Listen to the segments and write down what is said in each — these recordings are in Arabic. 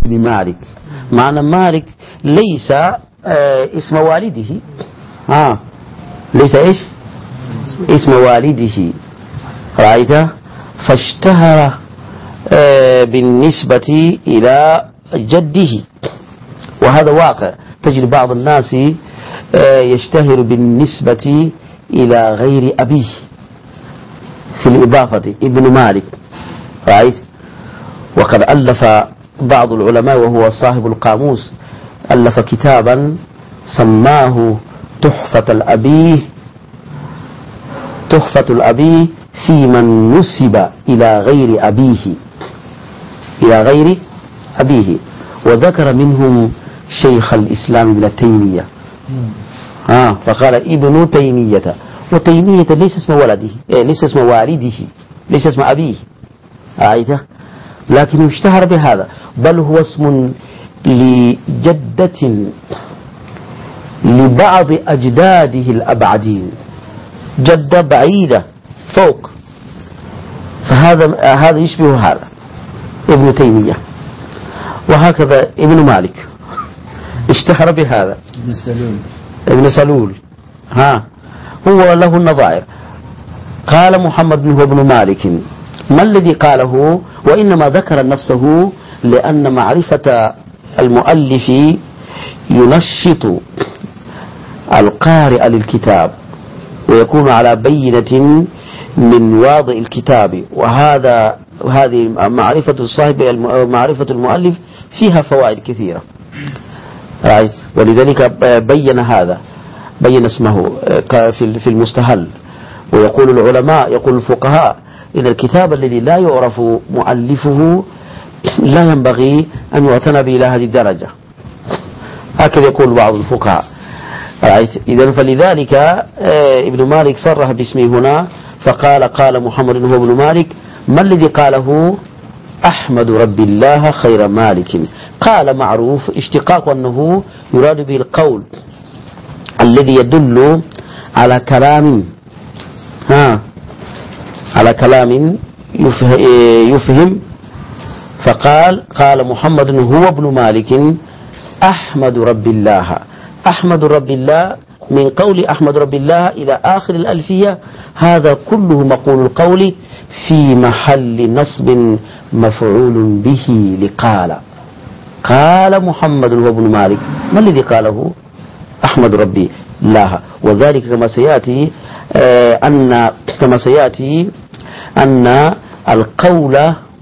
بن مالك. معنى مالك ليس اسم والده، ليس إيش اسم والده، رأيت؟ فاشتهر بالنسبة إلى جده، وهذا واقع. تجد بعض الناس يشتهر بالنسبة إلى غير أبيه في الإضافة، ابن مالك، رأيت؟ وقد ألف بعض العلماء وهو صاحب القاموس ألف كتابا سماه تحفة الأبي في من نسب إلى غير أبيه، وذكر منهم شيخ الإسلام ابن تيمية، فقال ابن تيمية، وتيمية ليس اسم ولده، ليس اسم والده، ليس اسم أبيه، رأيته؟ لكن اشتهر بهذا، بل هو اسم لجدة لبعض أجداده الأبعدين، جدة بعيدة فوق، فهذا يشبه هذا ابن تيمية. وهكذا ابن مالك اشتهر بهذا، ابن سلول هو له النظائر. قال محمد هو ابن مالك، ما الذي قاله؟ وإنما ذكر نفسه لأن معرفة المؤلف ينشط القارئ للكتاب ويكون على بينة من واضع الكتاب، وهذه معرفة المؤلف فيها فوائد كثيرة، ولذلك بين اسمه في المستهل. ويقول العلماء، يقول الفقهاء، إن الكتاب الذي لا يعرف مؤلفه لا ينبغي أن يعتنى به إلى هذه الدرجة، هكذا يقول بعض الفقهاء. إذن فلذلك ابن مالك صرح باسمه هنا، فقال محمد هو ابن مالك. ما الذي قاله؟ أحمد رب الله خير مالك. قال معروف اشتقاق أنه يراد به القول الذي يدل على كلام يفهم. قال محمد هو ابن مالك أحمد رب الله. أحمد رب الله، من قول أحمد رب الله إلى آخر الألفية، هذا كله مقول القول في محل نصب مفعول به لقال. قال محمد هو ابن مالك، ما الذي قاله؟ أحمد ربي الله. وذلك كما سيأتي أن القول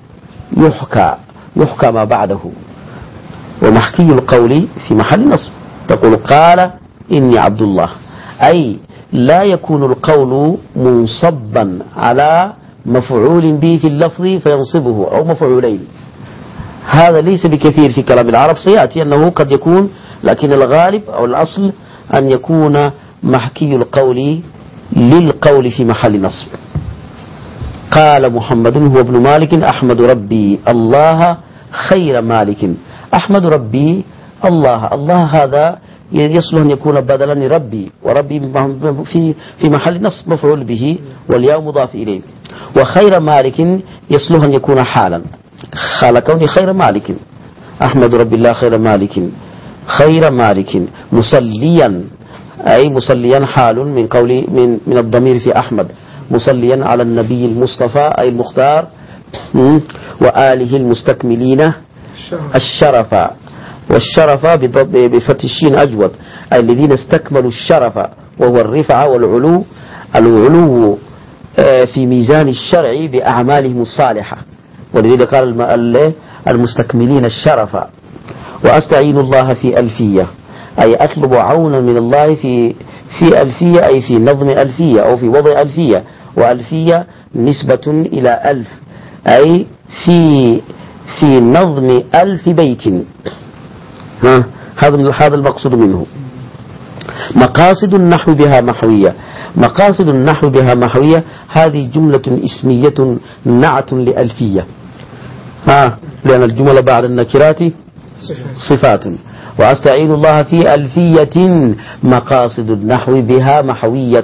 يحكى ما بعده، ومحكي القول في محل نصب. تقول قال إني عبد الله، أي لا يكون القول منصبا على مفعول به في اللفظ فينصبه أو مفعولين. هذا ليس بكثير في كلام العرب، سيأتي أنه قد يكون، لكن الغالب أو الأصل أن يكون محكي القول للقول في محل نصب. قال محمد هو ابن مالك أحمد ربي الله خير مالك. أحمد ربي الله هذا يصلح أن يكون بدلا لربي، وربي في محل نصب مفعول به والياء مضاف إليه. وخير مالك يصلح أن يكون حالا، حال كوني خير مالك. أحمد رب الله خير مالك مصليا، أي مصليا حال من قولي من الضمير في أحمد، مصليا على النبي المصطفى أي المختار وآله المستكملين الشرف. والشرف بفتح الشين أجود، أي الذين استكملوا الشرف وهو الرفعة والعلو، العلو في ميزان الشرع بأعمالهم الصالحة، ولذلك قال المستكملين الشرف. وأستعين الله في ألفية، أي أطلب عونا من الله في ألفية، أي في نظم ألفية أو في وضع ألفية. وألفية نسبة إلى ألف، أي في نظم 1000 بيت. هذا المقصود منه. مقاصد النحو بها محوية. مقاصد النحو بها محوية هذه جملة اسمية نعت لألفية، لأن الجملة بعد النكرات صفات. وأستعين الله في ألفية مقاصد النحو بها محوية،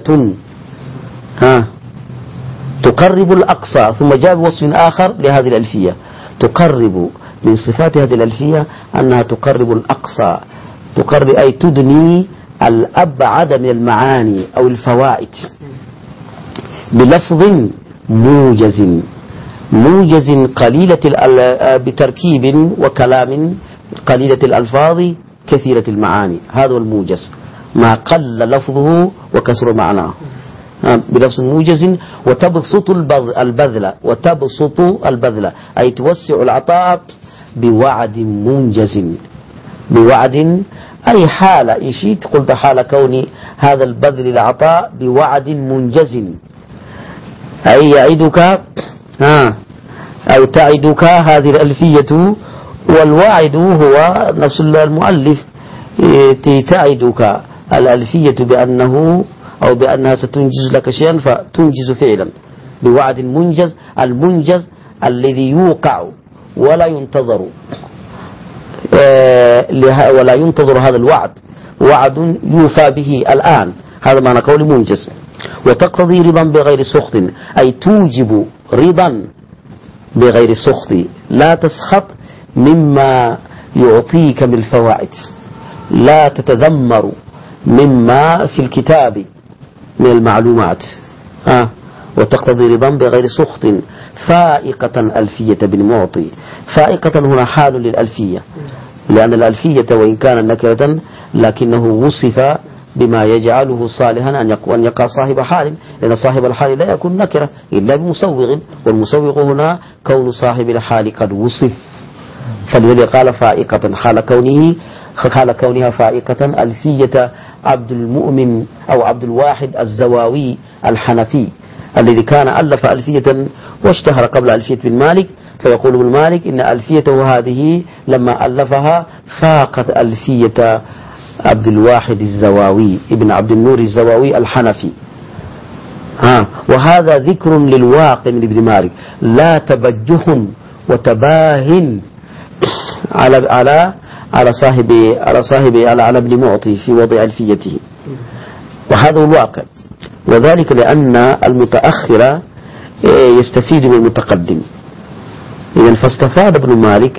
تقرب الأقصى. ثم جاء بوصف آخر لهذه الألفية، تقرب من صفات هذه الألفية أنها تقرب الأقصى، تقرب أي تدني الأبعد من المعاني أو الفوائد بلفظ موجز قليلة بتركيب وكلام قليلة الألفاظ كثيرة المعاني. هذا هو الموجز، ما قل لفظه وكسر معناه بلفظ موجز. وتبسط البذل أي توسع العطاء بوعد منجز، بوعد أي حالة، إن شئت قلت حال كون هذا البذل العطاء بوعد منجز، أي يعدك أو تعدك هذه الألفية. والواعد هو نفس المؤلف، تعدك الألفية بأنه أو بأنها ستنجز لك شيئا فتنجز فعلا بوعد منجز. المنجز الذي يوقع ولا ينتظر هذا الوعد، وعد يوفى به الآن، هذا معنى قول منجز. وتقتضي رضا بغير سخط أي توجب رضا بغير سخط، لا تسخط مما يعطيك من الفوائد، لا تتذمر مما في الكتاب من المعلومات. وتقتضي رضا بغير سخط. فائقة ألفية بن معطي، فائقة هنا حال للألفية، لأن الألفية وإن كان نكرة لكنه وصف بما يجعله صالحا أن يقع صاحب حال، لأن صاحب الحال لا يكون نكرة إلا بمسوغ، والمسوغ هنا كون صاحب الحال قد وصف، فلذلك قال فائقة حال كونها فائقة ألفية عبد المؤمن أو عبد الواحد الزواوي الحنفي، الذي كان ألف ألفية واشتهر قبل ألفية بن مالك. فيقول ابن مالك إن ألفيته هذه لما ألفها فاقت ألفية عبد الواحد الزواوي ابن عبد النور الزواوي الحنفي. وهذا ذكر للواقع من ابن مالك، لا تبجه وتباهن على ابن معطي في وضع ألفيته، وهذا هو الواقع. وذلك لأن المتأخر يستفيد من المتقدم. إذن فاستفاد ابن مالك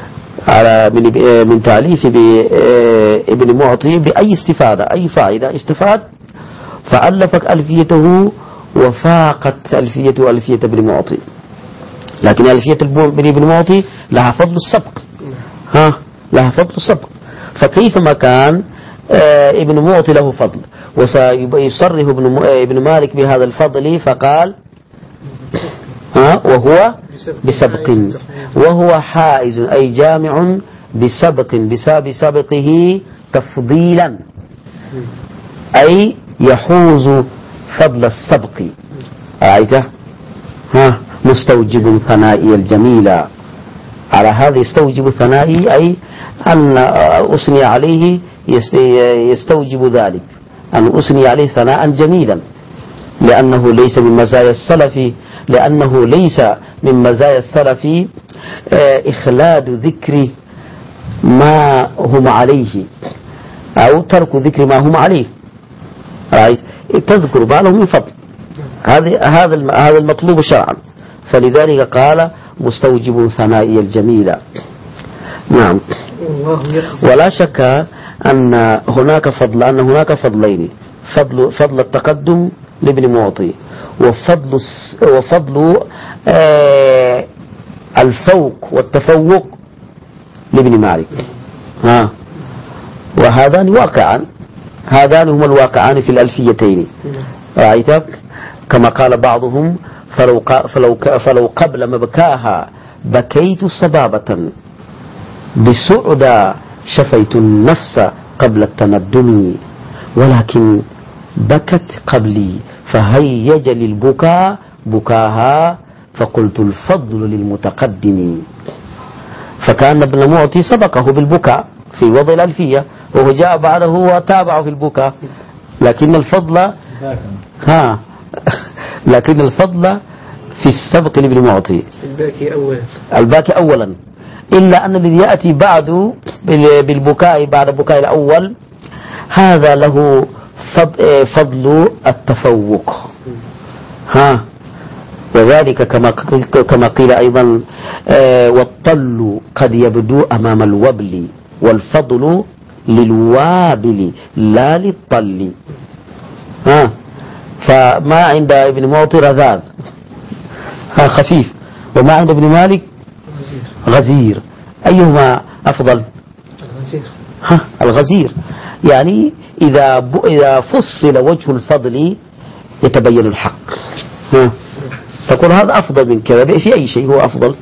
من تأليف ابن معطي بأي استفادة، أي فائدة استفاد، فألفت ألفيته وفاقت ألفية ابن معطي. لكن ألفية ابن معطي لها فضل السبق، لها فضل السبق. فكيفما كان ابن معطي له فضل، وسيصرح ابن مالك بهذا الفضل فقال وهو بسبق، وهو حائز أي جامع بسبق، بسبب سبقه تفضيلا، أي يحوز فضل السبق. رأيته مستوجب ثنائي الجميل، على هذا يستوجب ثنائي أي أن أثني عليه يستوجب ذلك، أن أثني عليه ثناء جميلا، لأنه ليس من مزايا السلف إخلاد ذكر ما هم عليه أو ترك ذكر ما هم عليه. تذكر ما له من فضل، هذا المطلوب شرعا، فلذلك قال مستوجب ثنائي الجميل. نعم. ولا شك أن هناك فضلين، فضل التقدم لابن معطي، وفضل الفوق والتفوق لابن مالك. وهذان واقعان، هذان هما الواقعان في الألفيتين. رأيتك كما قال بعضهم فلو قبل مبكاها بكيت صبابة، بسعدى شفيت النفس قبل التندم، ولكن بكت قبلي فهيج للبكاء بكاها، فقلت الفضل للمتقدم. فكان ابن معطي سبقه بالبكاء في وضع الألفية، وهو جاء بعده وتابعه في البكاء، لكن الفضل في السبق لابن معطي، الباكي أولا، إلا أن الذي يأتي بعد بالبكاء بعد بكاء الأول هذا له فضل التفوق. وذلك كما قيل أيضا والطل قد يبدو أمام الوبل والفضل للوابل لا للطل. فما عند ابن معطي رذاذ خفيف، وما عند ابن مالك غزير. أيهما أفضل؟ الغزير. يعني إذا فصل وجه الفضل يتبين الحق. تقول هذا أفضل من كذا، في أي شيء هو أفضل.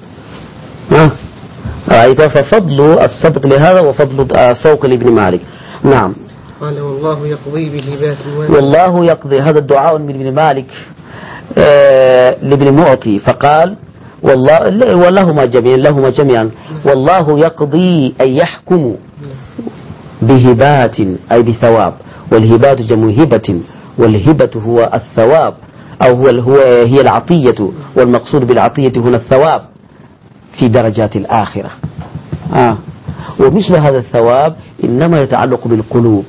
رأيت؟ ففضل السبق لهذا وفضل فوق لابن مالك. نعم. قال والله يقضي بهبات والله يقضي، هذا الدعاء من ابن مالك لابن معطي، فقال والله ولهما جميعا والله يقضي أي يحكم بهبات أي بثواب، والهبات جمع هبة، والهبة هو الثواب أو هي العطية، والمقصود بالعطية هنا الثواب في درجات الآخرة. ومثل هذا الثواب إنما يتعلق بالقلوب،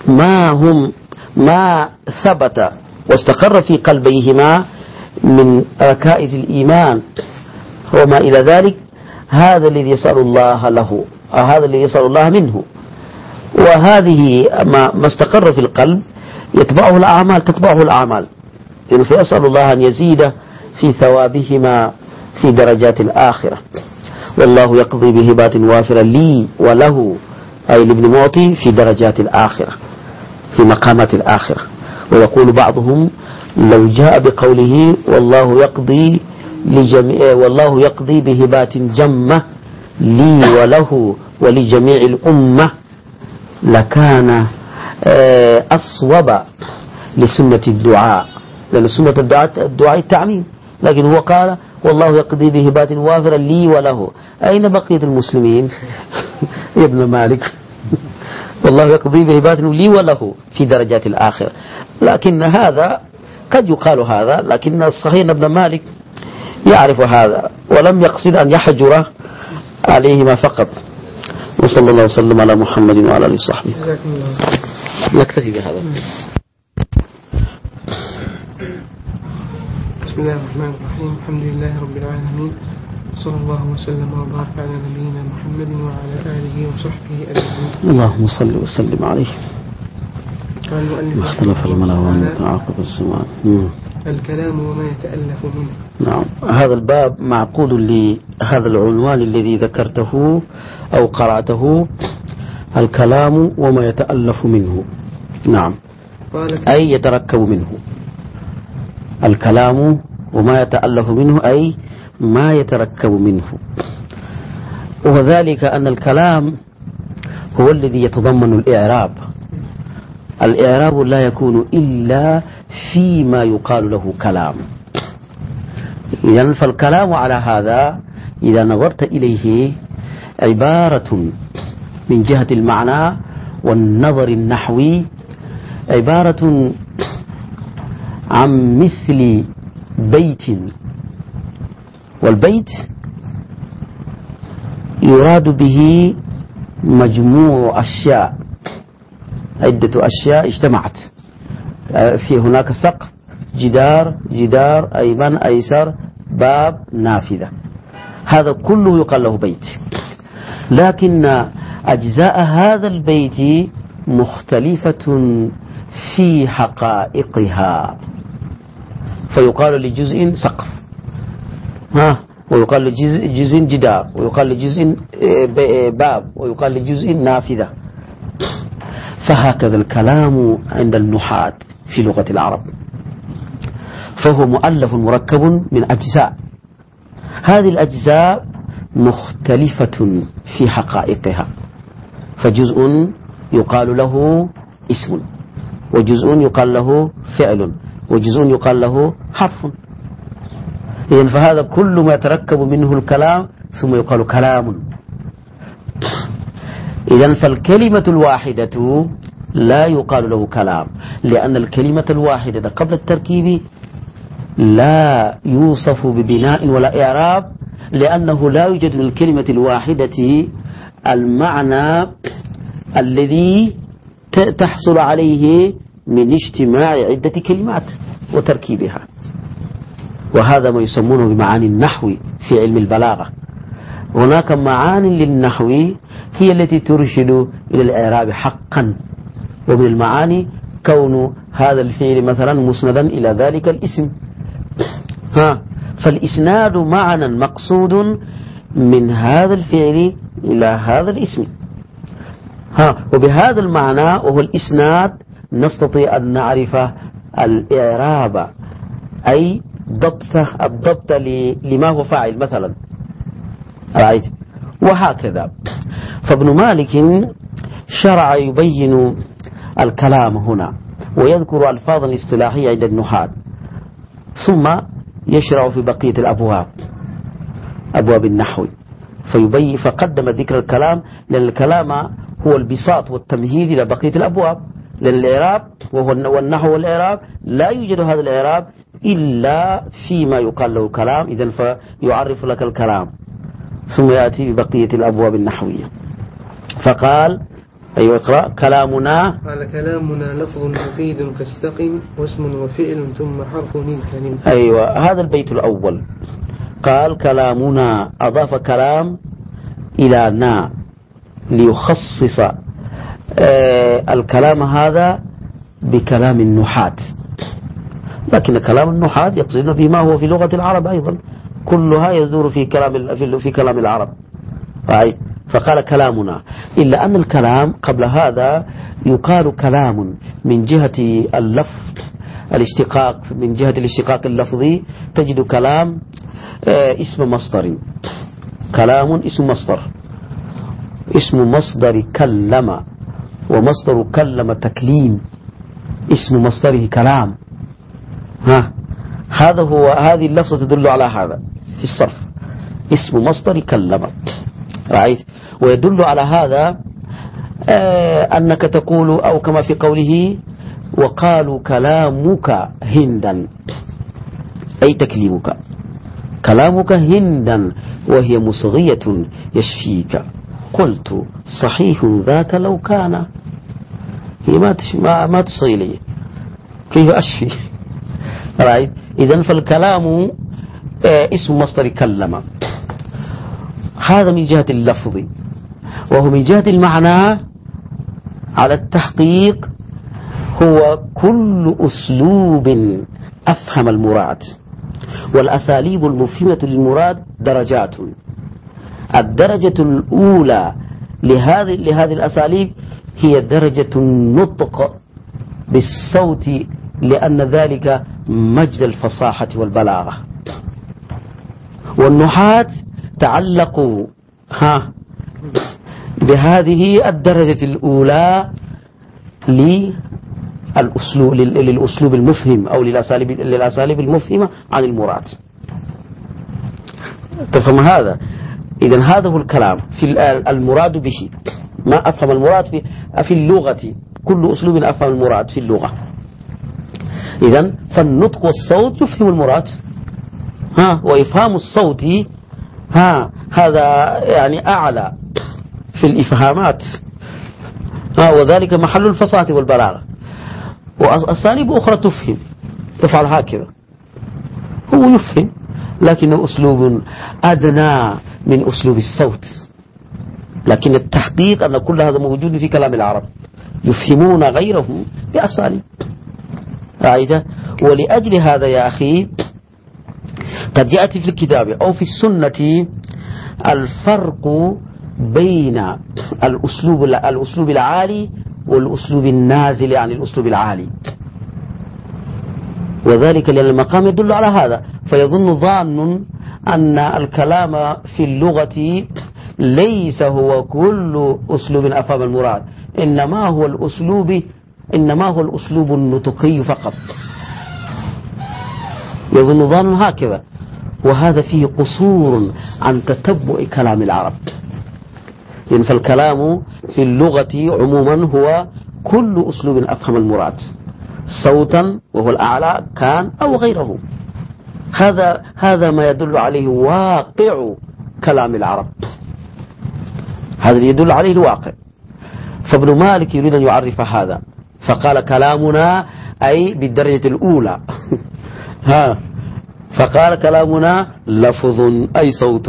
ما ثبت واستقر في قلبيهما من ركائز الإيمان وما إلى ذلك، هذا الذي يسأل الله له، هذا الذي يسأل الله منه. وهذه ما استقر في القلب تتبعه الأعمال، فيسأل الله أن يزيد في ثوابهما في درجات الآخرة. والله يقضي بهبات وافرة لي وله أي لابن معطي في درجات الآخرة في مقامات الآخرة. ويقول بعضهم لو جاء بقوله والله يقضي بهبات جمة لي وله ولجميع الأمة لكان أصوب لسنة الدعاء، لأن سنة الدعاء التعميم، لكن هو قال والله يقضي بهبات وافرة لي وله. أين بقية المسلمين يا ابن مالك؟ والله يقضي بهبات لي وله في درجات الآخرة. لكن هذا قد يقال هذا، لكن الصحيح أن ابن مالك يعرف هذا ولم يقصد أن يحجر عليهما فقط. وصلى الله وسلم على محمد وعلى آله وصحبه. نكتفي بهذا. بسم الله الرحمن الرحيم. الحمد لله رب العالمين، صلى الله وسلم وبارك على نبينا محمد وعلى آله وصحبه أجمعين. اللهم صل وسلم عليه. قال المؤلف اختلف الملا وتعاقب الزمان. الكلام وما يتألف منه. نعم، هذا الباب معقود لهذا العنوان الذي ذكرته أو قرأته، الكلام وما يتألف منه. نعم، أي يتركب منه. الكلام وما يتألف منه أي ما يتركب منه، وذلك أن الكلام هو الذي يتضمن الإعراب. الإعراب لا يكون إلا فيما يقال له كلام. إذن فالكلام على هذا إذا نظرت إليه عبارة من جهة المعنى والنظر النحوي، عبارة عن مثل بيت، والبيت يراد به مجموع أشياء، عدة أشياء اجتمعت في هناك سقف، جدار أيمن أيسر باب نافذة، هذا كله يقال له بيت. لكن أجزاء هذا البيت مختلفة في حقائقها، فيقال لجزء سقف ويقال لجزء جدار، ويقال لجزء باب، ويقال لجزء نافذة. فهكذا الكلام عند النحاة في لغة العرب، فهو مؤلف مركب من أجزاء، هذه الأجزاء مختلفة في حقائقها، فجزء يقال له اسم، وجزء يقال له فعل، وجزء يقال له حرف. إذن فهذا كل ما يتركب منه الكلام ثم يقال كلام. إذن فالكلمة الواحدة لا يقال له كلام، لأن الكلمة الواحدة قبل التركيب لا يوصف ببناء ولا إعراب، لأنه لا يوجد للكلمة الواحدة المعنى الذي تحصل عليه من اجتماع عدة كلمات وتركيبها. وهذا ما يسمونه بمعاني النحو في علم البلاغة. هناك معاني للنحو هي التي ترشد إلى الإعراب حقا، ومن المعاني كون هذا الفعل مثلا مسندا إلى ذلك الاسم. فالإسناد معنى مقصود من هذا الفعل إلى هذا الاسم. وبهذا المعنى وهو الإسناد نستطيع أن نعرف الإعراب، أي الضبط لما هو فاعل مثلا، رأيت؟ وهكذا. فابن مالك شرع يبين الكلام هنا ويذكر ألفاظا الاصطلاحية عند النحاة، ثم يشرع في بقية الأبواب، أبواب النحو، فقدم ذكر الكلام، لأن الكلام هو البساط والتمهيد إلى بقية الأبواب. لأن الإعراب والنحو والإعراب لا يوجد هذا الإعراب إلا فيما يقال له كلام، إذن فيعرف لك الكلام ثم يأتي ببقية الأبواب النحوية. فقال أيوة اقرأ. كلامنا، قال كلامنا لفظ مفيد فاستقم، واسم وفعل ثم حرف من كلمة. أيوة هذا البيت الأول. قال كلامنا، أضاف كلام إلى نا ليخصص الكلام هذا بكلام النحاة، لكن كلام النحاة يقصدون بما هو في لغة العرب أيضا، كلها يدور في كلام العرب. فقال كلامنا، إلا أن الكلام قبل هذا يقال كلام من جهة اللفظ الاشتقاق، من جهة الاشتقاق اللفظي تجد كلام اسم مصدر، كلام اسم مصدر، اسم مصدر كلم، ومصدر كلم تكليم، اسم مصدره كلام. هذا هو، هذه اللفظة تدل على هذا في الصرف، اسم مصدر كلم، رأيت؟ ويدل على هذا أنك تقول، أو كما في قوله وقالوا كلامك هندا، أي تكليمك، كلامك هندا وهي مصغية يشفيك. قلت صحيح ذاك لو كان، هي ما تصغي لي، كيف أشفي؟ رأيت؟ إذن فالكلام اسم مصدر كلم، هذا من جهة اللفظ. وهو من جهة المعنى على التحقيق هو كل أسلوب أفهم المراد، والأساليب المفهمة للمراد درجات. الدرجة الأولى لهذه الأساليب هي درجة النطق بالصوت، لأن ذلك مجد الفصاحة والبلاغة. والنحاة تعلقوا بهذه الدرجة الأولى للأسلوب المفهم أو للأساليب المفهمة عن المراد. تفهم هذا؟ إذن هذا هو الكلام في المراد به، ما أفهم المراد في اللغة، كل أسلوب أفهم المراد في اللغة. إذن فالنطق والصوت يفهم المراد، وإفهام الصوت هذا يعني أعلى في الإفهامات، وذلك محل الفصاحة والبلاغة. وأساليب أخرى تفعل هكذا، هو يفهم لكنه أسلوب أدنى من أسلوب الصوت، لكن التحقيق أن كل هذا موجود في كلام العرب، يفهمون غيرهم بأساليب. ولأجل هذا يا أخي قد يأتي في الكتاب أو في السنة الفرق بين الأسلوب العالي والأسلوب النازل عن الأسلوب العالي، وذلك لأن المقام يدل على هذا. فيظن ظان أن الكلام في اللغة ليس هو كل أسلوب أفهم المراد، إنما هو الأسلوب النطقي فقط، يظن ظان هكذا، وهذا فيه قصور عن تتبع كلام العرب. يعني فالكلام في اللغة عموما هو كل أسلوب أفهم المراد صوتا، وهو الأعلى كان أو غيره. هذا ما يدل عليه واقع كلام العرب، هذا يدل عليه الواقع. فابن مالك يريد أن يعرف هذا، فقال كلامنا أي بالدرجة الأولى فقال كلامنا لفظ أي صوت،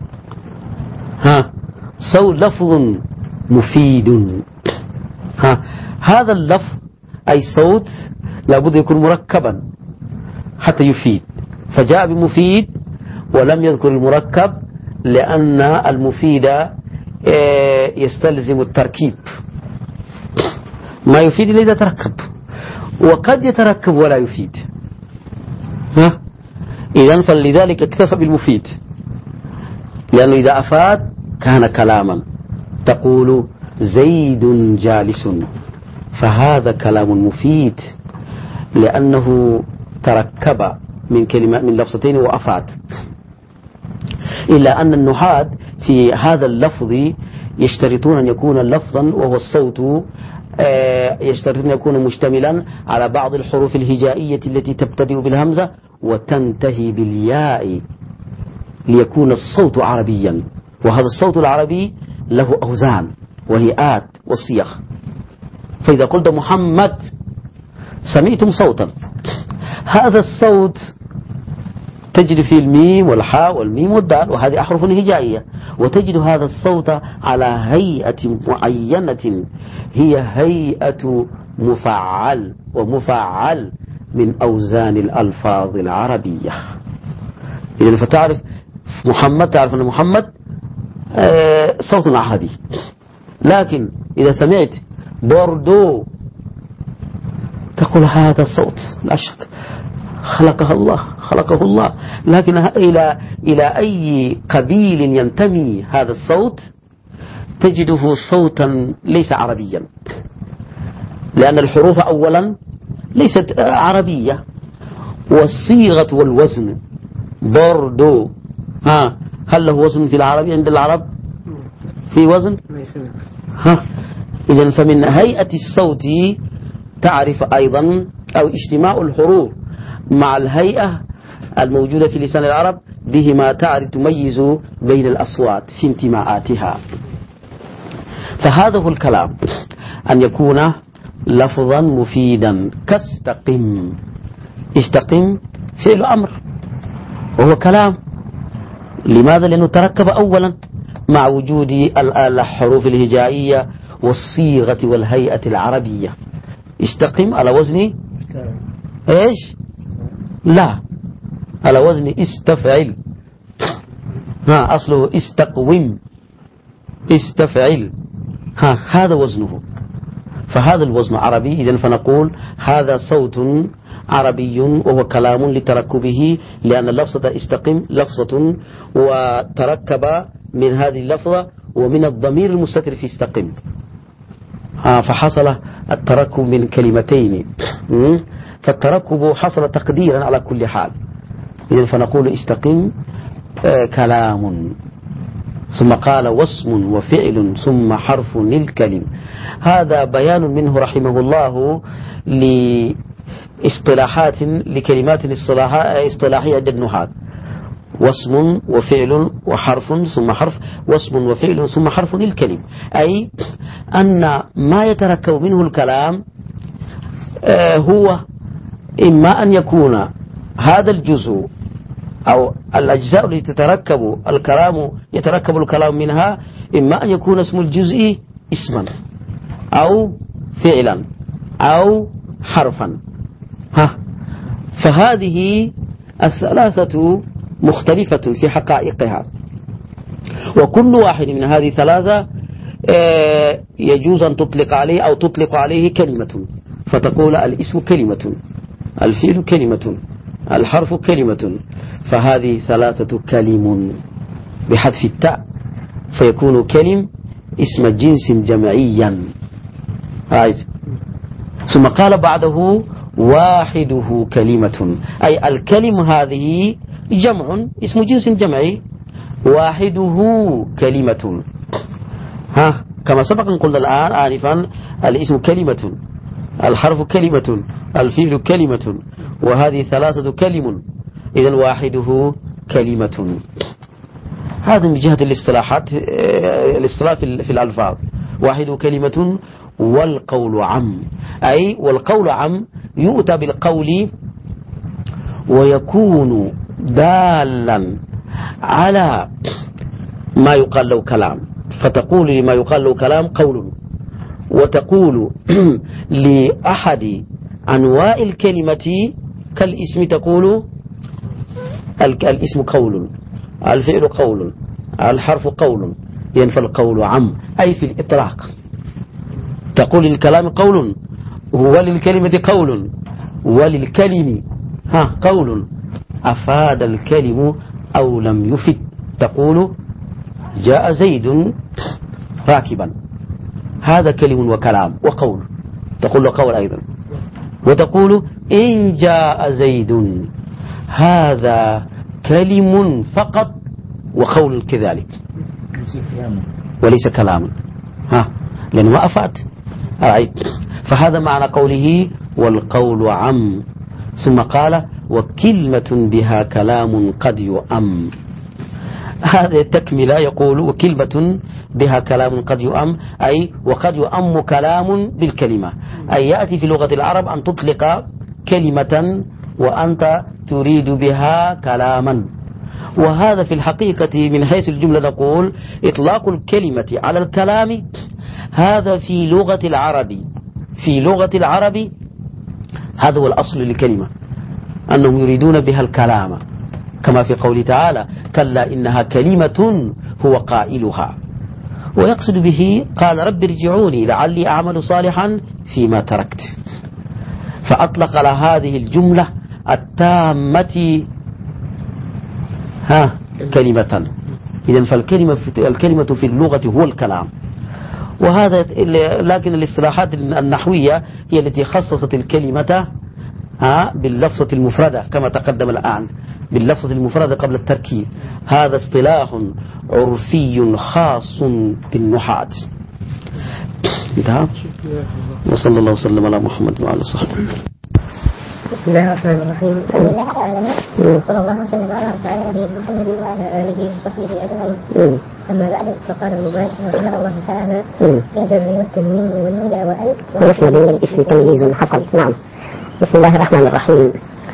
صوت لفظ مفيد. هذا اللفظ أي صوت لابد يكون مركبا حتى يفيد، فجاء بمفيد ولم يذكر المركب لأن المفيد يستلزم التركيب، ما يفيد إذا تركب، وقد يتركب ولا يفيد. إذن فلذلك اكتفى بالمفيد، لأنه إذا أفاد كان كلاما. تقول زيد جالس، فهذا كلام مفيد لأنه تركب من كلمة من لفظتين وأفاد. إلا أن النحاة في هذا اللفظ يشترطون أن يكون لفظا وهو الصوت، يشترطون أن يكون مشتملا على بعض الحروف الهجائية التي تبتدئ بالهمزة وتنتهي بالياء ليكون الصوت عربيا. وهذا الصوت العربي له أوزان وهيئات وصيغ. فإذا قلت محمد سمعتم صوتا، هذا الصوت تجد فيه الميم والحاء والميم والدال، وهذه أحرف هجائية، وتجد هذا الصوت على هيئة معينة هي هيئة مفعل، ومفعل من أوزان الألفاظ العربية. إذن فتعرف محمد، تعرف أن محمد صوت عربي. لكن إذا سمعت بوردو تقول هذا صوت لا شك خلقه الله، لكن إلى أي قبيل ينتمي هذا الصوت تجده صوتا ليس عربيا، لأن الحروف أولا ليست عربية، والصيغة والوزن بوردو هل له وزن في العربي عند العرب؟ في وزن؟ إذن فمن هيئة الصوت تعرف أيضا أو اجتماع الحروف مع الهيئة الموجودة في لسان العرب بهما تعرف تميز بين الأصوات في انتماءاتها. فهذا هو الكلام، أن يكون لفظا مفيدا كاستقم. استقم فعل أمر وهو كلام. لماذا؟ لأنه تركب أولا مع وجود الحروف الهجائية والصيغة والهيئة العربية. استقم على وزن ايش؟ لا، على وزن استفعل. أصله استقوم، استفعل، هذا وزنه. فهذا الوزن عربي. إذن فنقول هذا صوت عربي وهو كلام لتركبه، لأن لفظة استقم لفظة وتركب من هذه اللفظة ومن الضمير المستتر في استقم، فحصل التركب من كلمتين، فالتركب حصل تقديرا على كل حال. إذن فنقول استقم كلام. ثم قال واسم وفعل ثم حرف للكلم. هذا بيان منه رحمه الله لاصطلاحات لكلمات اصطلاحية عند النحاة. واسم وفعل وحرف ثم حرف، واسم وفعل ثم حرف للكلم، أي أن ما يتركب منه الكلام هو إما أن يكون هذا الجزء أو الأجزاء التي يتركب الكلام منها، إما أن يكون اسم الجزء اسما أو فعلا أو حرفا. فهذه الثلاثة مختلفة في حقائقها، وكل واحد من هذه الثلاثة يجوز أن تطلق عليه أو تطلق عليه كلمة، فتقول الاسم كلمة، الفعل كلمة، الحرف كلمة. فهذه ثلاثة كلم بحذف التاء، فيكون كلم اسم جنس جمعيا. ثم قال بعده واحده كلمة، أي الكلم هذه جمع اسم جنس جمعي، واحده كلمة. كما سبق أن قلنا الآن آنفا الاسم كلمة، الحرف كلمة، الفعل كلمة، وهذه ثلاثة كلم، إذن واحده كلمة. هذا من جهة الاصطلاحات، الاصطلاح في الألفاظ. واحده كلمة والقول عم، أي والقول عم يؤتى بالقول ويكون دالا على ما يقال له كلام، فتقول لما يقال له كلام قول، وتقول لأحد أنواع الكلمة كالاسم تقول الاسم قول، الفعل قول، الحرف قول، ينفى القول عم، أي في الإطلاق. تقول للكلام قول، وللكلمة قول، وللكلم قول، أفاد الكلم أو لم يفد. تقول جاء زيد راكبا، هذا كلم وكلام وقول، تقول له قول أيضا. وتقول إن جاء زيد، هذا كلم فقط وقول كذلك وليس كلاما، لأنه ما أفاد. فهذا معنى قوله والقول عم. ثم قال وكلمة بها كلام قد يؤم. هذه التكملة يقول وكلمة بها كلام قد يؤم، أي وقد يؤم كلام بالكلمة، أي يأتي في لغة العرب أن تطلق كلمة وأنت تريد بها كلاما. وهذا في الحقيقة من حيث الجملة نقول إطلاق الكلمة على الكلام هذا في لغة العرب، في لغة العرب هذا هو الأصل للكلمة، أنهم يريدون بها الكلام، كما في قوله تعالى كلا إنها كلمة هو قائلها، ويقصد به قال رب ارجعوني لعلي أعمل صالحا فيما تركت، فأطلق على هذه الجملة التامة كلمة. إذن فالكلمة في اللغة هو الكلام. وهذا لكن الاصطلاحات النحوية هي التي خصصت الكلمة باللفظة المفردة كما تقدم الآن، باللفظة المفردة قبل التركيب. هذا اصطلاح عرفي خاص بالنحاة. وصلى الله وسلم على محمد وعلى صحبه. بسم الله الرحمن الرحيم. الحمد لله رب العالمين، صلى الله وسلم على نبينا محمد وعلى آله وصحبه أجمعين. أما بعد، فقال المبارك رحمه الله تعالى الجر والتنوين والندى واسم بين الاسم تمييز حصل. نعم. بسم الله الرحمن الرحيم.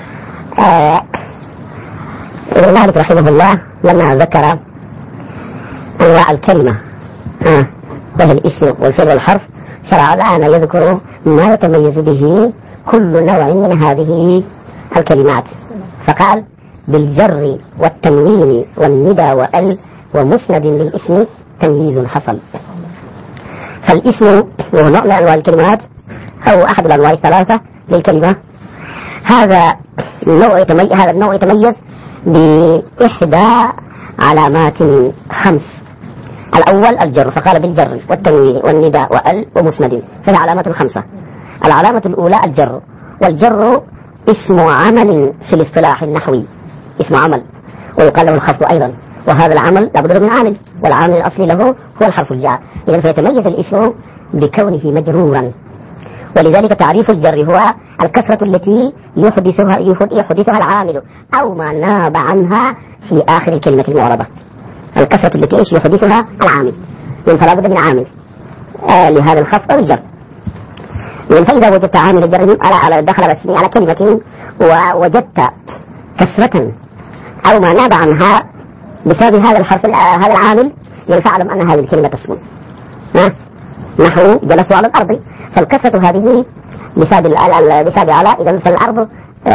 مالك رحمه الله لما ذكر أنواع الكلمة وهي الاسم والفعل والحرف، شرع الآن يذكر ما يتميز به كل نوع من هذه الكلمات، فقال بالجر والتنوين والندى وال ومسند للاسم تمييز حصل. فالاسم هو نوع من أنواع الكلمات أو أحد الأنواع الثلاثة للكلمة. هذا النوع يتميز بإحدى علامات 5. الأول الجر، فقال بالجر والتنوين والندى وال ومسند، فهي علامات 5. العلامة الأولى الجر، والجر اسم عمل في الاصطلاح النحوي، اسم عمل، ويقال له الخفض أيضا، وهذا العمل لابد من عامل، والعامل الأصلي له هو الحرف الجار. إذن فيتميز الاسم بكونه مجرورا، ولذلك تعريف الجر هو الكسرة التي يحدثها العامل أو ما ناب عنها في آخر الكلمة المعربة. الكسرة التي يحدثها العامل، فلا بد من عامل لهذا الخفض أو الجر. فإذا وجدت عامل الجر دخل الاسم على كلمة ووجدت كسرة أو ما ناب عنها بسبب هذا الحرف هذا العامل، فاعلم أن هذه الكلمة اسم. نحو جلسوا على الأرض، فالكسرة هذه بسبب على، إذن فالأرض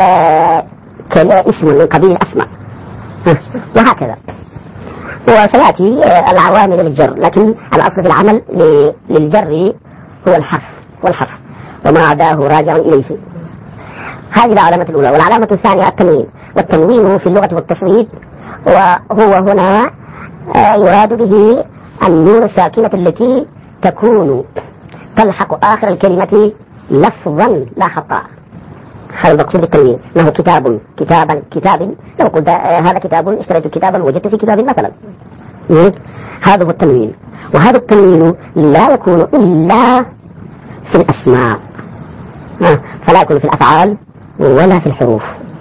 اسم من قبيل الأسماء، وهكذا. وسيأتي العوامل للجر، لكن الأصل في العمل للجر هو الحرف وما عداه راجع إليه. هذه العلامة الأولى. والعلامة الثانية التنوين، والتنوين في اللغة والتصوير، وهو هنا يراد به النون الساكنة التي تكون تلحق آخر الكلمة لفظا لا خطأ. هذا المقصود بالتنوين. انه كتاب، لو قلت هذا كتاب، اشتريت كتابا وجدت في كتاب مثلا، هذا هو التنوين. وهذا التنوين لا يكون إلا في الأسماء، فلا يكون في الأفعال ولا في الحروف.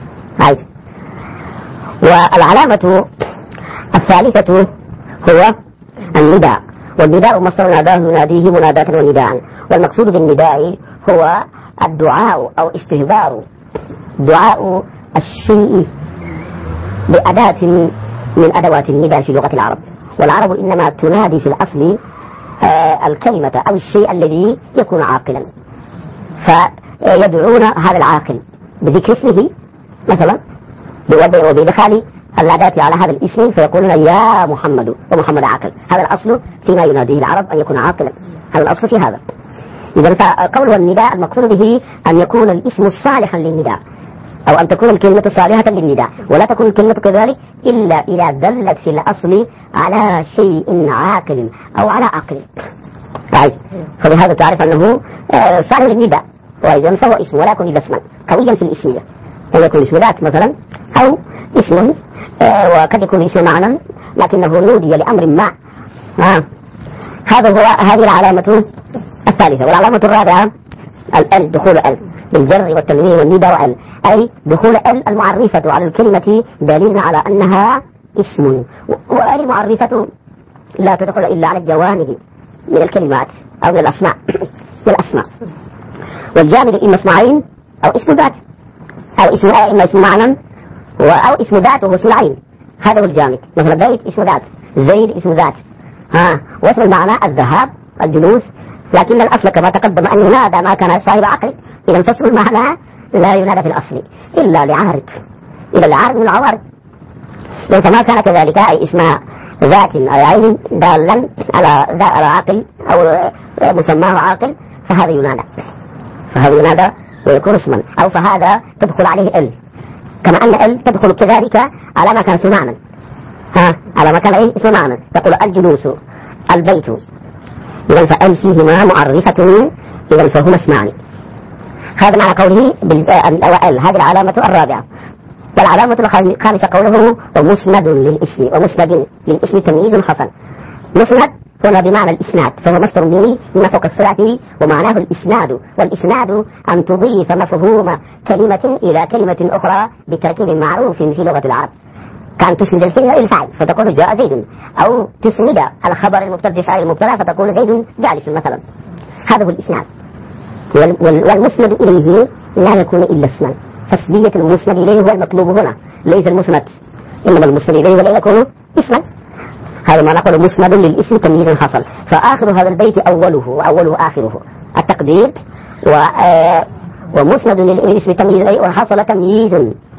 والعلامة الثالثة هو النداء، والنداء مصدر ناداه يناديه مناداة ونداء. والمقصود بالنداء هو الدعاء أو استهدار دعاء الشيء بأداة من أدوات النداء في لغة العرب، والعرب إنما تنادي في الأصل الكلمة أو الشيء الذي يكون عاقلا، فيدعون هذا العاقل بذكر اسمه مثلا وبإدخال الأداة على هذا الاسم، فيقولون يا محمد، ومحمد عاقل. هذا الأصل فيما يناديه العرب أن يكون عاقلا، هذا الأصل في هذا. إذا فقوله النداء المقصود به أن يكون الاسم صالحا للنداء، أو أن تكون الكلمة صالحة للنداء، ولا تكون الكلمة كذلك إلا إذا دلت في الأصل على شيء عاقل أو على عقل. فلهذا تعرف أنه صالح للنداء، وإذا فهو اسم ولا يكون إلا اسما قويا في الاسمية، أن يكون اسم ذات مثلا أو اسم وقد يكون اسم معنى لكنه نودي لأمر ما. هذه العلامة الثالثة. والعلامة الرابعة ال، دخول ال بالجر والتنوين والنداء وال، أي دخول ال المعرفة على الكلمة دليل على أنها اسم، وال المعرفة لا تدخل إلا على الجوانب من الكلمات أو من الأسماء والجامد إما اسمعين أو اسم ذات، أو إما اسم معنى أو اسم ذات وهو اسم العين، هذا هو الجامد. مثلا بيت اسم ذات، زيد اسم ذات، واسم المعنى الذهاب الجلوس، لكن الأصل كما تقدم أن ينادى ما كان صاحب عقل. إذا فصل المعنى لا ينادى في الأصل إلا لعارض من العوارض. فما كان كذلك أي اسم ذات أو عين دالا على عاقل أو مسماه عاقل، فهذا ينادى ويكون اسما، أو فهذا تدخل عليه ال، كما أن ال تدخل كذلك على ما كان اسم معنى، على ما كان اسم معنى، تقول الجلوس البيت، إذا فال فيهما معرفة، إذا فهما اسمان. هذا معنى قوله ال. هذه العلامة الرابعة. والعلامة الخامسة قوله ومسند للاسم، ومسند للاسم تمييز حصل. مسند هنا بمعنى الإسناد، فهو مصدر ميمي من فوق الصلة، ومعناه الإسناد. والإسناد أن تضيف مفهوم كلمة إلى كلمة أخرى بتركيب معروف في لغة العرب، كان تسند الفعل إلى الفاعل فتقول جاء زيد، أو تسند الخبر المبتدأ فاعل المبتدأ فتقول زيد جالس مثلا. هذا هو الإسناد. والمسند إليه لا يكون إلا اسما، تسمية المسند إليه هو المطلوب هنا، ليس المسند، إنما المسند إليه ولا يكون اسما. هذا ما نقول مسند للاسم تمييز حصل. فآخر هذا البيت أوله وأوله آخره التقدير، ومسند للاسم تمييز، وحصل تمييز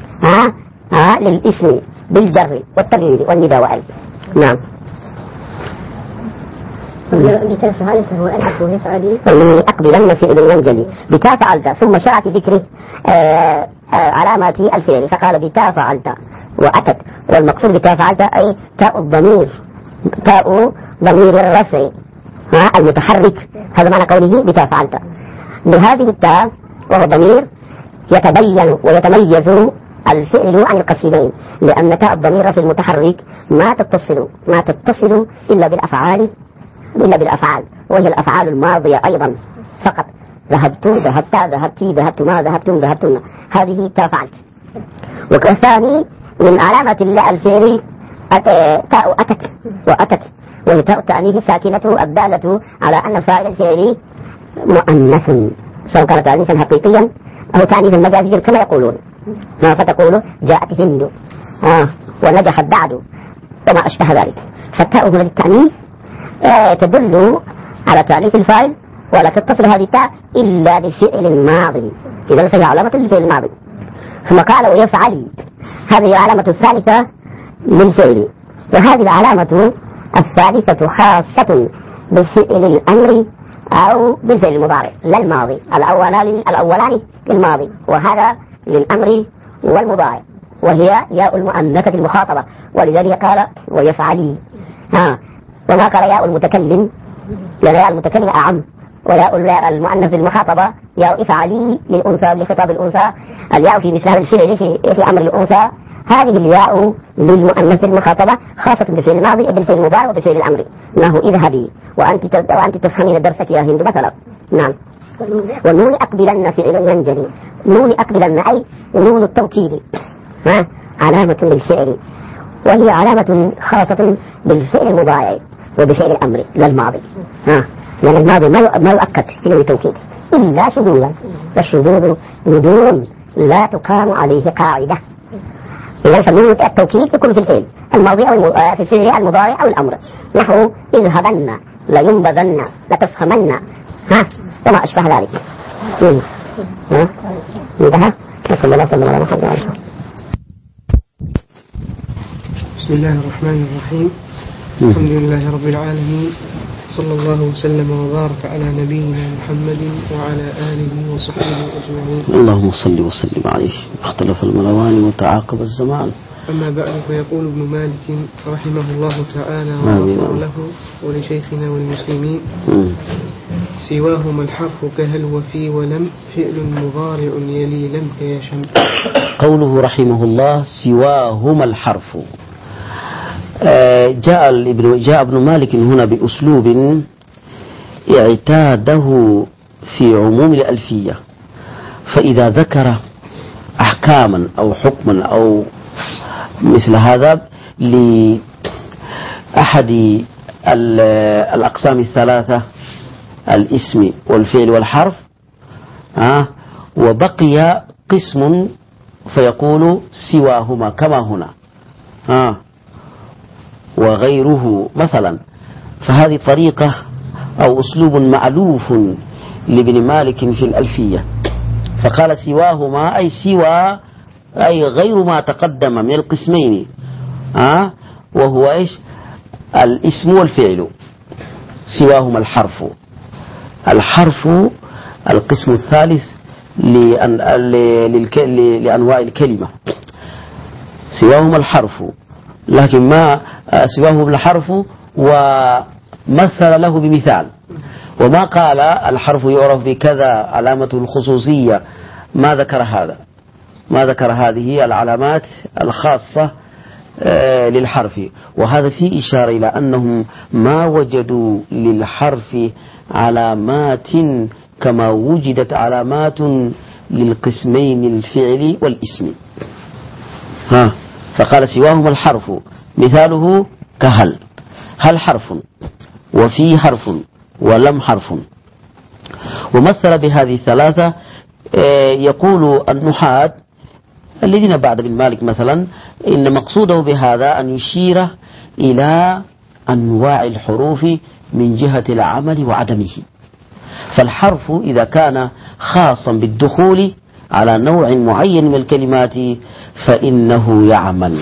للاسم بالجر والتنوين والنداء وال. نعم. بتا فعلت هو ألف ويفعل أقبلن فعل ينجلي بتا فعلت، ثم شرع في ذكر علامات الفعل فقال بتا فعلت وأتت. والمقصود بتا فعلت أي تاء الضمير، تاء ضمير الرفع المتحرك، هذا معنى قوله بتا فعلت. بهذه التاء وهو ضمير يتبين ويتميز الفعل عن القسيمين، لأن تاء الضمير في المتحرك ما تتصل إلا بالأفعال، وهي الأفعال الماضية أيضا فقط. ذهبت، ذهبت، ذهبتي، ذهبتما، ذهبتم، ذهبتن، هذه تاء فعلت. والثاني من علامات الفعل تاء أتت وأتت، وهي تاء التأنيث الساكنة الدالة على أن فاعل الفعل مؤنث، سواء كان تأنيثا حقيقيا أو تأنيثا مجازيا كما يقولون، فتقول جاءت هند ونجحت بعد وما أشبه ذلك. فالتاء هنا للتأنيث تدل على تأنيث الفاعل، ولا تتصل هذه التاء إلا بالفعل الماضي، إذا فهي علامة للفعل الماضي. ثم قال ويفعل، هذه العلامة الثالثة للفعل. وهذه العلامة الثالثة خاصة بالفعل الأمر أو بالفعل المضارع لا الماضي. الأولان للماضي وهذا للأمر والمضارع، وهي ياء المؤنثة المخاطبة، ولذلك قال ويفعلي. وما قال ياء المتكلم، لأن ياء المتكلم أعم، وياء المؤنث المخاطبة ياء افعلي للأنثى لخطاب الأنثى. الياء في مثل هذا الفعل في أمر الأنثى، هذه الياء للمؤنث المخاطبة خاصة بالفعل الماضي بالفعل المضارع وبفعل الأمر. إنه اذهبي وأنت تفهمين درسك يا هند مثلا. نعم. والنون أقبلن فعل ينجلي، نون أقبلن أي نون التوكيد علامة للفعل، وهي علامة خاصة بالفعل المضارع وبفعل الأمر لا الماضي. لأن الماضي ما يؤكد في نون التوكيد إلا شذوذا، والشذوذ ندون لا تقام عليه قاعدة. إذا فنون التوكيد يكون في الفعل الماضي أو في الفعل المضارع أو الأمر، نحو اذهبن، لينبذن، لتفهمن، وما أشبه ذلك. انتهى. بسم الله الرحمن الرحيم. الحمد لله رب العالمين، صلى الله وسلم وبارك على نبينا محمد وعلى آله وصحبه أجمعين. اللهم صل وسلم عليه. اختلف الملوان وتعاقب الزمان. أما بعد، فيقول ابن مالك رحمه الله تعالى وغفر له ولشيخنا والمسلمين: سواهما الحرف كهل وفي ولم، فعل مضارع يلي لم كيشم. قوله رحمه الله سواهما الحرف، جاء ابن مالك هنا بأسلوب اعتاده في عموم الألفية، فإذا ذكر أحكاما أو حكما أو مثل هذا لأحد الأقسام الثلاثة، الاسم والفعل والحرف، وبقي قسم فيقول سواهما كما هنا وغيره مثلا. فهذه طريقة أو أسلوب مألوف لابن مالك في الألفية، فقال سواهما أي سوى أي غير ما تقدم من القسمين، وهو إيش؟ الاسم والفعل. سواهما الحرف. الحرف القسم الثالث لأنواع الكلمة. سواهما الحرف، لكن ما سواهما الحرف ومثل له بمثال، وما قال الحرف يعرف بكذا علامة الخصوصية، ما ذكر هذا، ما ذكر هذه العلامات الخاصة للحرف. وهذا فيه إشارة إلى أنهم ما وجدوا للحرف علامات كما وجدت علامات للقسمين الفعل والاسم. فقال سواهما الحرف، مثاله كهل، هل حرف، وفي حرف، ولم حرف. ومثل بهذه الثلاثة. يقول النحاة الذين بعد ابن مالك مثلا إن مقصوده بهذا أن يشير إلى أنواع الحروف من جهة العمل وعدمه. فالحرف إذا كان خاصا بالدخول على نوع معين من الكلمات فإنه يعمل،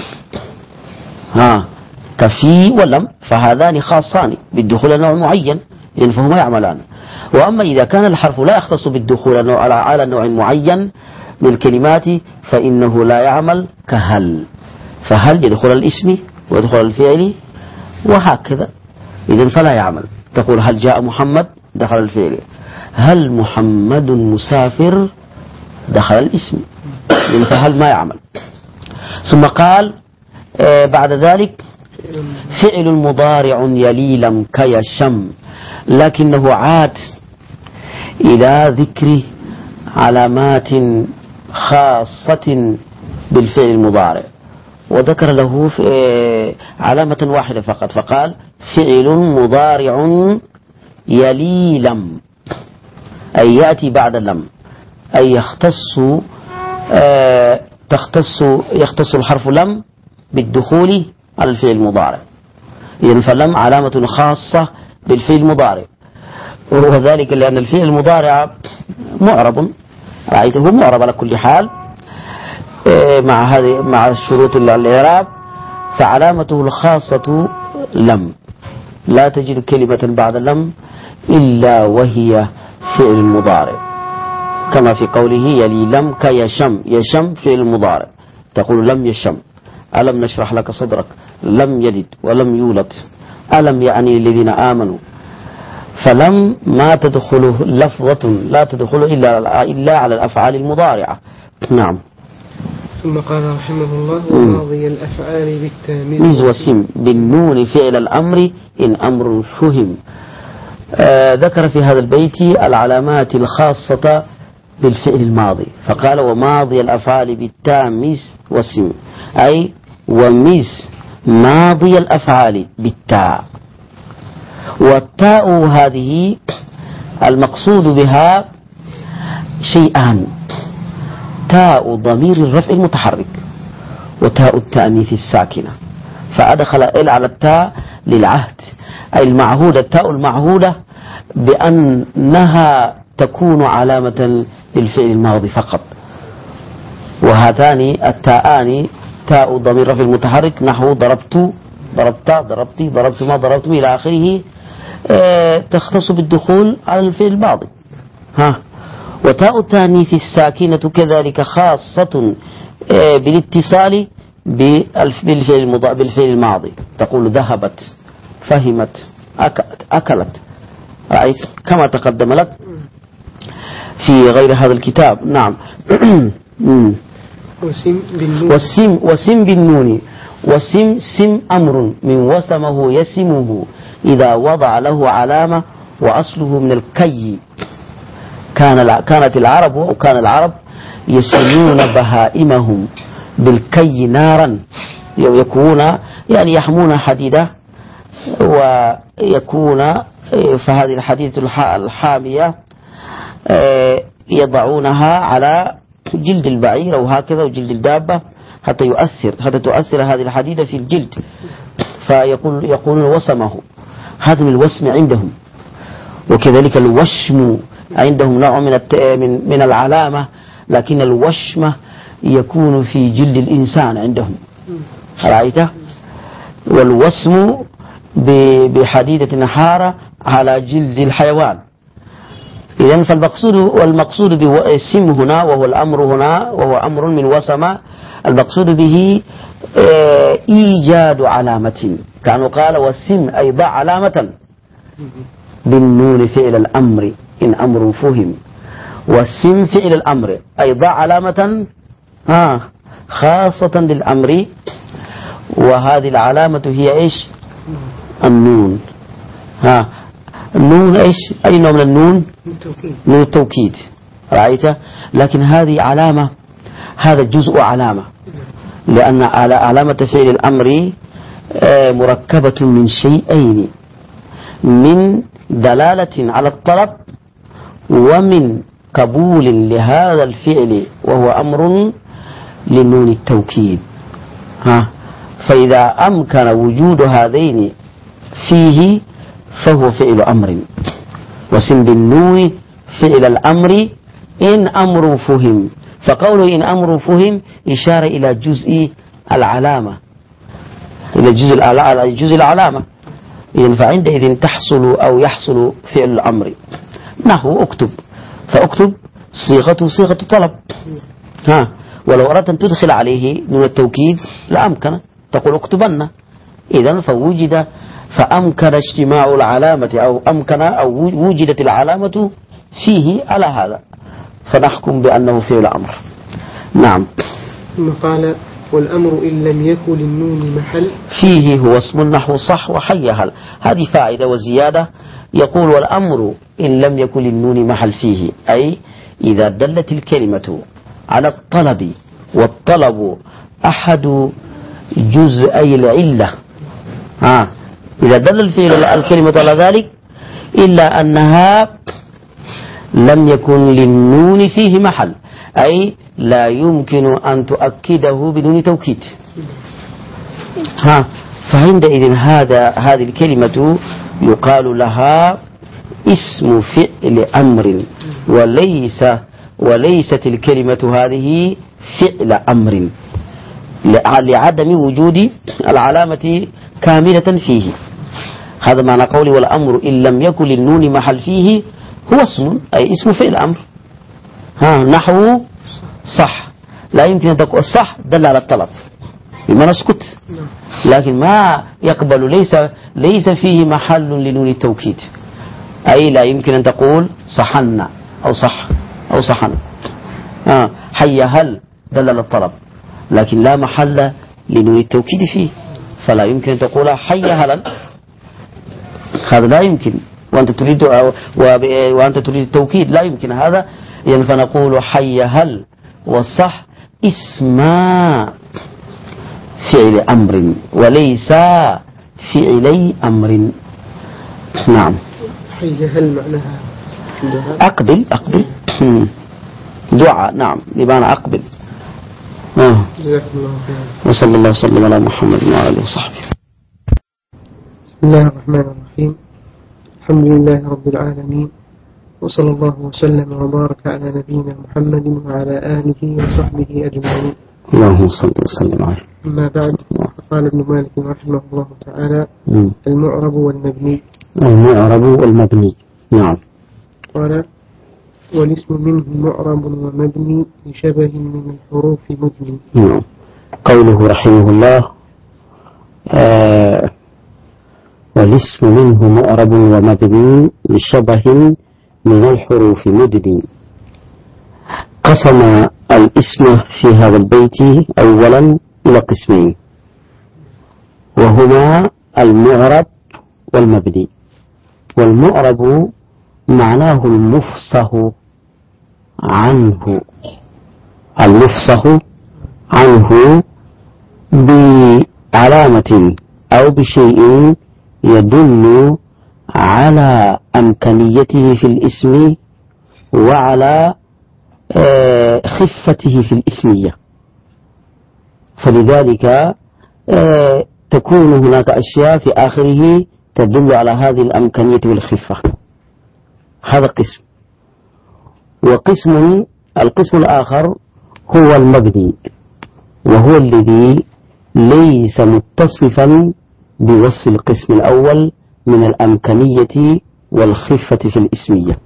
كفي ولم، فهذان خاصان بالدخول على نوع معين فهما يعملان. وأما إذا كان الحرف لا يختص بالدخول على نوع معين من الكلمات فإنه لا يعمل، كهل، فهل يدخل الاسم ويدخل الفعل وهكذا، إذن فلا يعمل. تقول هل جاء محمد، دخل الفعل. هل محمد مسافر، دخل الاسم، فهل ما يعمل. ثم قال بعد ذلك فعل مضارع يلي لم كيشم، لكنه عاد إلى ذكر علامات خاصة بالفعل المضارع، وذكر له علامة واحدة فقط، فقال فعل مضارع يلي لم، أي يأتي بعد لم، أي يختص الحرف لم بالدخول على الفعل المضارع. إذن فلم علامة خاصة بالفعل المضارع، وذلك لأن الفعل المضارع معرب، رأيته معرب على كل حال مع الشروط الإعراب، فعلامته الخاصة لم، لا تجد كلمة بعد لم إلا وهي فعل مضارع، كما في قوله يلي لم كيشم، يشم فعل مضارع، تقول لم يشم. ألم نشرح لك صدرك، لم يلد ولم يولد، ألم يعني الذين آمنوا. فلم ما تدخله لفظة، لا تدخل إلا على الأفعال المضارعة. نعم. ثم قال رحمه الله وماضي الأفعال بالتاميز وسم بالنون فعل الأمر إن أمر فهم. ذكر في هذا البيت العلامات الخاصة بالفعل الماضي، فقال وماضي الأفعال بالتاميز وسم، أي وميز ماضي الأفعال بالتاء. والتاء هذه المقصود بها شيئان: تاء ضمير الرفع المتحرك، وتاء التأنيث الساكنة، فأدخل ال على التاء للعهد، أي المعهودة، التاء المعهودة بأنها تكون علامة للفعل الماضي فقط. وهاتان التاءان تاء ضمير رفع المتحرك نحو ضربت، ضربت، ضربتي، ضربتما، ضربتم إلى آخره، تختص بالدخول على الفعل الماضي. وتاء التأنيث الساكنة كذلك خاصة بالاتصال بالفعل الماضي، تقول ذهبت، فهمت، أكلت، رأيت كما تقدم لك في غير هذا الكتاب. نعم. وسم بالنون، وسم سم أمر من وسمه يسمه إذا وضع له علامة وأصله من الكي. كانت العرب أو كان العرب يسمون بهائمهم بالكي نارا، يكون يعني يحمون حديدة، ويكون فهذه الحديدة الحامية يضعونها على جلد البعير أو هكذا وجلد الدابة حتى تؤثر هذه الحديدة في الجلد، فيقولون وسمه، هذا من الوسم عندهم. وكذلك الوشم عندهم نوع من العلامة، لكن الوشم يكون في جلد الإنسان عندهم، رأيته؟ والوسم بحديدة نحارة على جلد الحيوان. إذن والمقصود بالسم هنا وهو الأمر هنا وهو أمر من وسم، المقصود به إيجاد علامة، كانوا قال والسم أي ضع علامة بالنون فعل الأمر إن أمر فهم، والسم فعل الأمر أي ضع علامة خاصة للأمر، وهذه العلامة هي إيش؟ النون. النون إيش؟ أي نوع من النون؟ نون التوكيد، رأيت؟ لكن هذه علامة، هذا جزء علامة، لأن علامة فعل الأمر مركبة من شيئين، من دلالة على الطلب ومن قبول لهذا الفعل وهو أمر لنون التوكيد. فإذا أمكن وجود هذين فيه فهو فعل أمر. وسم بالنون فعل الأمر إن أمر فهم، فقوله إن أمر فهم إشارة إلى جزء العلامة، إلى جزء العلامة. إذن فعندئذ تحصل أو يحصل فعل الأمر، نحو أكتب، فأكتب صيغة طلب، ولو أردت أن تدخل عليه نون التوكيد لأمكن، تقول اكتبن. إذن فوجد، فأمكن اجتماع العلامة أو أمكن أو وجدت العلامة فيه على هذا، فنحكم بأنه فعل أمر. نعم. ثم قال والأمر إن لم يكن للنون محل فيه هو اسم نحو صح وحي هل. هذه فائدة وزيادة، يقول والأمر إن لم يكن للنون محل فيه، أي إذا دلت الكلمة على الطلب، والطلب أحد جزئي العلة، إذا دل الكلمة على ذلك إلا أنها لم يكن للنون فيه محل، أي لا يمكن أن تؤكده بدون توكيد. فعندئذ هذه الكلمة يقال لها اسم فعل أمر، وليست الكلمة هذه فعل أمر لعدم وجود العلامة كاملة فيه. هذا معنى قولي والأمر إن لم يكن للنون محل فيه هو اسم، أي اسم فعل أمر. نحو صح، لا يمكن أن تقول صح دل على الطلب بما نسكت، لكن ما يقبل، ليس فيه محل لنون التوكيد، أي لا يمكن أن تقول صحنا أو صح أو صحن. حي هل دل على الطلب، لكن لا محل لنون التوكيد فيه، فلا يمكن أن تقول حي هلا، هذا لا يمكن، وأنت تريد التوكيد لا يمكن هذا. يعني فنقول حي هل والصح اسما فعل أمر وليس فعلي أمر. نعم. حي هل معناها أقبل دعاء، نعم، بمعنى أقبل. جزاكم الله خيرا. وصلى الله وسلم على محمد وعلى آله وصحبه. بسم الله الرحمن الرحيم. الحمد لله رب العالمين، وصلى الله وسلم وبارك على نبينا محمد وعلى آله وصحبه أجمعين. اللهم صل وسلم عليه. أما بعد، قال ابن مالك رحمه الله تعالى: المعرب والمبني. المعرب والمبني، نعم. قال: والاسم منه معرب ومبني لشبه من الحروف مدني. نعم. قوله رحمه الله: والاسم منه معرب ومبني لشبه من الحروف مدني. قسم الاسم في هذا البيت أولا إلى قسمين، وهما المعرب والمبني. والمعرب معناه المفصح عنه، المفصح عنه بعلامة أو بشيء يدل على أمكانيته في الاسم وعلى خفته في الاسمية، فلذلك تكون هناك أشياء في آخره تدل على هذه الأمكانية والخفة. هذا قسم. القسم الآخر هو المبني، وهو الذي ليس متصفا بوصف القسم الأول من الأمكانية والخفة في الاسمية.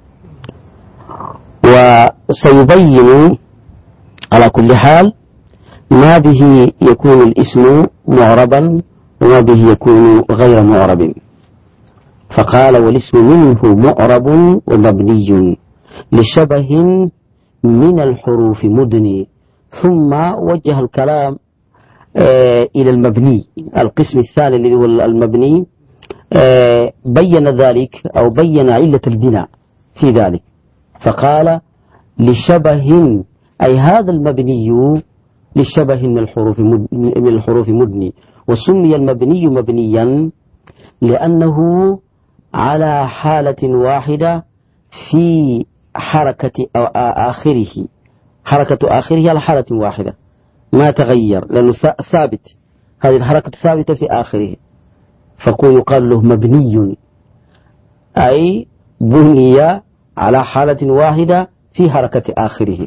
وسيبين على كل حال ما به يكون الاسم معربا وما به يكون غير معرب. فقال: والاسم منه معرب ومبني لشبه من الحروف مدني. ثم وجه الكلام إلى المبني، القسم الثاني الذي هو المبني، بين ذلك أو بين علة البناء في ذلك، فقال: لشبه، أي هذا المبني لشبه من الحروف مدني. وسمي المبني مبنيا لأنه على حالة واحدة في حركة آخره، حركة آخره على حالة واحدة ما تغير، لأنه ثابت، هذه الحركة ثابتة في آخره، يقال له مبني، أي بني على حالة واحدة في حركة آخره.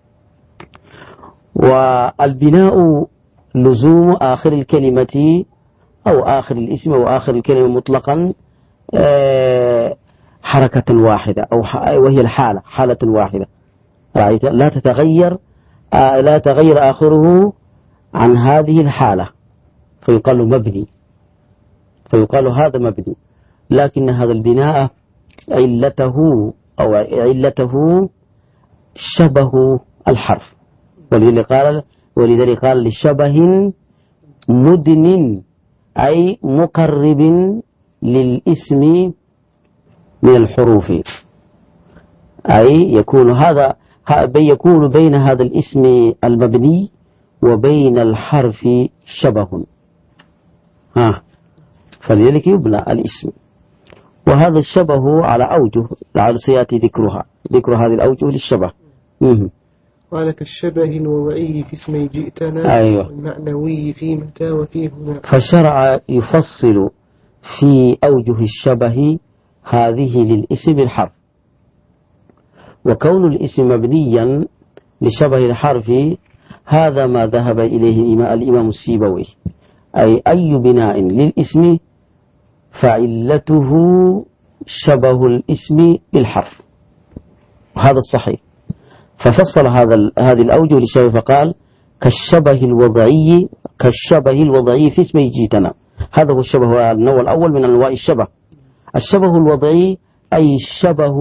والبناء لزوم آخر الكلمة أو آخر الاسم أو آخر الكلمة مطلقا حركة واحدة، وهي حالة واحدة، رأيت؟ لا تغير آخره عن هذه الحالة، فيقال له مبني، فيقال هذا مبني. لكن هذا البناء علته شبه الحرف، ولذلك قال لشبه مدن، أي مقرب للاسم من الحروف، أي يكون بين هذا الاسم المبني وبين الحرف شبه، فلذلك يبنى الاسم. وهذا الشبه على أوجه لعل سيأتي ذكر هذه الأوجه للشبه. قال: كالشبه الوضعي في اسمي جئتنا، أيوة. والمعنوي في متى وفي هنا. فشرع يفصل في أوجه الشبه هذه للاسم الحرف. وكون الاسم مبنيا لشبه الحرف هذا ما ذهب إليه الإمام السيبوي، أي بناء للاسم فعلته شبه الاسم بالحرف، وهذا الصحيح. ففصل هذه الأوجه للشبه فقال: كالشبه الوضعي في اسمي جئتنا. هذا هو الشبه، النوع الأول من أنواع الشبه. الشبه الوضعي أي الشبه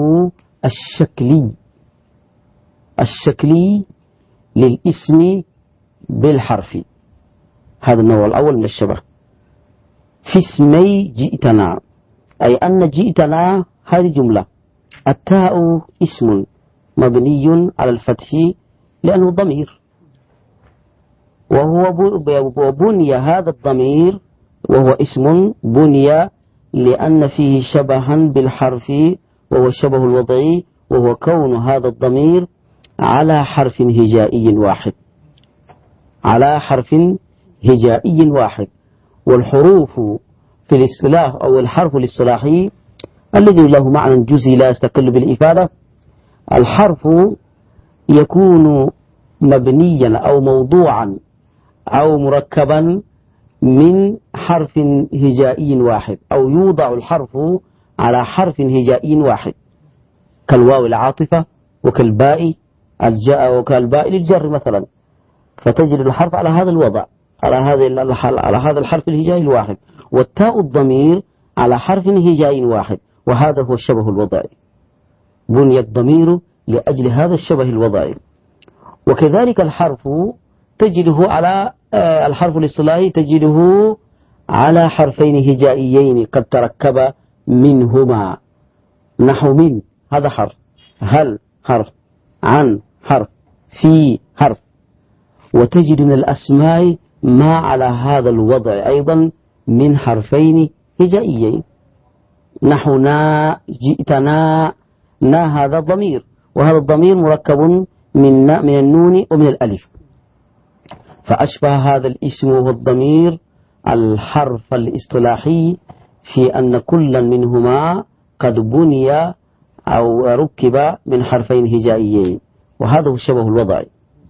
الشكلي للاسم بالحرف، هذا النوع الأول من الشبه. في اسمي جئتنا، أي أن جئتنا هذه جملة، التاء اسم مبني على الفتح لأنه ضمير، وبني هذا الضمير وهو اسم بني لأن فيه شبها بالحرف وهو الشبه الوضعي، وهو كون هذا الضمير على حرف هجائي واحد. على حرف هجائي واحد. والحروف في الاصطلاح أو الحرف الاصطلاحي الذي له معنى جزئي لا يستقل بالإفادة، الحرف يكون مبنيا أو موضوعا أو مركبا من حرف هجائي واحد، أو يوضع الحرف على حرف هجائي واحد كالواو العاطفة وكالباء الجاء وكالباء للجر مثلا، فتجد الحرف على هذا الوضع، على هذا الحرف الهجائي الواحد، والتاء الضمير على حرف هجائي واحد، وهذا هو الشبه الوضعي. بني الضمير لأجل هذا الشبه الوضعي. وكذلك الحرف تجده على الحرف الاصطلاحي تجده على حرفين هجائيين قد تركب منهما، نحو من هذا حرف، هل حرف، عن حرف، في حرف. وتجد من الأسماء ما على هذا الوضع أيضا من حرفين هجائيين، نحو نا، جئتنا، نا هذا ضمير، وهذا الضمير مركب من النون ومن الألف، فأشبه هذا الاسم والضمير الحرف الاصطلاحي في أن كلا منهما قد بني أو ركب من حرفين هجائيين، وهذا هو الشبه الوضعي.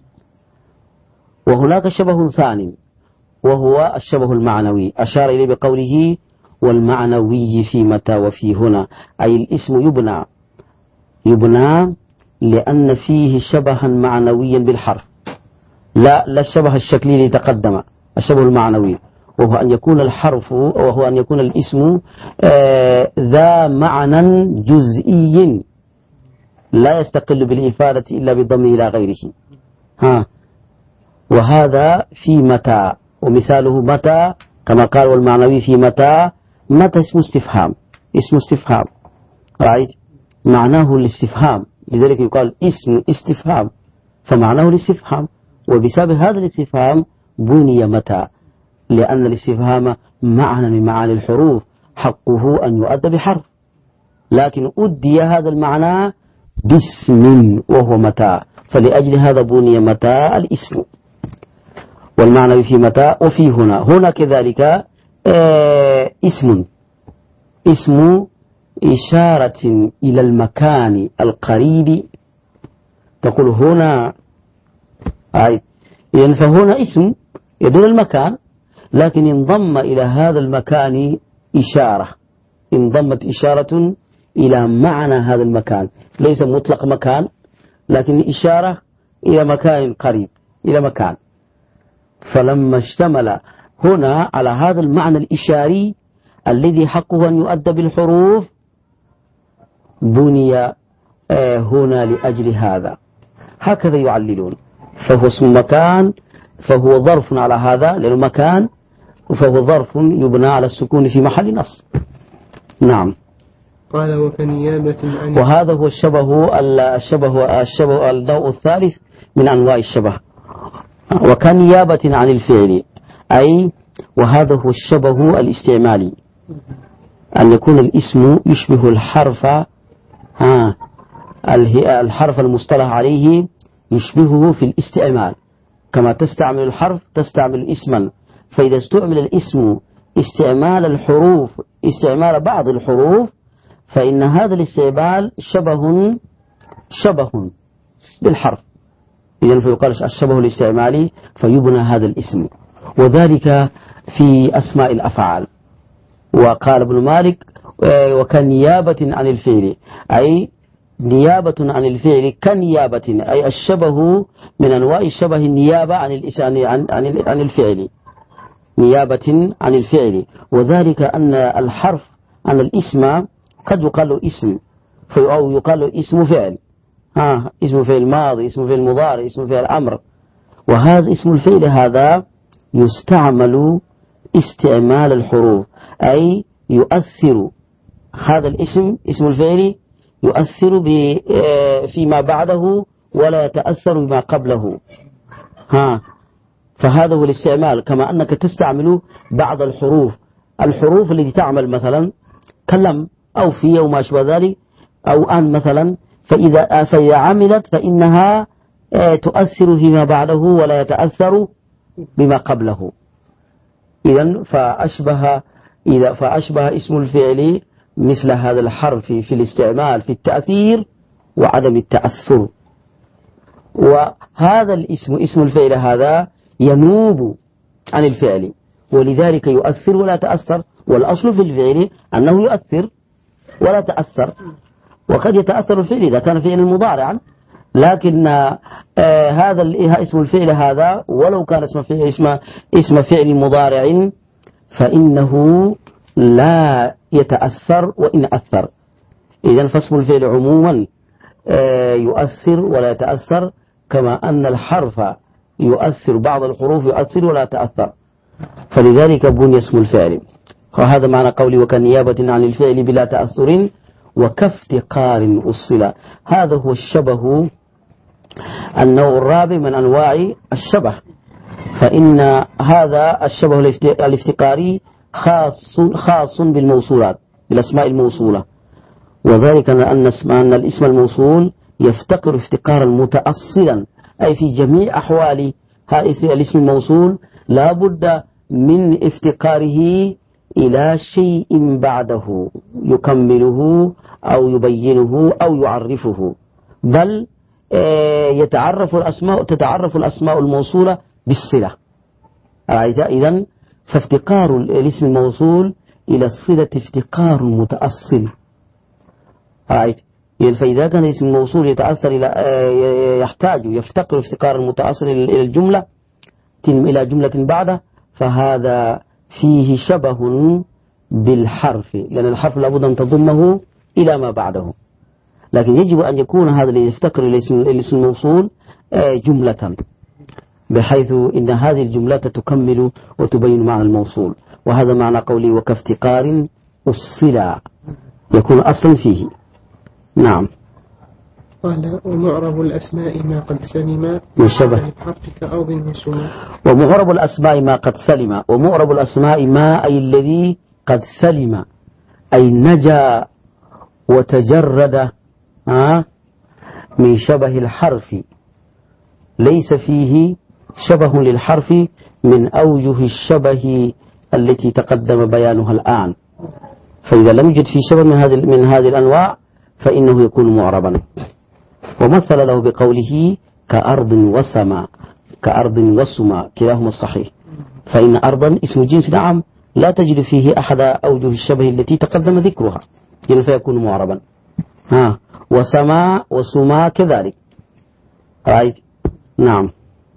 وهناك شبه ثاني وهو الشبه المعنوي، أشار إليه بقوله والمعنوي في متى وفي هنا، أي الاسم يبنى لأن فيه شبها معنويا بالحرف، لا الشبه الشكلي اللي تقدم، الشبه المعنوي، وهو أن يكون الحرف وهو أن يكون الاسم ذا معنى جزئي لا يستقل بالإفادة إلا بالضم إلى غيره. وهذا في متى، ومثاله متى كما قال والمعنوي في متى. متى اسم استفهام رأيت معناه الاستفهام، لذلك يقال اسم استفهام، فمعناه الاستفهام، وبسبب هذا الاستفهام بني متى، لأن الاستفهام معنى من معاني الحروف حقه أن يؤدى بحرف، لكن أدي هذا المعنى باسم وهو متى، فلأجل هذا بني متى الاسم. والمعنى في متى وفي هنا كذلك اسم إشارة إلى المكان القريب، تقول هنا يعني فهنا اسم يدل المكان، لكن انضم إلى هذا المكان إشارة، انضمت إشارة إلى معنى هذا المكان، ليس مطلق مكان لكن إشارة إلى مكان قريب، إلى مكان. فلما اشتمل هنا على هذا المعنى الإشاري الذي حقه أن يؤدى بالحروف بني هنا لأجل هذا، هكذا يعللون. فهو اسم مكان، فهو ظرف على هذا لأنه مكان، فهو ظرف يبنى على السكون في محل نصب. نعم. قال وكنيابة عن، وهذا هو الشبه النوع الثالث من أنواع الشبه. وكنيابة عن الفعل، أي وهذا هو الشبه الاستعمالي، أن يكون الاسم يشبه الحرف المصطلح عليه، يشبهه في الاستعمال، كما تستعمل الحرف تستعمل اسما، فإذا استعمل الاسم استعمال بعض الحروف فإن هذا الاستعمال شبه بالحرف، إذن فيقال الشبه الاستعمالي فيبنى هذا الاسم، وذلك في أسماء الأفعال. وقال ابن مالك وكنيابة عن الفعل، أي نيابة عن الفعل كنيابة، أي الشبه من أنواع الشبه النيابة عن الفعل، نيابة عن الفعل. وذلك أن الحرف أن الاسم قد يقال له اسم أو يقال له اسم فعل، اسم فعل ماضي، اسم فعل مضارع، اسم فعل أمر. وهذا اسم الفعل هذا يستعمل استعمال الحروف، أي يؤثر هذا الاسم اسم الفعل يؤثر فيما بعده ولا يتأثر بما قبله. فهذا هو الاستعمال، كما أنك تستعمل بعض الحروف التي تعمل مثلا كلم أو في أو ما أشبه ذلك أو أن مثلا، فإذا عملت فإنها تؤثر فيما بعده ولا يتأثر بما قبله. إذن فأشبه اسم الفعل مثل هذا الحرف في الاستعمال في التأثير وعدم التأثر. وهذا الاسم اسم الفعل هذا ينوب عن الفعل، ولذلك يؤثر ولا تأثر. والأصل في الفعل أنه يؤثر ولا تأثر، وقد يتأثر الفعل إذا كان فعلا مضارعا، لكن هذا اسم الفعل هذا ولو كان اسم فعل مضارع فإنه لا يتأثر وإن أثر. إذن فاسم الفعل عموما يؤثر ولا يتأثر، كما أن الحرف يؤثر، بعض الحروف يؤثر ولا تأثر، فلذلك بني اسم الفعل. وهذا معنى قولي وكنيابة عن الفعل بلا تأثر وكافتقار أصلا. هذا هو الشبه النوع الرابع من أنواع الشبه. فإن هذا الشبه الافتقاري خاص بالموصولات، بالأسماء الموصولة، وذلك أن الاسم الموصول يفتقر افتقارا متأصلا، أي في جميع أحوال الاسم الموصول لا بد من افتقاره إلى شيء بعده يكمله أو يبينه أو يعرفه، بل تتعرف الأسماء الموصولة بالصلة. إذن فافتقار الاسم الموصول إلى الصلة افتقار متأصل. فإذا كان الاسم الموصول يتأثر يفتقر افتقارا متأصلا إلى الجملة إلى جملة بعده، فهذا فيه شبه بالحرف، لأن الحرف لابد أن تضمه إلى ما بعده. لكن يجب أن يكون هذا الذي يفتقر الاسم الموصول جملة، بحيث إن هذه الجملة تكمل وتبين معنى الموصول. وهذا معنى قولي وكافتقار الصلة، يكون أصلا فيه. نعم. قال ومعرب الأسماء ما قد سلم من شبه الحرف كأرض وسماء. ومعرب الأسماء ما قد سلم، ومعرب الأسماء ما أي الذي قد سلم، أي نجا وتجرد من شبه الحرف، ليس فيه شبه للحرف من أوجه الشبه التي تقدم بيانها الآن. فإذا لم يوجد فيه شبه من هذه الأنواع فإنه يكون معربا. ومثل له بقوله كأرض وسماء، كأرض وسماء كلاهما الصحيح، فإن أرضا اسم جنس نعم لا تجد فيه أحد أوجه الشبه التي تقدم ذكرها، إذن فيكون معربا. وسماء وسماء كذلك. رأيت؟ نعم.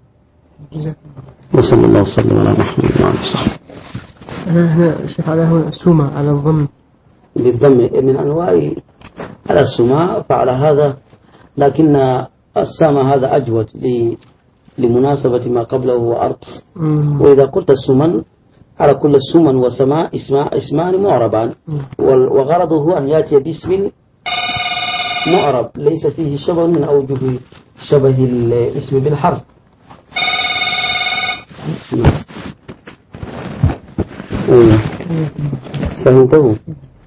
وصلى الله وسلم على محمد وعلى آله وصحبه. هنا شيخ على السماء على الضم، بالضم من أنواع على السماء، فعلى هذا، لكن السماء هذا أجود لمناسبة ما قبله وأرض. وإذا قلت السمن على كل السمن وسماء اسمان معربان، وغرضه أن يأتي باسم معرب ليس فيه شبه من أوجه شبه الاسم بالحرف. فهمته؟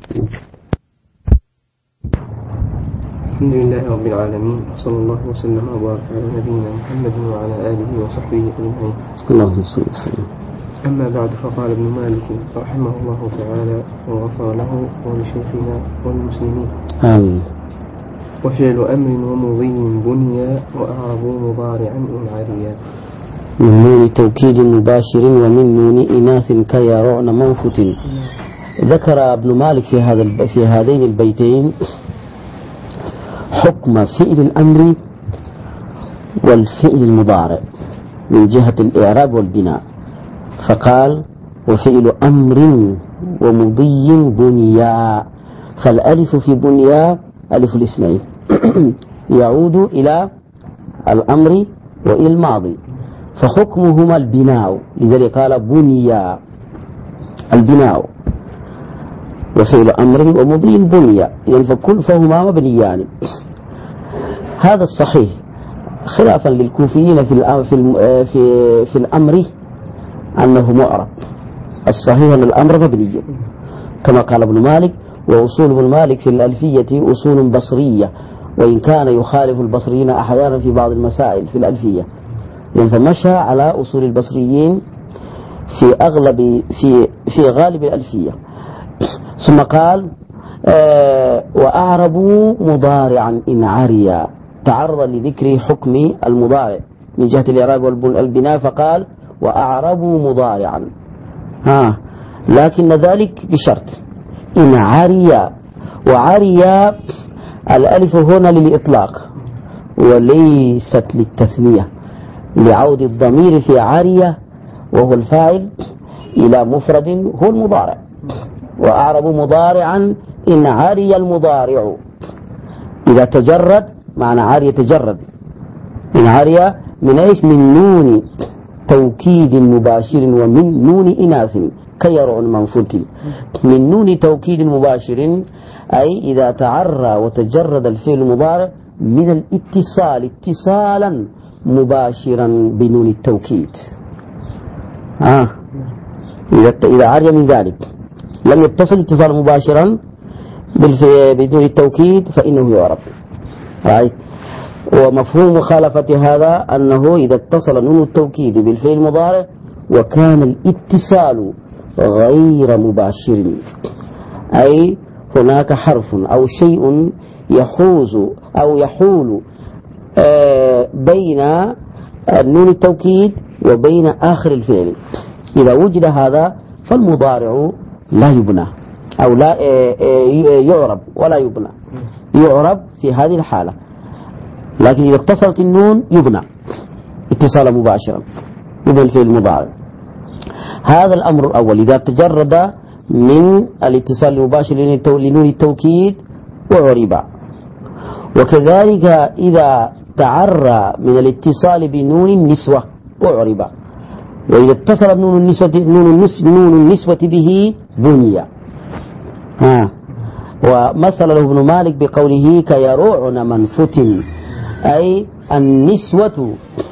الحمد لله رب العالمين، وصلى الله وسلم وبارك على نبينا محمد وعلى آله وصحبه أجمعين. اللهم صل وسلم. أما بعد، فقال ابن مالك رحمه الله تعالى وغفر له ولشيخنا والمسلمين. آمين. وفعل أمر ومضي بنيا وأعرب مضارعا إن عريا. من نون توكيد مباشر ومن نون إناث كيرعن منفت. ذكر ابن مالك في هذين البيتين حكم فعل الأمر والفعل المضارع من جهة الإعراب والبناء، فقال وفعل أمر ومضي بنيا، فالألف في بنيا ألف الاثنين يعود إلى الأمر وإلى الماضي، فحكمهما البناء، لذلك قال بنيا البناء. وفعل أمر ومضي بنيا، يعني فهما مبنيان. هذا الصحيح، خلافا للكوفيين في الأمر أنه معرب. الصحيح أن الأمر مبني كما قال ابن مالك، وأصول ابن مالك في الألفية أصول بصرية، وإن كان يخالف البصريين أحيانا في بعض المسائل في الألفية، يعني فمشى على أصول البصريين في غالب الألفية. ثم قال وأعربوا مضارعا إن عريا، تعرض لذكر حكم المضارع من جهة الإعراب والبناء فقال وأعربوا مضارعا، لكن ذلك بشرط إن عريا. وعريا الألف هنا للإطلاق وليست للتثنية، لعود الضمير في عريا وهو الفاعل إلى مفرد هو المضارع. وأعربوا مضارعا إن عري المضارع، إذا تجرد معنى عري تجرد، إن عري من إيش؟ من نون توكيد مباشر ومن نون إناث كيرع منفوت. من نون توكيد مباشر أي إذا تعرى وتجرد الفعل المضارع من الاتصال اتصالا مباشرا بنون التوكيد. إذا عري من ذلك لم يتصل اتصال مباشرا بدون التوكيد فإنه يعرب. ومفهوم مخالفة هذا أنه إذا اتصل نون التوكيد بالفعل المضارع وكان الاتصال غير مباشر، أي هناك حرف أو شيء يحوز أو يحول بين نون التوكيد وبين آخر الفعل، إذا وجد هذا فالمضارع لا يبنى أو لا يعرب ولا يبنى، يعرب في هذه الحالة. لكن إذا اتصلت النون يبنى اتصالا مباشرا يبنى الفعل المضارع. هذا الأمر الأول إذا تجرد من الاتصال المباشر لنون التوكيد وعرب. وكذلك إذا تعرى من الاتصال بنون النسوة وعرب. وإذا اتصلت نون النسوة به بني. ومثل له ابن مالك بقوله كيروعن منفت، أي النسوة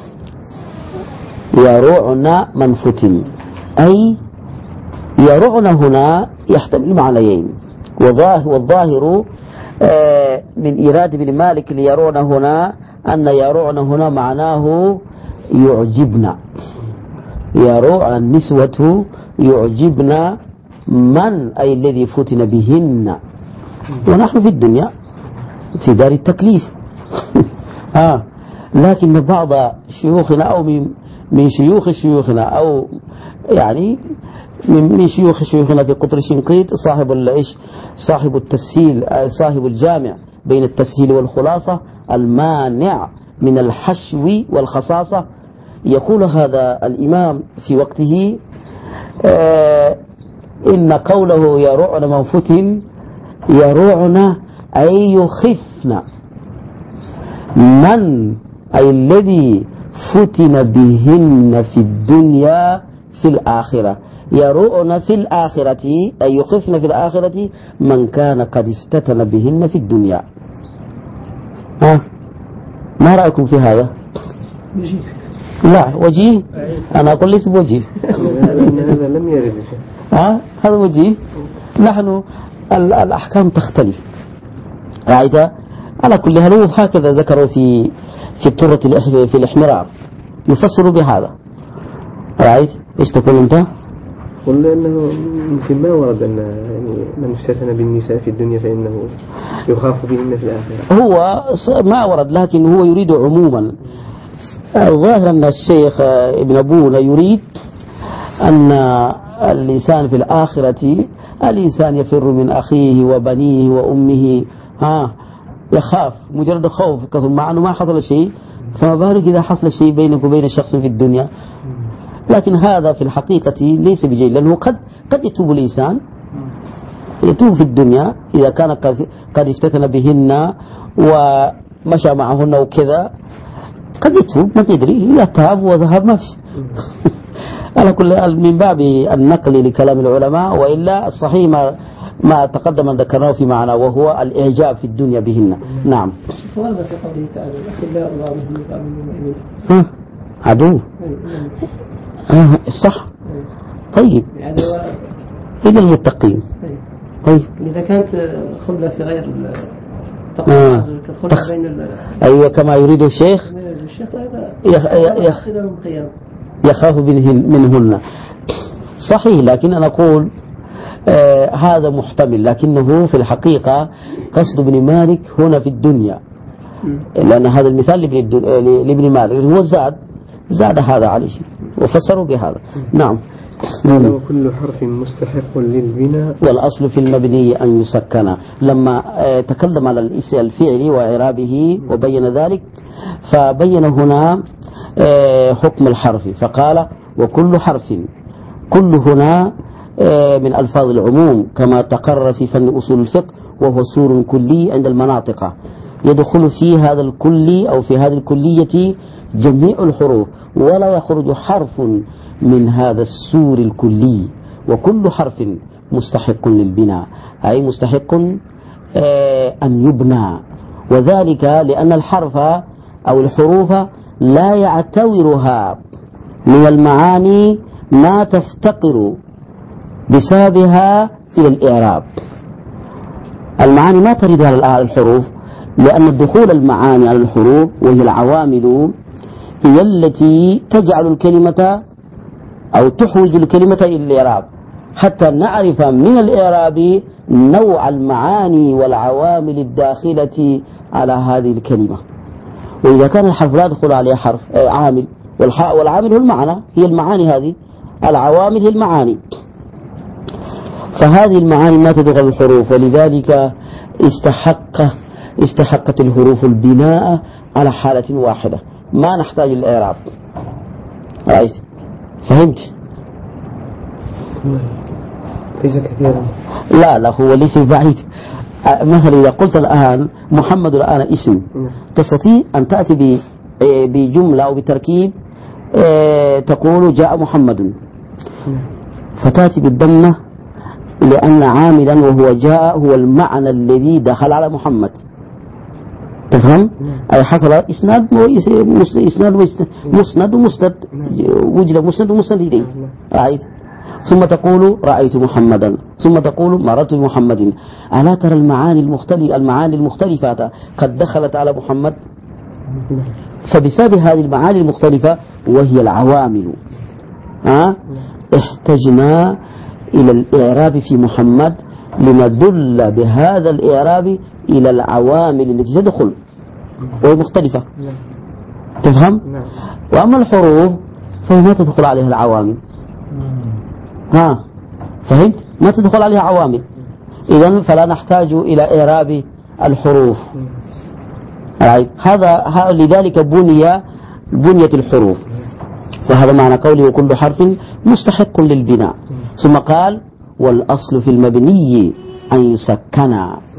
يروعن منفت، أي يروعن هنا يحتمل معنيين. والظاهر من إيراد ابن مالك ليروعن هنا أن يروعن هنا معناه يعجبن، يروعن النسوة يعجبن من أي الذي فتن بهن، ونحن في الدنيا في دار التكليف. لكن بعض شيوخنا أو من شيوخ شيوخنا أو يعني من شيوخ شيوخنا في قطر الشنقيط صاحب التسهيل، صاحب الجامع بين التسهيل والخلاصة المانع من الحشو والخصاصة، يقول هذا الإمام في وقته إن قوله يروعن منفت يروعن أي يخفن من أي الذي فتن بهن في الدنيا في الآخرة، يروعن في الآخرة أي يخفن في الآخرة من كان قد افتتن بهن في الدنيا. ما رأيكم في هذا؟ لا وجيه، أنا أقول ليس بوجيه. هذا لم يرد. هذا وجيه. نحن الأحكام تختلف. رأيت على كل حال هكذا ذكروا في الطرة في الإحمرار يفسروا بهذا. رأيت إيش تقول أنت؟ قلنا أنه يمكن ما ورد أن يعني من افتتن بالنساء في الدنيا فإنه يخاف بهن في الآخرة. هو ما ورد، لكن هو يريد عموما. الظاهر أن الشيخ ابن أبونا يريد أن الإنسان في الآخرة الإنسان يفر من أخيه وبنيه وأمه، يخاف مجرد خوف كثر، مع أنه ما حصل شيء، فما بالك إذا حصل شيء بينك وبين شخص في الدنيا. لكن هذا في الحقيقة ليس بجيد، لأنه قد يتوب الإنسان، يتوب في الدنيا إذا كان قد افتتن بهن ومشى معهن وكذا، قد يتوب ما تدري، إذا تاب وذهب ما فيش. على كل من باب النقل لكلام العلماء، وإلا الصحيح ما تقدم أن ذكرناه في معنى وهو الإعجاب في الدنيا بهن. نعم. ورد في قوله تعالى الأخلاء بعضهم لبعض المؤمنين. عدو. صح. طيب. إلى المتقين. طيب. إذا كانت الخلة في غير التقوى بين أيوة كما يريد الشيخ الشيخ هذا يخاف منهن صحيح، لكن أنا أقول هذا محتمل، لكنه في الحقيقة قصد ابن مالك هنا في الدنيا، لأن هذا المثال لابن مالك هو زاد هذا عليه وفسروا بهذا. نعم. وكل حرف مستحق للبناء والأصل في المبني أن يسكن. لما تكلم على الفعل وإعرابه وبين ذلك، فبين هنا حكم الحرف فقال وكل حرف، كل هنا من ألفاظ العموم كما تقرر في فن أصول الفقه، وهو سور كلي عند المناطق يدخل في هذا الكلي أو في هذه الكلية جميع الحروف، ولا يخرج حرف من هذا السور الكلي. وكل حرف مستحق للبناء، أي مستحق أن يبنى، وذلك لأن الحرف أو الحروف لا يعتورها من المعاني ما تفتقر بسببها إلى الإعراب. المعاني ما ترد على الحروف، لأن الدخول المعاني على الحروف وهي العوامل هي التي تجعل الكلمة أو تحوج الكلمة إلى الإعراب، حتى نعرف من الإعراب نوع المعاني والعوامل الداخلة على هذه الكلمة. وإذا كان الحرف لا يدخل عليه حرف عامل، والعامل هو المعنى، هي المعاني هذه، العوامل هي المعاني، فهذه المعاني ما تدخل الحروف، ولذلك استحقت الحروف البناء على حالة واحدة، ما نحتاج الإعراب. رأيت؟ فهمت؟ ليس كثيرا. لا هو ليس بعيد. مثلا إذا قلت الآن محمد الآن اسم، تستطيع أن تأتي بجملة أو بتركيب تقول جاء محمد، فتأتي بالضمة لأن عاملا وهو جاء هو المعنى الذي دخل على محمد. تفهم؟ أي حصل إسناد مسند ومسند، وجد مسند ومسند إليه. رأيت؟ ثم تقول رأيت محمدا، ثم تقول مررت بمحمد. ألا ترى المعاني المختلفة قد دخلت على محمد؟ فبسبب هذه المعاني المختلفة وهي العوامل احتجنا إلى الإعراب في محمد لندل بهذا الإعراب إلى العوامل التي تدخل وهي مختلفة. تفهم؟ وأما الحروف فهي ما تدخل عليها العوامل. فهمت؟ ما تدخل عليها عوامل، إذن فلا نحتاج إلى إعراب الحروف. هذا لذلك بنيت الحروف، وهذا معنى قوله وكل حرف مستحق للبناء. ثم قال والأصل في المبني أن يسكن.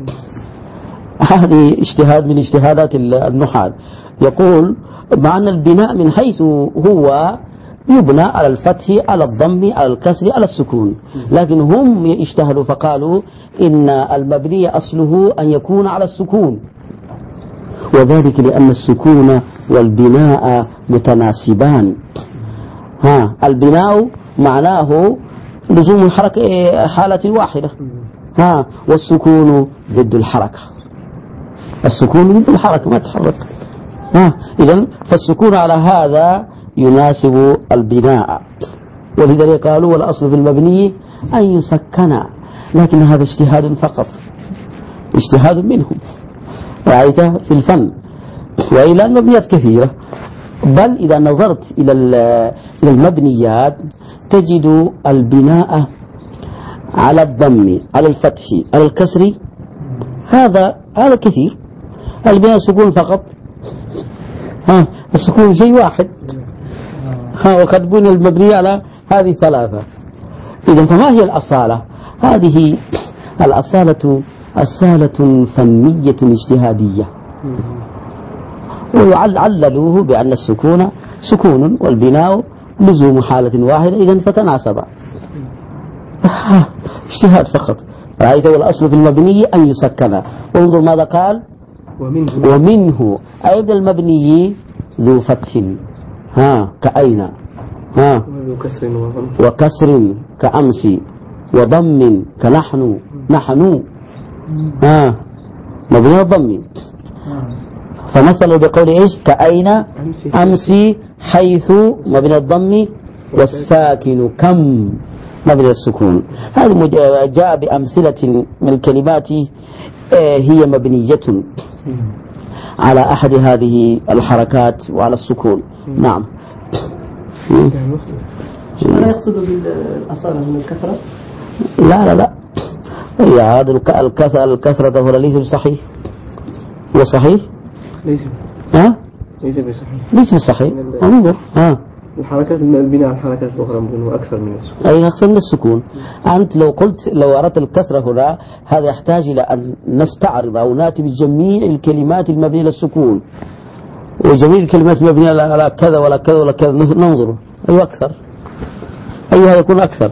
هذه اجتهاد من اجتهادات النحاة، يقول مع أن البناء من حيث هو يبنى على الفتح، على الضم، على الكسر، على السكون، لكن هم اجتهدوا فقالوا إن المبني أصله أن يكون على السكون، وذلك لأن السكون والبناء متناسبان. البناء معناه لزوم الحركة حالة واحدة، والسكون ضد الحركة، السكون ضد الحركة ما تحرك. إذن فالسكون على هذا يناسب البناء، ولذلك قالوا والأصل في المبني أن يسكن، لكن هذا اجتهاد فقط، اجتهاد منهم، رأيته في الفن، وإلى المبنيات كثيرة. بل إذا نظرت إلى المبنيات تجد البناء على الضم، على الفتح، على الكسر، هذا كثير. البناء سكون فقط، السكون شيء واحد، وقد بني المبني على هذه ثلاثة. إذا فما هي الأصالة؟ هذه الأصالة أصالة فنية اجتهادية، وعللوه بأن السكون سكون والبناء لزوم حالة واحدة، إذن فتناسبا. اجتهاد فقط. رأيت والأصل في المبني أن يسكن. وانظر ماذا قال ومنه أيضا المبني ذو فتح كأين وكسر كأمس وضم كنحن مبني ضم فمثل بقول إيش؟ كأين أمسي حيث مبنى الضم والساكن كم مبنى السكون. هذه جاء بأمثلة من الكلمات هي مبنية على أحد هذه الحركات وعلى السكون. نعم. لا يقصد بالأصالة من الكثرة؟ لا هي هذا الكثرة هو ليس بصحيح. هو صحيح؟ ليس بصحيح. ليس بصحيح. انظر الحركات البناء على الحركات الأخرى ممكن أكثر من السكون. أي أكثر من السكون. أنت لو أردت الكسرة هنا هذا يحتاج إلى أن نستعرض أو نأتي بجميع الكلمات المبنية للسكون وجميع الكلمات المبنية على كذا ولا كذا ولا كذا ننظر أي أكثر أيها يكون أكثر.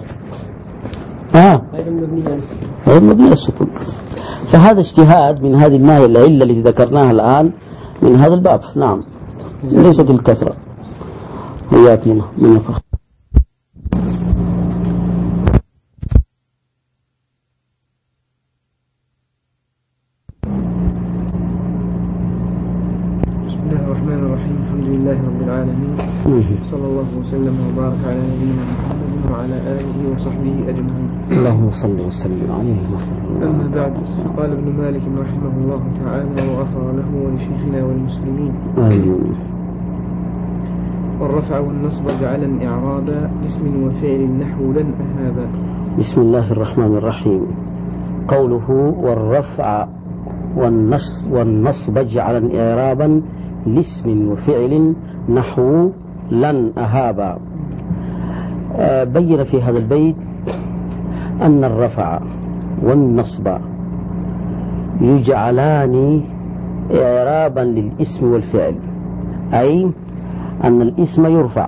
غير مبنية للسكون. فهذا اجتهاد من هذه الناحية العلة التي ذكرناها الآن من هذا الباب. نعم ليست الكثرة. وياتينا من يقرأ. بسم الله الرحمن الرحيم. الحمد لله رب العالمين، صلى الله وسلم وبارك على نبينا محمد وعلى آله وصحبه أجمعين. اللهم صل وسلم عليه. أما بعد، قال ابن مالك رحمه الله تعالى وغفر له ولشيخنا والمسلمين: والرفع والنصب جعلا إعرابا اسم وفعل نحو لن أهابا. بسم الله الرحمن الرحيم. قوله والرفع والنصب جعلا إعرابا لاسم وفعل نحو لن أهابا. بين في هذا البيت أن الرفع والنصب يجعلان إعرابا للاسم والفعل، أي أن الاسم يرفع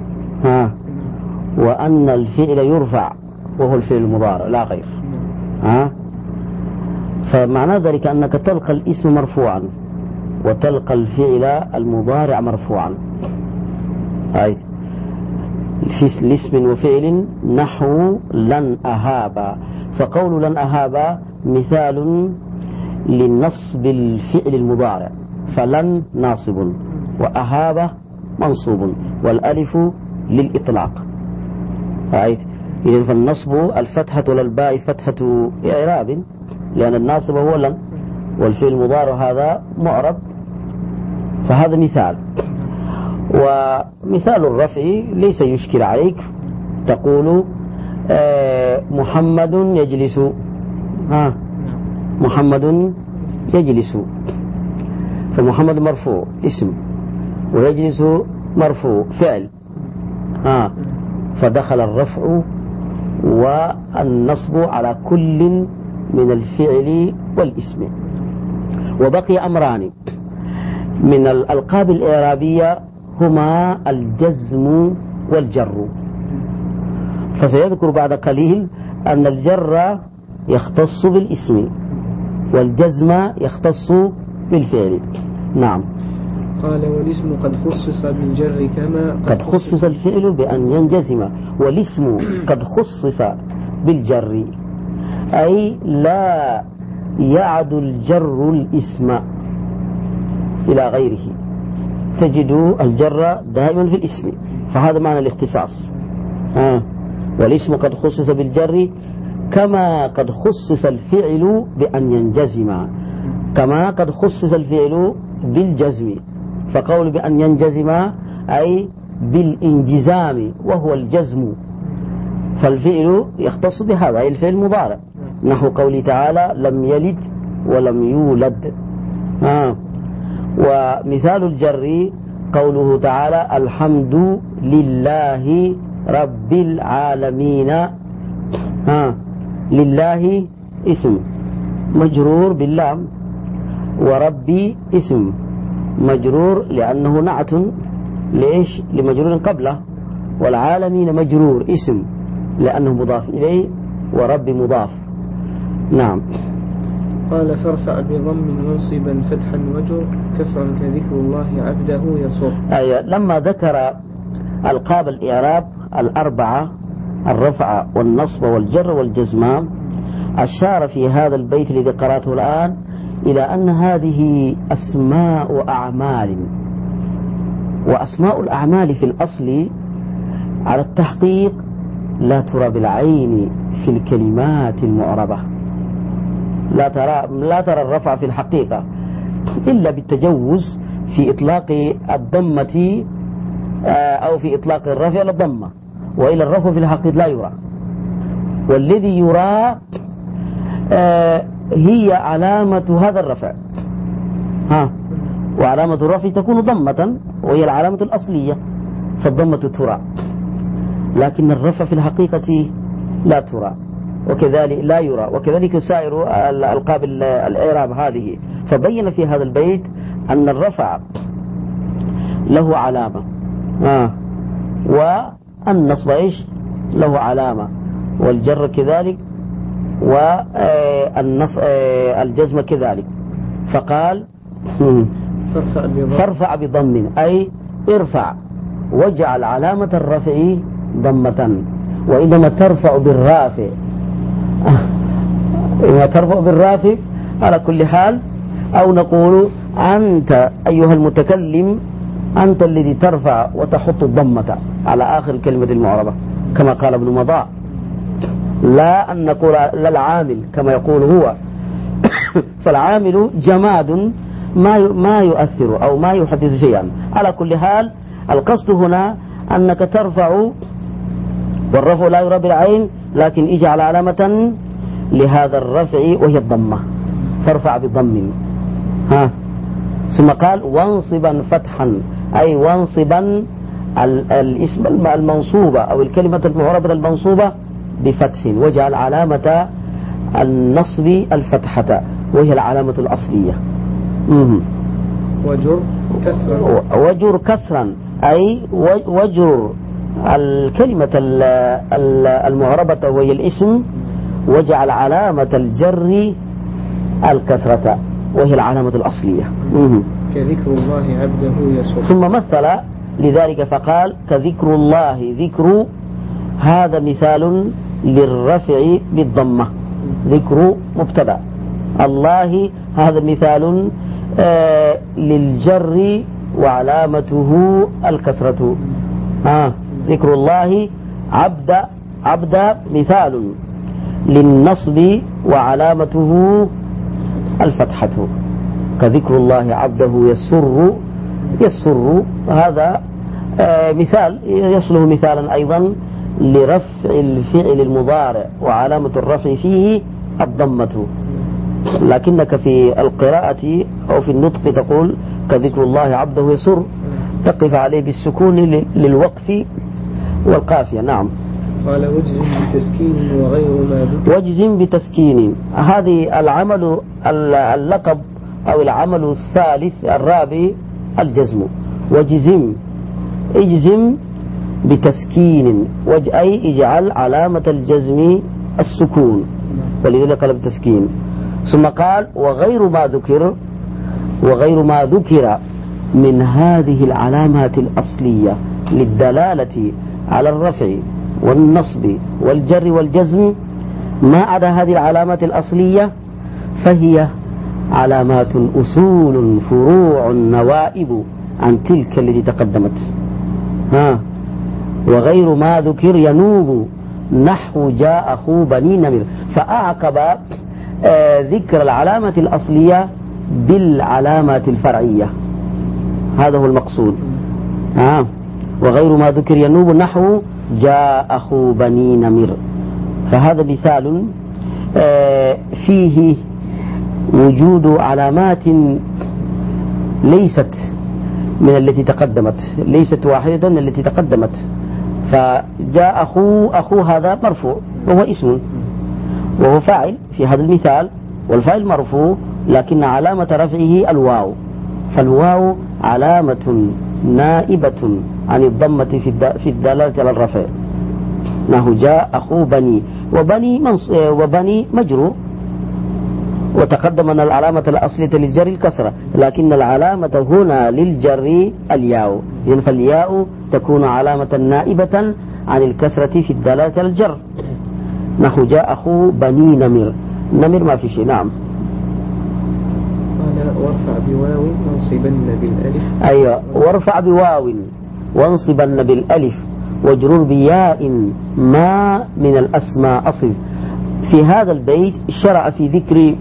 وأن الفعل يرفع وهو الفعل المضارع لا غير. فمعنى ذلك أنك تلقى الاسم مرفوعا وتلقى الفعل المضارع مرفوعا، أي في الاسم وفعل نحو لن أهابا. فقول لن أهابا مثال لنصب الفعل المضارع، فلن ناصب وأهاب منصوب والألف للإطلاق. إذن فالنصب الفتحة للباء فتحة إعراب لأن الناصب هو لن والفعل المضارع هذا معرب. فهذا مثال. ومثال الرفع ليس يشكل عليك، تقول محمد يجلس، محمد يجلس، فمحمد مرفوع اسم ويجلس مرفوع فعل، فدخل الرفع والنصب على كل من الفعل والاسم. وبقي أمران من الألقاب الإعرابية هما الجزم والجر. فسيذكر بعد قليل أن الجر يختص بالاسم والجزم يختص بالفعل. نعم. قال والاسم قد خصص بالجر كما قد خصص الفعل بأن ينجزم، والاسم قد خصص بالجر، أي لا يعد الجر الاسم إلى غيره، تجد الجر دائما في الاسم، فهذا معنى الاختصاص. والاسم قد خصص بالجر كما قد خصص الفعل بأن ينجزم، كما قد خصص الفعل بالجزم. فقول بأن ينجزم أي بالانجزام وهو الجزم، فالفعل يختص بهذا أي الفعل المضارع، نحو قوله تعالى لم يلد ولم يولد. ومثال الجر قوله تعالى الحمد لله رب العالمين. لله اسم مجرور باللام، وربي اسم مجرور لأنه نعت ليش لمجرور قبله، والعالمين مجرور اسم لأنه مضاف إليه، ورب مضاف. نعم. قال فارفع بضم منصبا فتحا وجر كسرا كذكر الله عبده يصر. أيوة. لما ذكر ألقاب الإعراب الأربعة الرفع والنصب والجر والجزم، أشار في هذا البيت الذي قرأته الآن إلى أن هذه أسماء أعمال، وأسماء الأعمال في الأصل على التحقيق لا ترى بالعين في الكلمات المعربة، لا ترى الرفع في الحقيقة إلا بالتجوز في إطلاق الضمة أو في إطلاق الرفع على الضمة، وإلى الرفع في الحقيقة لا يرى. والذي يرى هي علامة هذا الرفع، وعلامة الرفع تكون ضمة وهي العلامة الأصلية، فالضمة ترى، لكن الرفع في الحقيقة لا ترى، وكذلك لا يرى، وكذلك سائر الألقاب الإعراب هذه. فبين في هذا البيت أن الرفع له علامة، والنصب إيش له علامة، والجر كذلك، والجزم كذلك. فقال فارفع بضم، أي ارفع واجعل علامة الرفع ضمة. وإنما ترفع بالرافع، إنما ترفع بالرافع على كل حال، أو نقول أنت أيها المتكلم أنت الذي ترفع وتحط الضمة على آخر الكلمة المعربة كما قال ابن مضاء، لا أن نقول لا العامل كما يقول هو. فالعامل جماد ما يؤثر أو ما يحدث شيئا. على كل حال القصد هنا أنك ترفع، والرفع لا يرى بالعين، لكن اجعل علامة لهذا الرفع وهي الضمة، فارفع بضم. ثم قال وانصبا فتحا، أي وانصبا الاسم المنصوبة أو الكلمة المعربة المنصوبة بفتح، واجعل علامة النصب الفتحة وهي العلامة الأصلية. وجر كسرا، أي وجر الكلمة المعربة وهي الاسم، واجعل علامة الجر الكسرة وهي العلامة الأصلية. كذكر الله عبده يسر. ثم مثل لذلك فقال كذكر الله، ذكر هذا مثال للرفع بالضمة، ذكر مبتدأ، الله هذا مثال للجر وعلامته الكسرة. ذكر الله عبد مثال للنصب وعلامته الفتحة، كذكر الله عبده يسر هذا مثال يصله مثالا أيضا لرفع الفعل المضارع وعلامة الرفع فيه الضمة، لكنك في القراءة أو في النطق تقول كذكر الله عبده يسر، تقف عليه بالسكون للوقف والقافية. نعم. قال واجزم بتسكين وغير ما ذكر. واجزم بتسكين، هذه العمل اللقب أو العمل الثالث الرابع الجزم. واجزم، اجزم بتسكين، أي اجعل علامة الجزم السكون، ولذلك قال بتسكين. ثم قال وغير ما ذكر من هذه العلامات الأصلية للدلالة على الرفع والنصب والجر والجزم، ما عدا هذه العلامات الأصلية فهي علامات أصول فروع نوائب عن تلك التي تقدمت. وغير ما ذكر ينوب نحو جاء أخو بني نمر، فأعقب ذكر العلامة الأصلية بالعلامات الفرعية، هذا هو المقصود. وغير ما ذكر ينوب نحو جاء أخو بني نمر، فهذا مثال فيه وجود علامات ليست من التي تقدمت، ليست واحدة من التي تقدمت. فجاء أخو هذا مرفوع وهو اسم وهو فاعل في هذا المثال، والفاعل مرفوع لكن علامة رفعه الواو، فالواو علامة نائبة عن الضمة في الدلالة على الرفع. نحو جاء أخو بني، وبني مجرور، وتقدم أن العلامة الأصلية للجر الكسرة، لكن العلامة هنا للجر الياء، فالياء تكون علامة نائبة عن الكسرة في الدلالة على الجر. نحو جاء أخو بني نمر، نمر ما في شيء. نعم. وارفع بواو وانصبن بالألف. أيوة، وارفع بواو وانصبن بالألف واجرر بياء ما من الأسماء أصف. في هذا البيت شرع في ذكر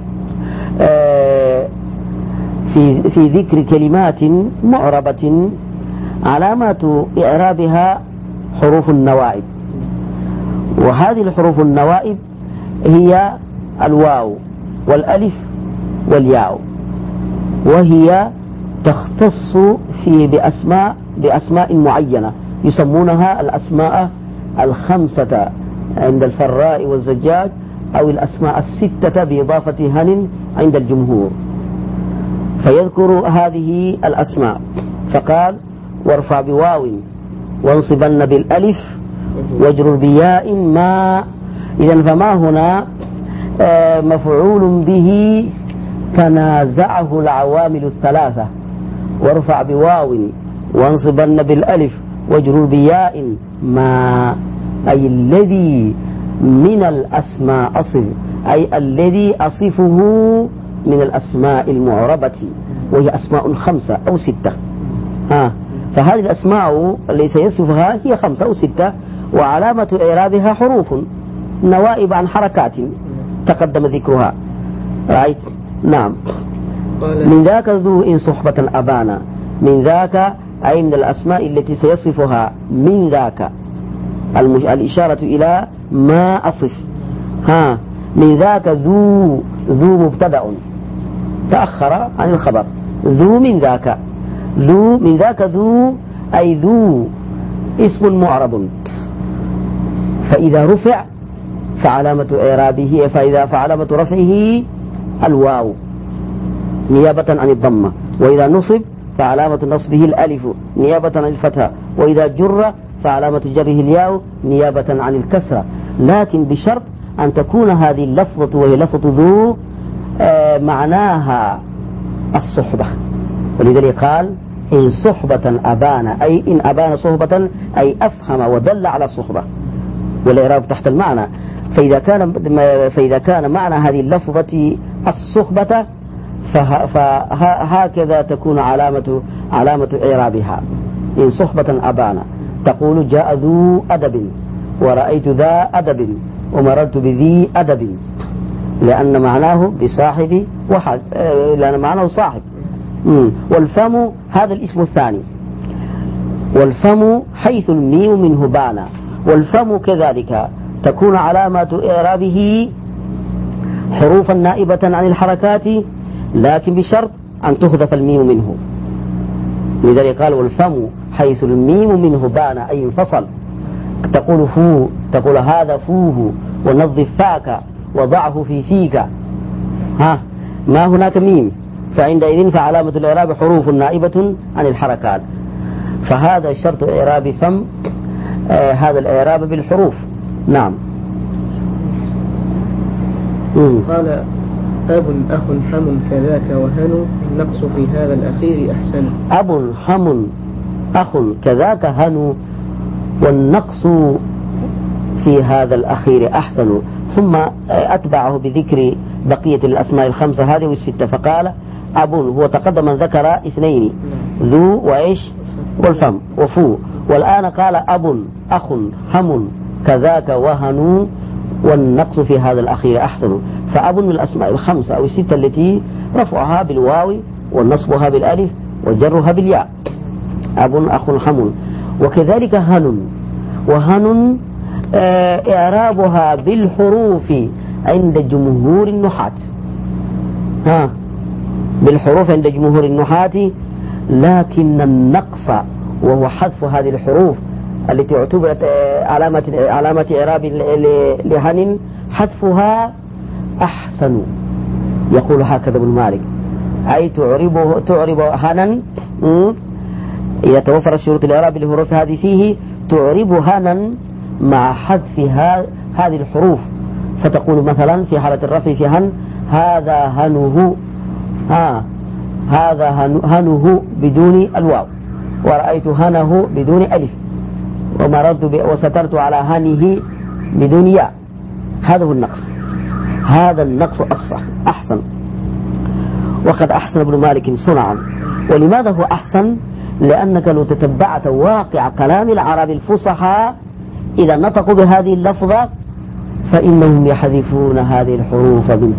في ذكر كلمات معربة علامات إعرابها حروف النوائب، وهذه الحروف النوائب هي الواو والألف والياء، وهي تختص بأسماء معينة يسمونها الأسماء الخمسة عند الفراء والزجاج، أو الأسماء الستة بإضافة هن عند الجمهور. فيذكر هذه الأسماء فقال وارفع بواو وانصبن بالألف واجرر بياء ما. إذن فما هنا مفعول به تنازعه العوامل الثلاثة، وارفع بواو وانصبن بالألف واجرر بياء ما، أي الذي من الأسماء أصف، أي الذي أصفه من الأسماء المعربة، وهي أسماء 5 أو 6. فهذه الأسماء التي سيصفها هي 5 أو 6، وعلامة إعرابها حروف نوائب عن حركات تقدم ذكرها. رأيت؟ نعم. من ذاك ذو إن صحبة أبانا، من ذاك أي من الأسماء التي سيصفها من ذاك، الإشارة إلى ما أصف. من ذاك ذو مبتدأ تأخر عن الخبر، ذو من ذاك، ذو من ذاك ذو أي ذو اسم معرب، فإذا رفع فعلامة إعرابه فعلامة رفعه الواو نيابة عن الضمة، وإذا نصب فعلامة نصبه الألف نيابة عن الفتحة، وإذا جر فعلامة جره الياء نيابة عن الكسرة، لكن بشرط أن تكون هذه اللفظة وهي لفظة ذو معناها الصحبة. ولذلك قال إن صحبة أبان، أي إن أبان صحبة أي أفهم ودل على الصحبة، والإعراب تحت المعنى. فإذا كان معنى هذه اللفظة الصحبة فهكذا تكون علامة إعرابها. إن صحبة أبان تقول جاء ذو أدب، ورأيت ذا أدب، ومررت بذي أدب، لأن معناه بصاحب لأن معناه صاحب. والفم هذا الاسم الثاني، والفم حيث الميم منه بانا، والفم كذلك تكون علامة إعرابه حروفا نائبة عن الحركات، لكن بشرط أن تحذف الميم منه. لذلك قال والفم حيث الميم منه بانا أي انفصل، تقول فو، تقول هذا فوه، ونظف فاك وضعه في فيك، ما هناك ميم، فعندئذ فعلامة الإعراب حروف نائبة عن الحركات. فهذا شرط إعراب فم، هذا الإعراب بالحروف. نعم. قال أب أخ حم كذاك وهن، النقص في هذا الأخير أحسن. أب حم أخ كذاك هن، والنقص في هذا الأخير أحسن. ثم أتبعه بذكر بقية الأسماء 5 هذه والستة، فقال أب هو تقدم من ذكر 2 ذو وإيش والفم وفو، والآن قال أب أخ هم كذاك وهن، والنقص في هذا الأخير أحسن. فأب من الأسماء 5 أو 6 التي رفعها بالواو ونصبها بالألف وجرها بالياء، أب أخ هم. وكذلك هن، وهن إعرابها بالحروف عند جمهور النحاة، بالحروف عند جمهور النحاة، لكن النقص وهو حذف هذه الحروف التي اعتبرت علامة إعراب لهن، حذفها أحسن. يقول هكذا ابن مالك، أي تعرب هنا إذا توفر الشروط الإعراب للحروف هذه فيه، تعرب هنا مع حذف هذه الحروف، فتقول مثلا في حالة الرفع في هن هذا هنه، هذا هنه بدون الواو، ورأيت هنه بدون ألف، ومررت وسترت على هنه بدون ياء. هذا هو النقص، هذا النقص أحسن. وقد أحسن ابن مالك صنعا. ولماذا هو أحسن؟ لأنك لو تتبعت واقع كلام العرب الفصحى إذا نطقوا بهذه اللفظة فإنهم يحذفون هذه الحروف منه.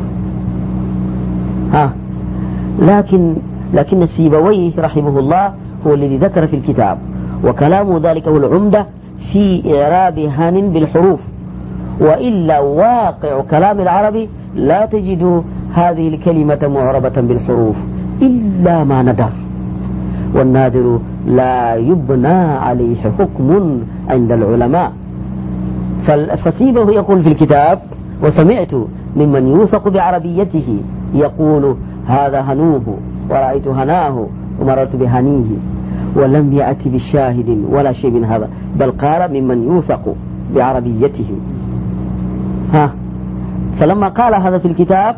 لكن سيبويه رحمه الله هو الذي ذكر في الكتاب، وكلامه ذلك هو العمدة في إعراب هن بالحروف، وإلا واقع كلام العرب لا تجد هذه الكلمة معربة بالحروف إلا ما ندر، والنادر لا يبنى عليه حكم عند العلماء. فسيبه يقول في الكتاب: وسمعت ممن يوثق بعربيته يقول هذا هنوه ورأيت هناه ومررت بهنيه، ولم يأتي بشاهد ولا شيء من هذا، بل قال ممن يوثق بعربيته. فلما قال هذا في الكتاب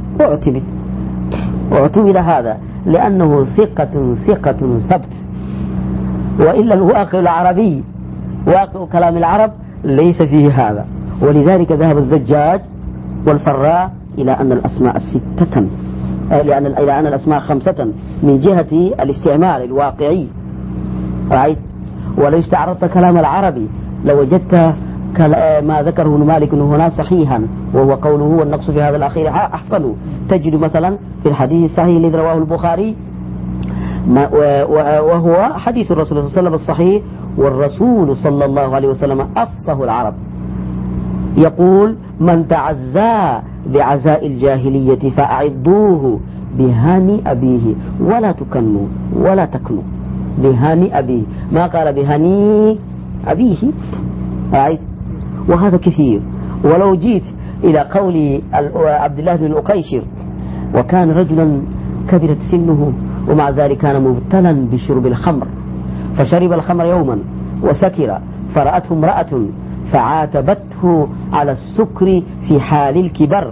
اعتمد هذا لأنه ثقة ثبت، وإلا الواقع العربي واقع كلام العرب ليس فيه هذا. ولذلك ذهب الزجاج والفراء إلى أن الأسماء ستة، إلى أن الأسماء 5 من جهة الاستعمال الواقعي. رأيت؟ ولو استعرضت كلام العربي لوجدت ما ذكره ابن مالك هنا صحيحا، وهو قوله والنقص في هذا الأخير أحسن. تجد مثلا في الحديث الصحيح الذي رواه البخاري وهو حديث الرسول صلى الله عليه وسلم الصحيح: والرسول صلى الله عليه وسلم أفصح العرب، يقول: من تعزى بعزاء الجاهلية فأعدوه بهاني أبيه ولا تكنوا ولا تكنوا. بهاني أبيه، ما قال بهاني أبيه. رأيت؟ وهذا كثير. ولو جيت إلى قول عبد الله بن الأقيشر: وكان رجلا كبرت سنه ومع ذلك كان مبتلا بشرب الخمر، فشرب الخمر يوما وسكر، فرأته امرأة فعاتبته على السكر في حال الكبر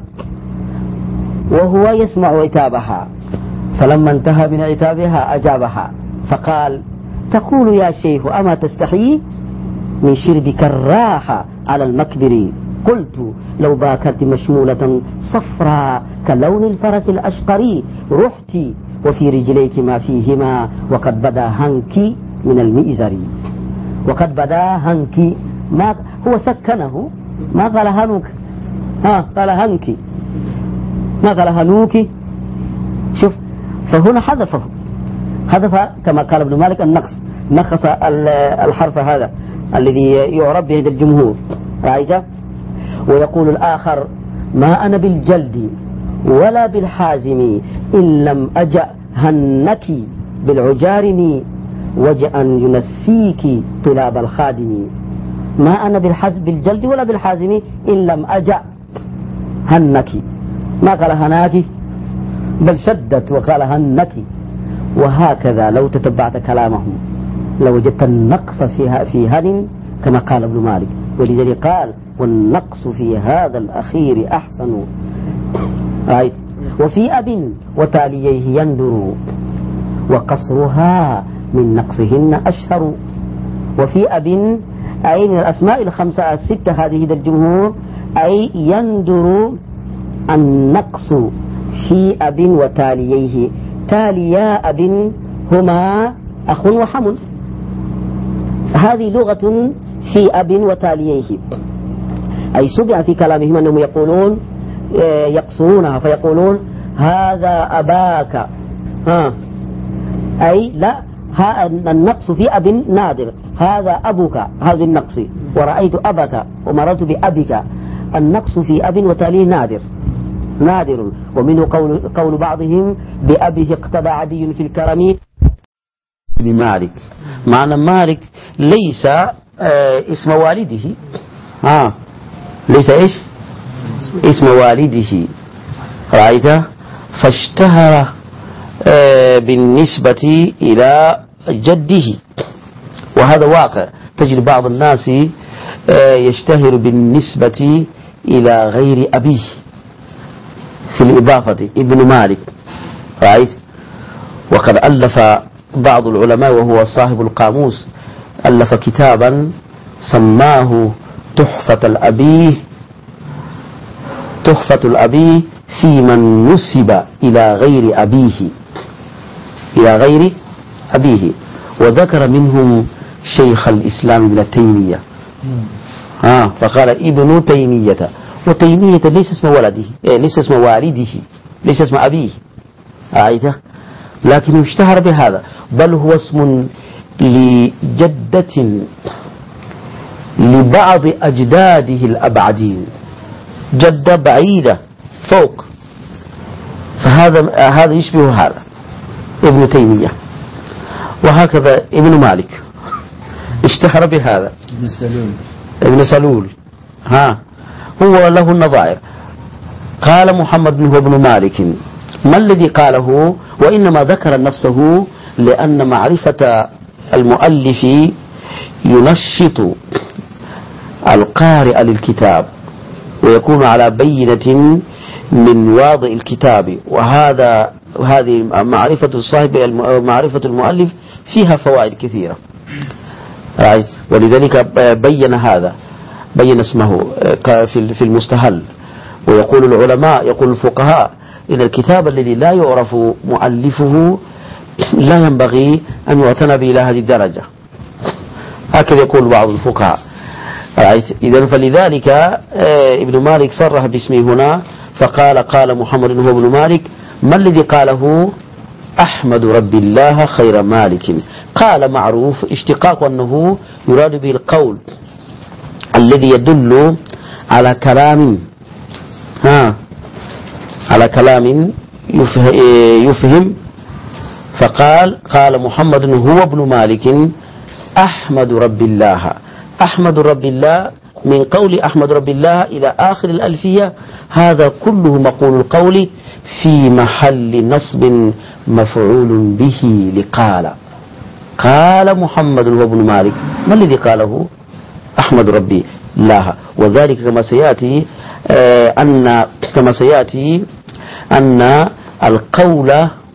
وهو يسمع عتابها، فلما انتهى من عتابها أجابها فقال: تقول يا شيخ أما تستحي من شربك الراحة على المكبر؟ قلت: لو باكرت مشمولة صفراء كلون الفرس الأشقري رحت وفي رجليك ما فيهما وقد بدا هنك من المئزر. وقد بدا هنك، ما هو سكنه، ما قال هنوك، قال هنك، ما قال هنوك. شوف، فهنا حذف كما قال ابن مالك النقص، نقص الحرف هذا الذي يعرب به الجمهور. رأيت؟ ويقول الآخر: ما أنا بالجلد ولا بالحازم إن لم أجأ هنك بالعجارم وجأ ينسيك طلاب الخادم. ما أنا بالجلد ولا بالحازم إن لم أجأ هنك، ما قال هناك بل شدت وقال هنك. وهكذا لو تتبعت كلامهم لوجدت النقص في هن كما قال ابن مالك. ولذلك قال: والنقص في هذا الأخير أحسن. رأيت؟ وفي أب وتاليه يندر وقصرها من نقصهن أشهر. وفي أب أي من الأسماء 5 6 هذه الجمهور، أي يندر النقص في أب وتاليه. تاليا أب هما أخ وحم، هذه لغة في أب وتاليه. أي سبع في كلامهم أنهم يقولون يقصرونها فيقولون هذا أباك، أي لا، النقص في أب نادر، هذا أبوك، هذا النقص، ورأيت أبك ومررت بأبك. النقص في أب وتاليه نادر. ومنه قول بعضهم: بأبه اقتدى عدي في الكرم لمالك. معنى مالك ليس اسم والده، ليس إيش اسم والده. رأيت؟ فاشتهر بالنسبة إلى جده، وهذا واقع. تجد بعض الناس يشتهر بالنسبة إلى غير أبيه في الإضافة، ابن مالك. رأيت؟ وقد ألف بعض العلماء وهو صاحب القاموس، ألف كتابا سماه تحفة الأبي في من نسب إلى غير أبيه وذكر منهم شيخ الإسلام ابن تيمية. فقال ابن تيمية، وتيمية ليس اسم ولده، ليس اسم والده، ليس اسم أبيه، لكن اشتهر بهذا، بل هو اسم لجدة لبعض أجداده الأبعدين، جدة بعيدة فوق، فهذا يشبه هذا ابن تيمية. وهكذا ابن مالك اشتهر بهذا، ابن سلول هو له النظائر. قال محمد هو ابن مالك، ما الذي قاله؟ وإنما ذكر نفسه لأن معرفة المؤلف ينشط القارئ للكتاب ويكون على بينة من واضع الكتاب، وهذه معرفة صاحب معرفة المؤلف فيها فوائد كثيرة. ولذلك بين اسمه في المستهل. ويقول العلماء، يقول الفقهاء، إن الكتاب الذي لا يعرف مؤلفه لا ينبغي أن يعتنى به إلى هذه الدرجة، هكذا يقول بعض الفقهاء. إذن فلذلك ابن مالك صرح باسمه هنا، فقال قال محمد هو ابن مالك. ما الذي قاله؟ أحمد رب الله خير مالك. قال معروف اشتقاق أنه يراد به القول الذي يدل على كلام يفهم. فقال محمد هو ابن مالك أحمد رب الله. أحمد رب الله، من قول أحمد رب الله إلى آخر الألفية، هذا كله مقول القول في محل نصب مفعول به لقال. قال محمد هو ابن مالك، ما الذي قاله؟ أحمد ربي الله. وذلك كما سيأتي أن القول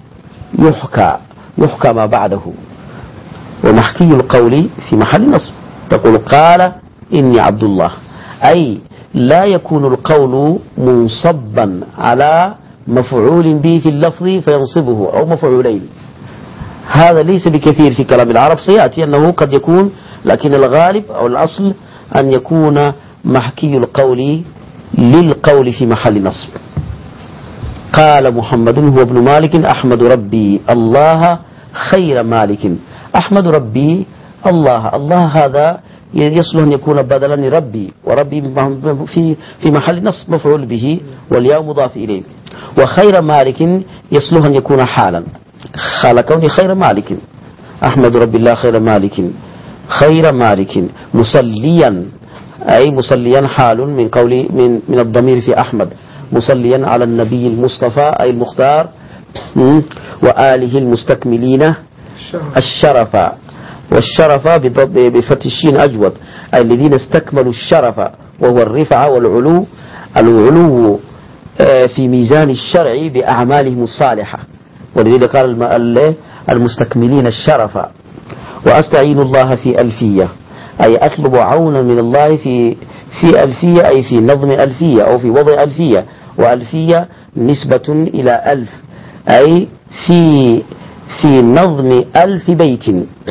يحكى ما بعده، ومحكي القول في محل نصب. تقول قال إني عبد الله، أي لا يكون القول منصبا على مفعول به في اللفظ فينصبه أو مفعولين. هذا ليس بكثير في كلام العرب، سيأتي أنه قد يكون، لكن الغالب أو الأصل أن يكون محكي القول للقول في محل نصب. قال محمد هو ابن مالك أحمد ربي الله خير مالك. أحمد ربي الله هذا يصلح أن يكون بدلا لربي، وربي في محل نصب مفعول به والياء مضاف إليه. وخير مالك يصلح أن يكون حالا، حال كوني خير مالك. أحمد ربي الله خير مالك مصليا، أي مصليا حال من قول من الضمير في أحمد، مصليا على النبي المصطفى أي المختار وآله المستكملين الشرف. والشرف بفتح الشين أجود، أي الذين استكملوا الشرف، وهو الرفعة والعلو، العلو في ميزان الشرع بأعمالهم الصالحة. ولذلك قال المستكملين الشرف. وأستعين الله في ألفية، أي أطلب عونا من الله في ألفية، أي في نظم ألفية أو في وضع ألفية. وألفية نسبة إلى ألف، أي في نظم 1000 بيت.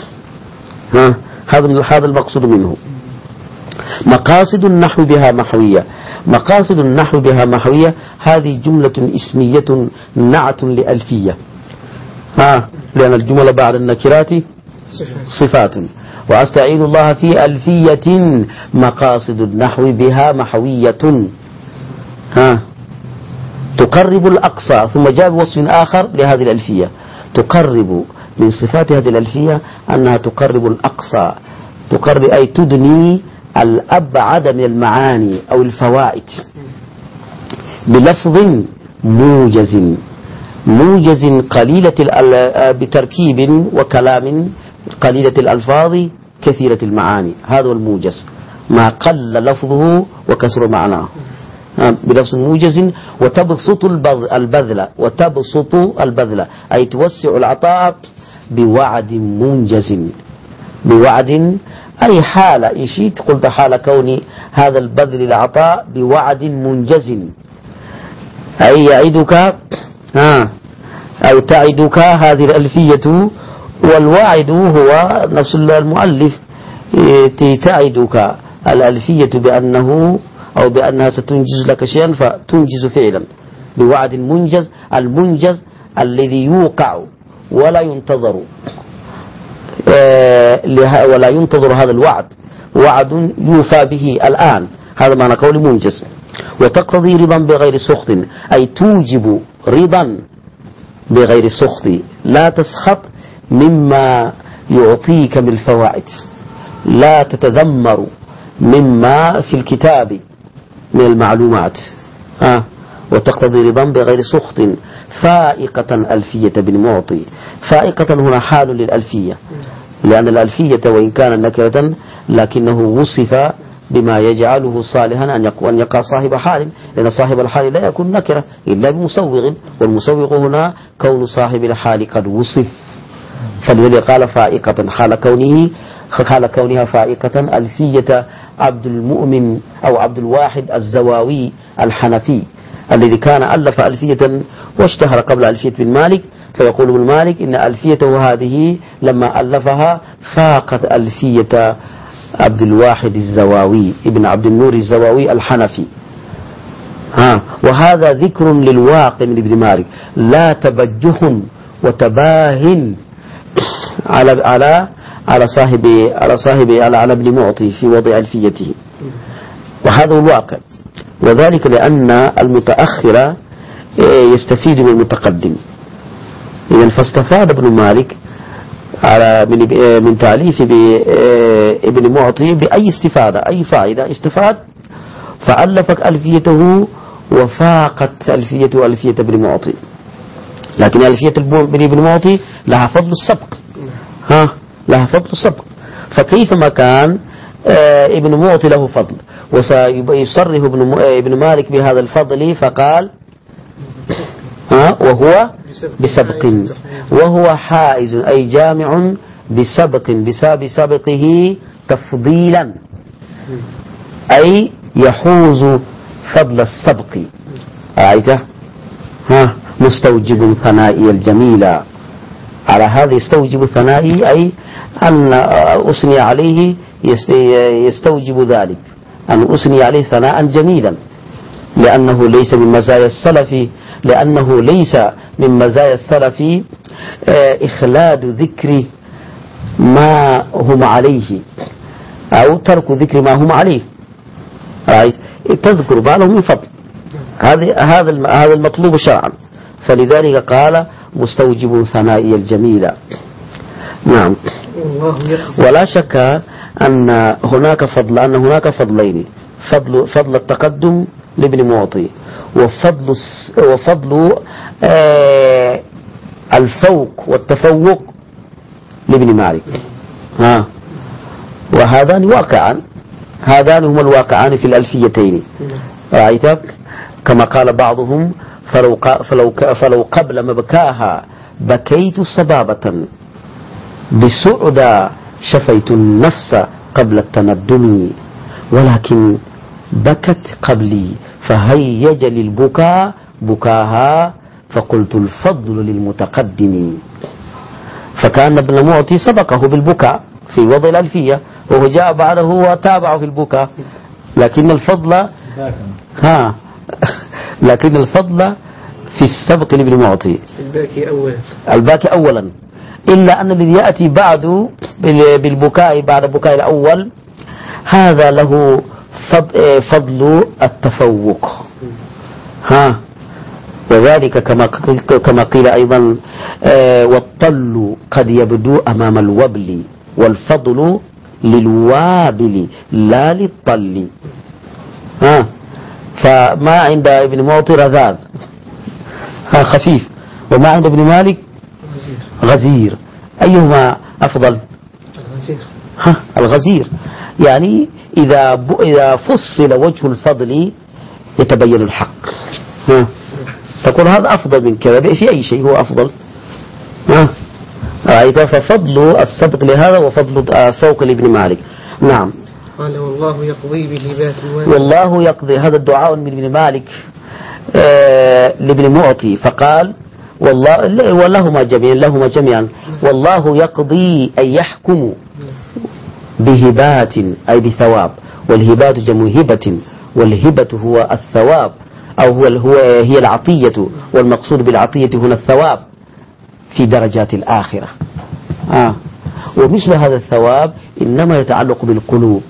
هذا المقصود منه. مقاصد النحو بها محوية. مقاصد النحو بها محوية هذه جملة اسمية نعت لألفية، لأن الجملة بعد النكرات صفات. وأستعين الله في ألفية مقاصد النحو بها محوية تقرب الأقصى. ثم جاء بوصف آخر لهذه الألفية، تقرب من صفات هذه الألفية أنها تقرب الأقصى، تقرب أي تدني الأبعد من المعاني أو الفوائد بلفظ موجز قليلة بتركيب وكلام قليلة الألفاظ كثيرة المعاني. هذا الموجز، ما قل لفظه وكسر معناه، بلفظ موجز. وتبسط البذل أي توسع العطاء بوعد منجز. بوعد أي حال، إن شئت قلت حال كون هذا البذل العطاء بوعد منجز. أي يعدك أو تعدك هذه الألفية، والواعد هو نفس المؤلف، تعدك الألفية بأنه أو بأنها ستنجز لك شيئا فتنجز فعلا بوعد منجز، المنجز الذي يوقع ولا ينتظر هذا الوعد، وعد يوفى به الآن، هذا معنى قول منجز. وتقتضي رضا بغير سخط، أي توجب رضا بغير سخط، لا تسخط مما يعطيك من الفوائد، لا تتذمر مما في الكتاب من المعلومات. وتقتضي رضا بغير سخط. فائقة ألفية بن معطي، فائقة هنا حال للألفية، لأن الألفية وإن كان نكرة لكنه وصف بما يجعله صالحا أن يقع صاحب حال، لأن صاحب الحال لا يكون نكرة إلا بمسوغ، والمسوغ هنا كون صاحب الحال قد وصف، فلذلك قال فائقة حال كونها فائقة ألفية عبد المؤمن أو عبد الواحد الزواوي الحنفي، الذي كان ألف ألفية واشتهر قبل ألفية بن مالك، فيقول ابن مالك إن ألفيته هذه لما ألفها فاقت ألفية عبد الواحد الزواوي ابن عبد النور الزواوي الحنفي. وهذا ذكر للواقع من ابن مالك، لا تبجه وتباهن على ابن معطي في وضع ألفيته، وهذا هو الواقع. وذلك لأن المتأخر يستفيد من المتقدم، إذن فاستفاد ابن مالك من تأليف ابن معطي بأي استفادة، أي فائدة استفاد، فألفت ألفيته وفاقت ألفية ابن معطي. لكن ألفية ابن معطي لها فضل السبق، لها فضل السبق، فكيفما كان ابن معطي له فضل، وسيصرح ابن مالك بهذا الفضل فقال وهو بسبق، وهو حائز أي جامع بسبق، بسبب سبقه تفضيلا، أي يحوز فضل السبق، رأيته مستوجب ثنائي الجميل، على هذا يستوجب ثنائي أي أن أثني عليه يستوجب ذلك، أن أثني عليه ثناء جميلا، لأنه ليس من مزايا السلف إخلاد ذكر ما هم عليه أو ترك ذكر ما هم عليه، تذكر ما له من فضل، هذا المطلوب شرعا، فلذلك قال مستوجب ثنائي الجميل. نعم. ولا شك أن هناك فضلين، فضل التقدم لابن معطي، وفضل الفوق والتفوق لابن مالك، وهذان واقعان، هذان هما الواقعان في الألفيتين، رأيتك كما قال بعضهم فلو قبل مبكاها بكيت صبابة، بسعدى شفيت النفس قبل التندم، ولكن بكت قبلي فهيج للبكاء بكاها، فقلت الفضل للمتقدم. فكان ابن معطي سبقه بالبكاء في وضع الألفية، وهو جاء بعده وتابعه في البكاء، لكن الفضل في السبق لابن معطي، الباكي أولا، إلا أن الذي يأتي بعد بالبكاء بعد بكاء الأول هذا له فضل التفوق، وذلك كما قيل أيضا والطل قد يبدو أمام الوبل، والفضل للوابل لا للطل. فما عند ابن معطي رذاذ خفيف، وما عند ابن مالك غزير، أيهما أفضل؟ الغزير، يعني إذا فصل وجه الفضل يتبين الحق، تقول هذا أفضل من كذا، في أي شيء هو أفضل. رأيت، ففضل السبق لهذا وفضل فوق لابن مالك. نعم. قال والله يقضي به ذات الوالد، والله يقضي، هذا الدعاء من ابن مالك لابن معطي فقال والله لهما جميعا والله يقضي أي يحكم بهبات أي بثواب، والهبات جمع هبة، والهبة هو الثواب أو هي العطية، والمقصود بالعطية هنا الثواب في درجات الآخرة. ومثل هذا الثواب إنما يتعلق بالقلوب،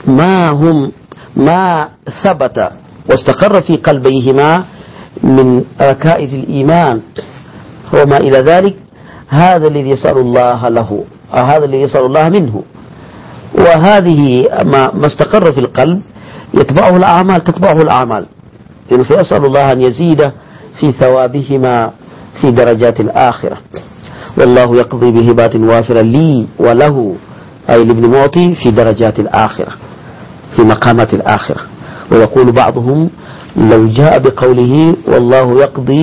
ما ثبت واستقر في قلبيهما من ركائز الإيمان وما إلى ذلك، هذا الذي يسأل الله له، هذا الذي يسأل الله منه. وهذه ما استقر في القلب تتبعه الأعمال، فيسأل الله أن يزيد في ثوابهما في درجات الآخرة. والله يقضي بهبات وافرة لي وله أي لابن معطي في درجات الآخرة في مقامات الآخرة. ويقول بعضهم لو جاء بقوله والله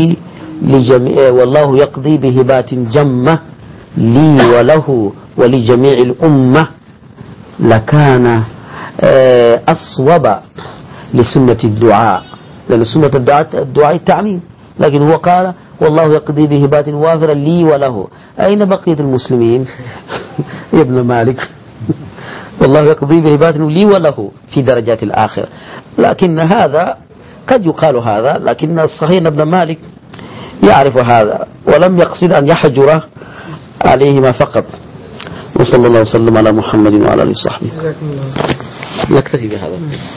يقضي بهبات جمة لي وله ولجميع الأمة لكان أصوب لسنة الدعاء، لأن سنة الدعاء التعميم، لكن هو قال والله يقضي بهبات وافرة لي وله. أين بقية المسلمين يا ابن مالك؟ والله يقضي بهبات لي وله في درجات الآخرة. لكن هذا قد يقال هذا، لكن الصحيح ابن مالك يعرف هذا ولم يقصد أن يحجر عليهما فقط. وصلى الله وسلم على محمد وعلى آله وصحبه. نكتفي بهذا.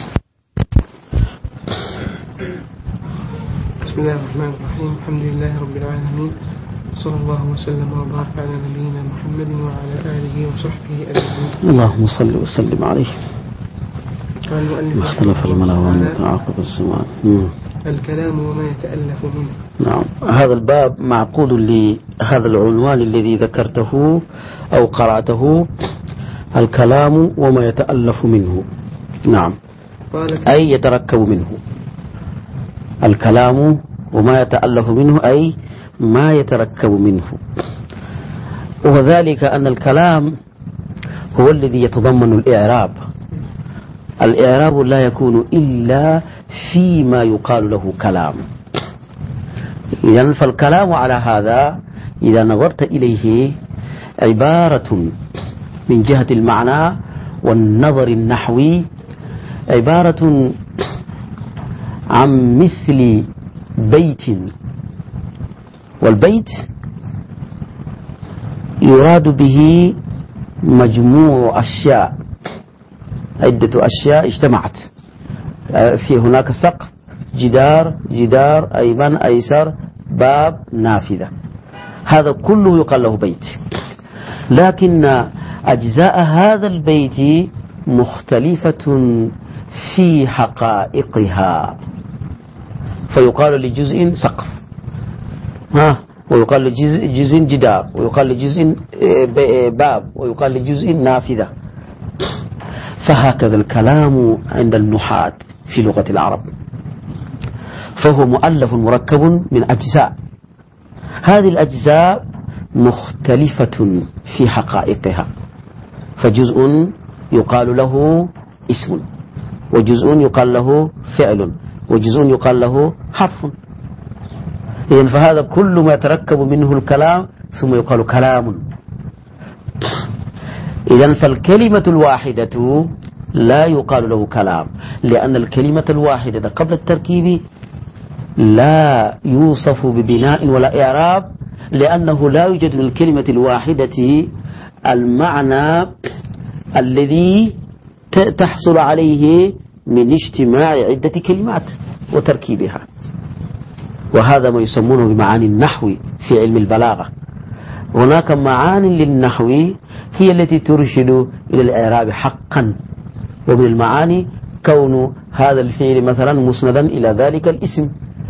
بسم الله الرحمن الرحيم. الحمد لله رب العالمين، صلى الله وسلم وبارك على نبينا محمد وعلى آله وصحبه أجمعين. اللهم صل وسلم عليه. قال المؤلف اختلف الملا وتعاقب السماء. الكلام وما يتألف منه. نعم، هذا الباب معقود لهذا العنوان الذي ذكرته أو قرأته، الكلام وما يتألف منه. نعم، أي يتركب منه. الكلام وما يتألف منه أي ما يتركب منه، وذلك أن الكلام هو الذي يتضمن الإعراب. الإعراب لا يكون إلا فيما يقال له كلام. إذن فالكلام على هذا إذا نظرت إليه عبارة من جهة المعنى والنظر النحوي، عبارة عن مثل بيت، والبيت يراد به مجموع أشياء، عدة أشياء اجتمعت في هناك سقف، جدار أيمن أيسر باب نافذة، هذا كله يقال له بيت. لكن أجزاء هذا البيت مختلفة في حقائقها، فيقال لجزء سقف ويقال لجزء جدار، ويقال لجزء باب، ويقال لجزء نافذة. فهكذا الكلام عند النحاة في لغة العرب، فهو مؤلف مركب من أجزاء، هذه الأجزاء مختلفة في حقائقها، فجزء يقال له اسم، وجزء يقال له فعل، وجزء يقال له حرف. إذن فهذا كل ما يتركب منه الكلام ثم يقال كلام. إذن فالكلمة الواحدة لا يقال له كلام، لأن الكلمة الواحدة قبل التركيب لا يوصف ببناء ولا إعراب، لأنه لا يوجد للكلمة الواحدة المعنى الذي تحصل عليه من اجتماع عدة كلمات وتركيبها. وهذا ما يسمونه بمعاني النحو في علم البلاغة. هناك معاني للنحو هي التي ترشد إلى الإعراب حقا، ومن المعاني كون هذا الفعل مثلا مسندا إلى ذلك الاسم،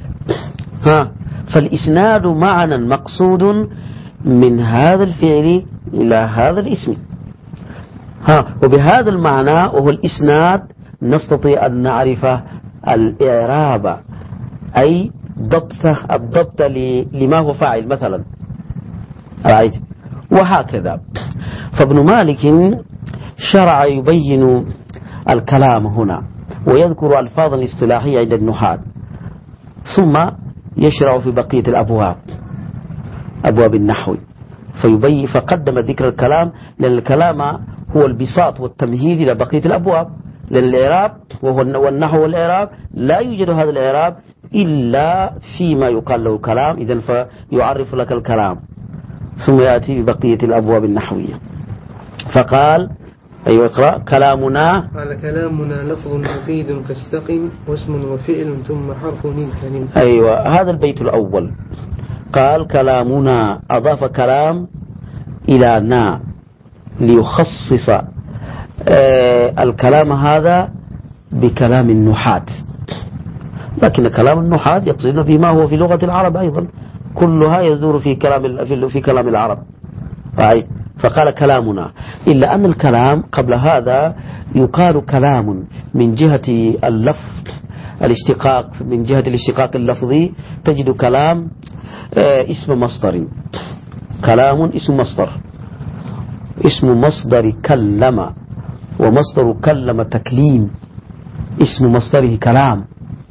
فالإسناد معنى مقصود من هذا الفعل إلى هذا الاسم، وبهذا المعنى وهو الإسناد نستطيع أن نعرف الإعراب، أي الضبط لما هو فاعل مثلا، رأيت؟ وهكذا. فابن مالك شرع يبين الكلام هنا ويذكر ألفاظا الاصطلاحية عند النحاة، ثم يشرع في بقية الأبواب، أبواب النحو، فقدم ذكر الكلام، لأن الكلام هو البساط والتمهيد إلى بقية الأبواب، لأن الإعراب والنحو والإعراب لا يوجد هذا الإعراب إلا فيما يقال له كلام، إذن فيعرف لك الكلام ثم يأتي ببقية الأبواب النحوية. فقال أيوة اقرأ. كلامنا، قال كلامنا لفظ مفيد كاستقم واسم وفعل ثم حرف للكلم. أيوة هذا البيت الأول. قال كلامنا، أضاف كلام إلى نا ليخصص الكلام هذا بكلام النحاة، لكن كلام النحاة يقصدون بما هو في لغة العرب أيضا، كلها يدور في كلام العرب. فقال كلامنا، إلا أن الكلام قبل هذا يقال كلام من جهة اللفظ الاشتقاق، من جهة الاشتقاق اللفظي تجد كلام اسم مصدر، كلام اسم مصدر، اسم مصدر كلم، ومصدر كلم تكليم، اسم مصدره كلام.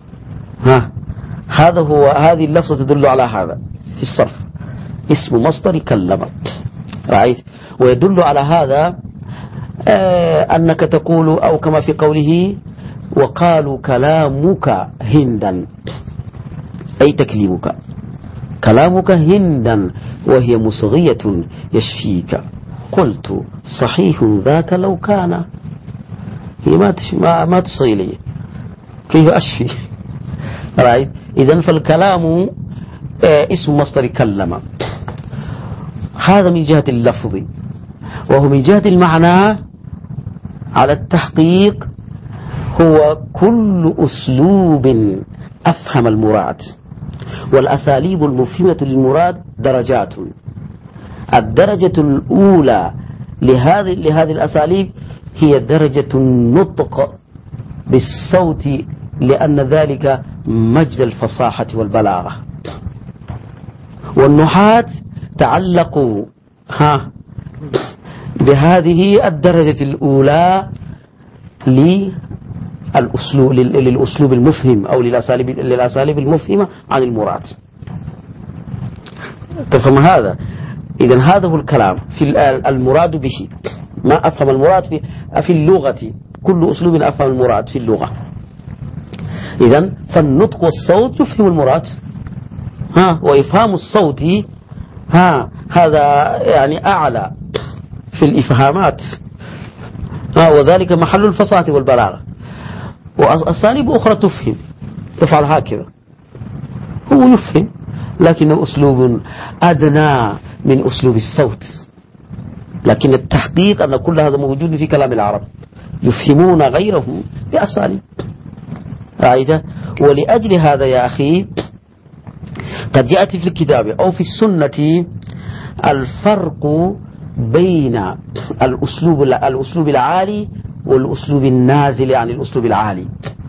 هذا هو، هذه اللفظة تدل على هذا في الصرف، اسم مصدر كلم. رأيت؟ ويدل على هذا أنك تقول، أو كما في قوله وقالوا كلامك هندا، أي تكليمك، كلامك هندا وهي مصغية يشفيك. قلت صحيح ذاك لو كان، هي ما تصغي لي، كيف أشفي؟ رأيت؟ إذن فالكلام اسم مصدر كلم، هذا من جهة اللفظ. وهو من جهة المعنى على التحقيق هو كل أسلوب أفهم المراد، والأساليب المفهمة للمراد درجات. الدرجة الأولى لهذه الأساليب هي درجة النطق بالصوت، لأن ذلك مجد الفصاحة والبلاغة. والنحاة تعلقوا بهذه الدرجة الأولى للأسلوب المفهم، أو للأساليب المفهمة عن المراد. تفهم هذا؟ إذن هذا هو الكلام في المراد به، ما أفهم المراد في اللغة، كل أسلوب أفهم المراد في اللغة. إذن فالنطق والصوت يفهم المراد، وإفهام الصوت هذا يعني أعلى في الإفهامات، وذلك محل الفصاحة والبلاغة. وأساليب أخرى تفعل هكذا، هو يفهم لكنه أسلوب أدنى من أسلوب الصوت، لكن التحقيق أن كل هذا موجود في كلام العرب، يفهمون غيرهم بأساليب. رأيت؟ ولأجل هذا يا أخي قد يأتي في الكتاب أو في السنة الفرق بين الأسلوب العالي والأسلوب النازل عن الأسلوب العالي،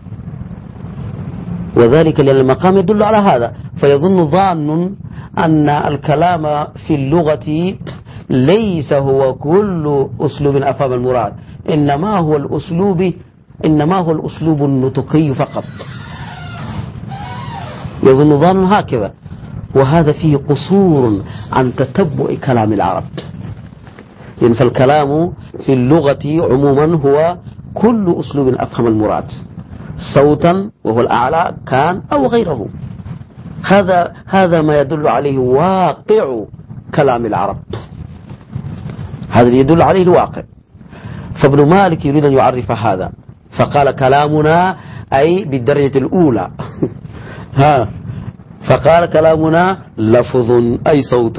وذلك لأن المقام يدل على هذا، فيظن ظان أن الكلام في اللغة ليس هو كل أسلوب أفهم المراد، إنما هو الأسلوب النطقي فقط، يظن ظان هكذا، وهذا فيه قصور عن تتبع كلام العرب. يعني فالكلام في اللغة عموما هو كل أسلوب أفهم المراد صوتا، وهو الأعلى كان أو غيره. هذا ما يدل عليه واقع كلام العرب، هذا يدل عليه الواقع. فابن مالك يريد أن يعرف هذا، فقال كلامنا أي بالدرجة الأولى فقال كلامنا لفظ أي صوت،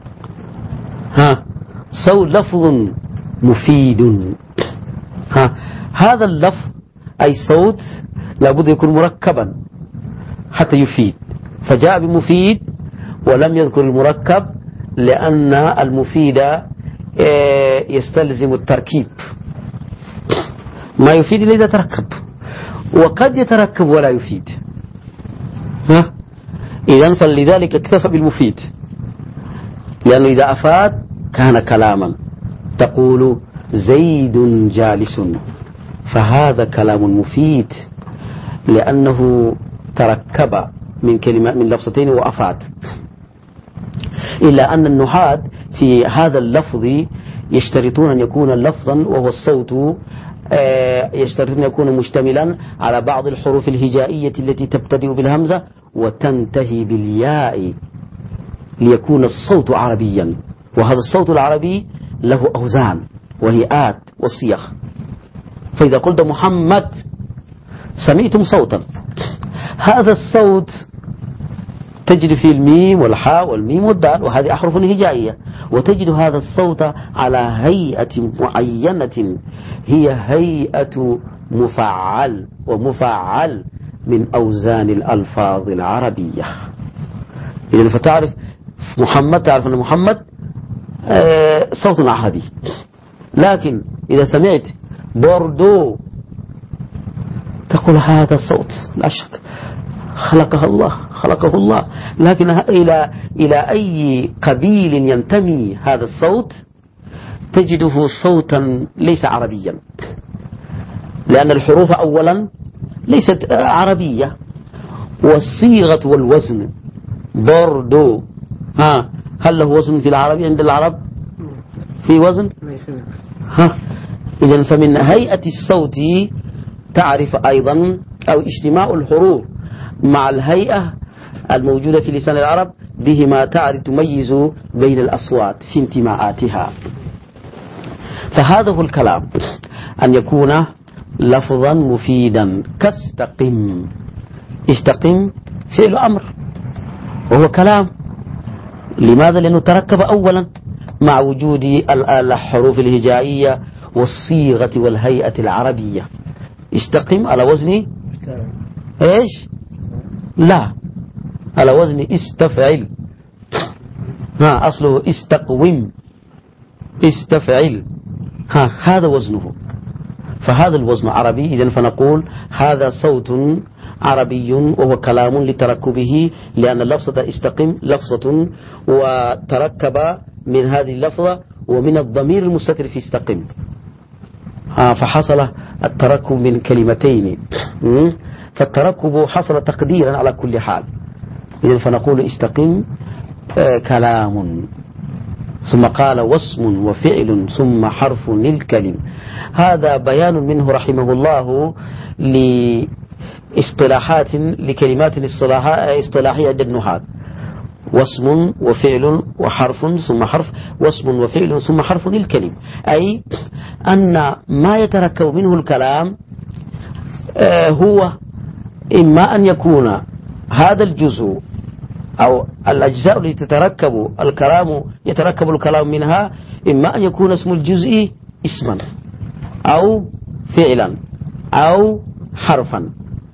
صوت لفظ مفيد. هذا اللفظ أي صوت لابد يكون مركبا حتى يفيد، فجاء بمفيد ولم يذكر المركب، لأن المفيد يستلزم التركيب، ما يفيد إذا تركب، وقد يتركب ولا يفيد. إذن فلذلك اكتفى بالمفيد، لأنه إذا أفاد كان كلاما، تقول زيد جالس، فهذا كلام مفيد لأنه تركب من كلمة من لفظتين وأفاد. إلا أن النحاة في هذا اللفظ يشترطون أن يكون لفظا وهو الصوت، يشترطون أن يكون مشتملا على بعض الحروف الهجائية التي تبتدئ بالهمزة وتنتهي بالياء ليكون الصوت عربيا. وهذا الصوت العربي له أوزان وهيئات وصيغ. فإذا قلت محمد سمعتم صوتا، هذا الصوت تجد فيه الميم والحاء والميم والدال، وهذه أحرف هجائية، وتجد هذا الصوت على هيئة معينة هي هيئة مفعل، ومفعل من أوزان الألفاظ العربية. إذن فتعرف محمد، تعرف أن محمد صوت عربي. لكن إذا سمعت بوردو تقول هذا صوت لا شك خلقه الله، لكن إلى أي قبيل ينتمي هذا الصوت تجده صوتا ليس عربيا، لأن الحروف أولا ليست عربية، والصيغة والوزن بوردو هل له وزن في العربي عند العرب؟ في وزن؟ إذن فمن هيئة الصوت تعرف أيضا أو اجتماع الحروف مع الهيئة الموجودة في لسان العرب بهما تعرف تميز بين الأصوات في انتماءاتها. فهذا هو الكلام، أن يكون لفظا مفيدا كاستقم. استقم فعل أمر وهو كلام. لماذا؟ لأنه تركب أولا مع وجود الحروف الهجائية والصيغة والهيئة العربية. استقم على وزن ايش؟ لا، على وزن استفعل. أصله استقوم، استفعل، هذا وزنه. فهذا الوزن عربي. إذن فنقول هذا صوت عربي وهو كلام لتركبه، لأن لفظة استقم لفظة وتركب من هذه اللفظة ومن الضمير المستتر في استقم، فحصل التركب من كلمتين. فالتركب حصل تقديرا على كل حال. إذن فنقول استقم كلام. ثم قال واسم وفعل ثم حرف للكلم. هذا بيان منه رحمه الله لاصطلاحات لكلمات اصطلاحية عند النحاة. واسم وفعل وحرف ثم حرف، واسم وفعل ثم حرف للكلم، أي أن ما يتركب منه الكلام هو إما أن يكون هذا الجزء أو الأجزاء التي يتركب الكلام منها، إما أن يكون اسم الجزء اسما أو فعلا أو حرفا.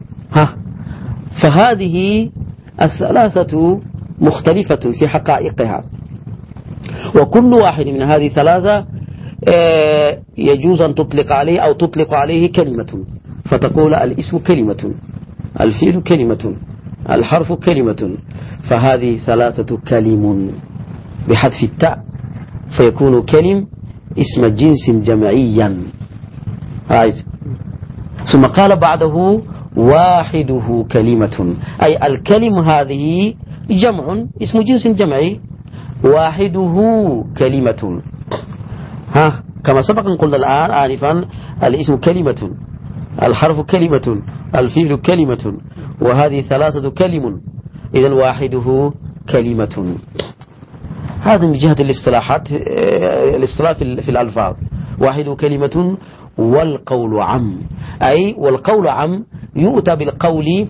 فهذه الثلاثة مختلفة في حقائقها، وكل واحد من هذه الثلاثة يجوز أن تطلق عليه أو تطلق عليه كلمة، فتقول الاسم كلمة، الفعل كلمة، الحرف كلمة. فهذه ثلاثة كلم بحذف التاء، فيكون كلم اسم جنس جمعيا. ثم قال بعده واحده كلمة، أي الكلم هذه جمع اسم جنس جمعي، واحده كلمة. كما سبق أن قلنا الآن آنفا الاسم كلمة، الحرف كلمة، الفعل كلمة، وهذه ثلاثة كلم. إذن واحده كلمة. هذا من جهة الاصطلاحات، الاصطلاح في الألفاظ. واحده كلمة. والقول عم، أي والقول عم يؤتى بالقول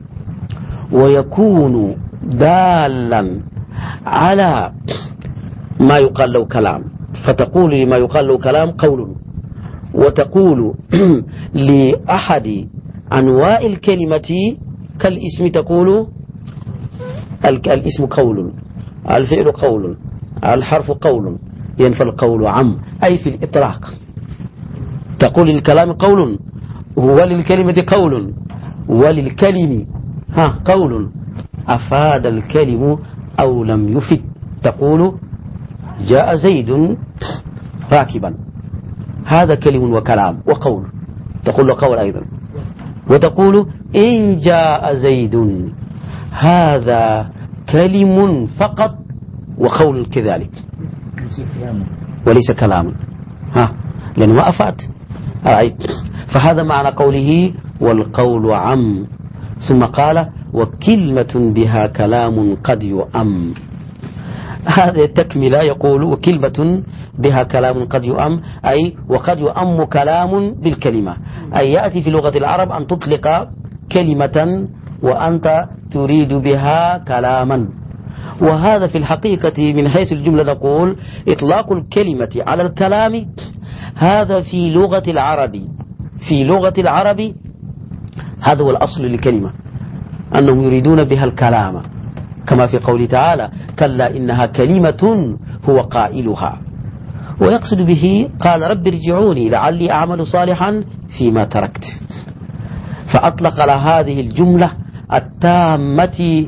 ويكون دالا على ما يقال له كلام، فتقول لما يقال له كلام قول، وتقول لأحد أنواع الكلمة كالاسم تقول الاسم قول، الفعل قول، الحرف قول. ينفى القول عم، أي في الإطلاق. تقول للكلام قول، وللكلمة قول، وللكلم قول، أفاد الكلم أو لم يفد. تقول جاء زيد راكبا، هذا كلم وكلام وقول، تقول له قول أيضا. وتقول إن جاء زيد، هذا كلم فقط وقول كذلك وليس كلاما، لأنه ما أفاد. فهذا معنى قوله والقول عم، ثم قال وكلمة بها كلام قد يؤم. هذه التكملة يقول وكلمة بها كلام قد يؤم، أي وقد يؤم كلام بالكلمة، أي يأتي في لغة العرب أن تطلق كلمة وأنت تريد بها كلاما. وهذا في الحقيقة من حيث الجملة نقول إطلاق الكلمة على الكلام هذا في لغة العرب، في لغة العرب هذا هو الأصل للكلمة، أنهم يريدون بها الكلام، كما في قوله تعالى كلا إنها كلمة هو قائلها، ويقصد به قال رب ارجعوني لعلي أعمل صالحا فيما تركت، فأطلق على هذه الجملة التامة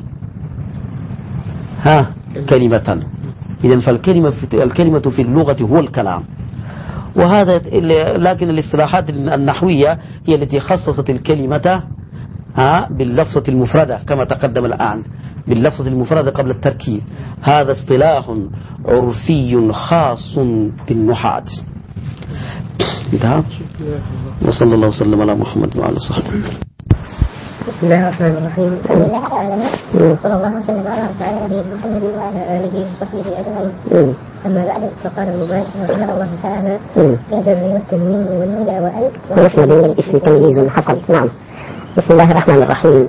كلمة. إذن فالكلمة في اللغة هو الكلام. وهذا لكن الاصطلاحات النحوية هي التي خصصت الكلمة باللفظة المفردة كما تقدم الآن، باللفظة المفردة قبل التركيب. هذا اصطلاح عرفي خاص بالنحاة. انتهى. وصلى الله وسلم على محمد وعلى صحبه. بسم الله الرحمن الرحيم. صلى الله وسلم على نبينا محمد وعلى آله وصحبه أجمعين. أما بعد، فقال ابن مالك رحمه الله تعالى بالجر والتنوين والندى واسم بين الاسم تمييز حصل. نعم. بسم الله الرحمن الرحيم.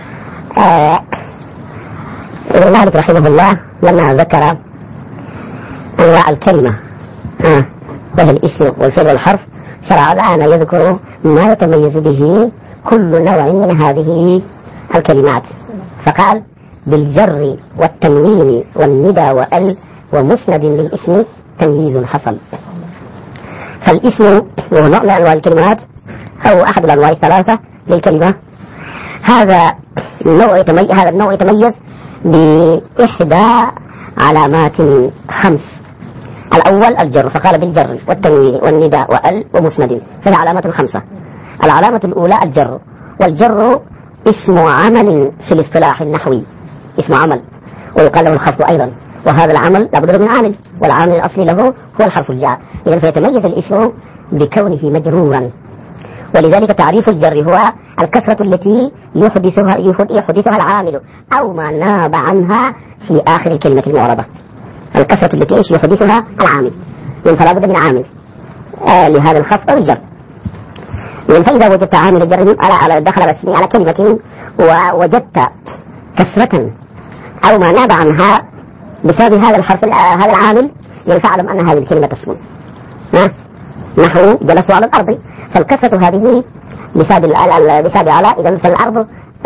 ابن مالك رحمه الله لما ذكر أنواع الكلمة وهي الاسم والفعل والحرف، شرع الآن يذكر ما يتميز به كل نوع من هذه الكلمات، فقال بالجر والتنوين والندى وال ومسند للاسم تمييز حصل. فالاسم هو نوع من أنواع الكلمات أو أحد الأنواع الثلاثة للكلمة. هذا النوع يتميز بإحدى علامات 5. الأول الجر، فقال بالجر والتنوين والنداء وال ومسند، فهي علامات 5. العلامة الأولى الجر، والجر اسم عمل في الاصطلاح النحوي، اسم عمل، ويقال له الخفض أيضا، وهذا العمل لابد من عامل، والعامل الأصلي له هو الحرف الجار. إذن فيتميز الاسم بكونه مجرورا، ولذلك تعريف الجر هو الكسرة التي يحدثها العامل أو ما ناب عنها في آخر الكلمة المعربة. الكسرة التي يحدثها العامل، فلا بد من عامل لهذا الخفض أو الجر. فإذا وجدت عامل جر على دخل باسمه على كلمة ووجدت كسرة أو ما ناب عنها بسبب هذا الحرف هذا العامل، فاعلم أن هذه الكلمة اسم. نحو جلسوا على الأرض، فالكسرة هذه بسبب على، إذن فالأرض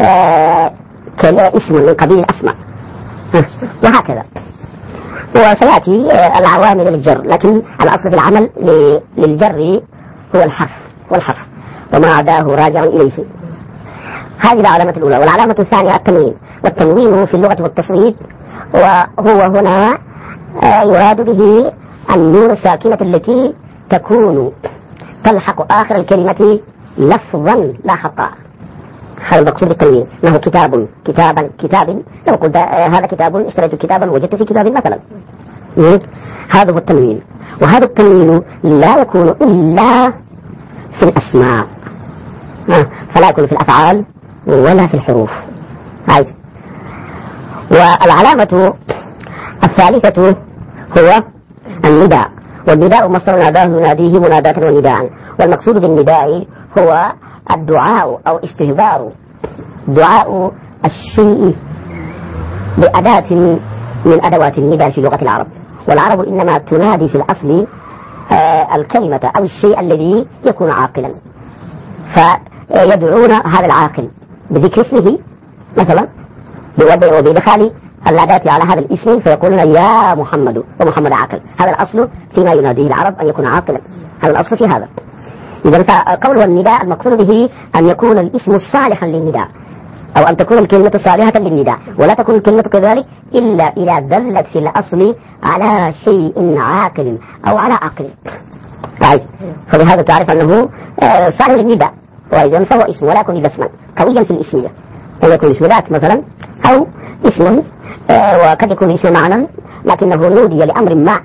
اسم من قبيل الأسماء، وهكذا. وسيأتي العوامل للجر، لكن الأصل في العمل للجر هو الحرف وما عداه راجع إليه. هذه العلامة الأولى. والعلامة الثانية التنوين، والتنوين في اللغة والتصريف وهو هنا يراد به النون الساكنة التي تكون تلحق آخر الكلمة لفظا لا خطأ. هذا المقصود بالتنوين، انه كتاب لو قلت هذا كتاب، اشتريت كتابا وجدت في كتاب مثلا، هذا هو التنوين. وهذا التنوين لا يكون إلا في الأسماء، فلا يكون في الأفعال ولا في الحروف. والعلامة الثالثة هو النداء، والنداء مصدر ناداه يناديه مناداة ونداء. والمقصود بالنداء هو الدعاء أو استهبار دعاء الشيء بأداة من أدوات النداء في لغة العرب. والعرب إنما تنادي في الأصل الكلمة أو الشيء الذي يكون عاقلا، فيدعون هذا العاقل بذكر اسمه مثلا وبإدخال الأداة على هذا الاسم، فيقولون يا محمد، ومحمد عاقل. هذا الأصل فيما يناديه العرب أن يكون عاقلا، هذا الأصل في هذا. إذا فقوله النداء المقصود به أن يكون الاسم صالحا للنداء، أو أن تكون الكلمة صالحة للنداء، ولا تكون الكلمة كذلك إلا إذا دلت في الأصل على شيء عاقل أو على عقل. فبهذا تعرف أنه صالح للنداء، وإذا فهو اسم ولا يكون إلا اسما قويا في الاسمية. أن يكون اسم ذات مثلا أو اسم وقد يكون اسم معنى لكنه نودي لأمر ما.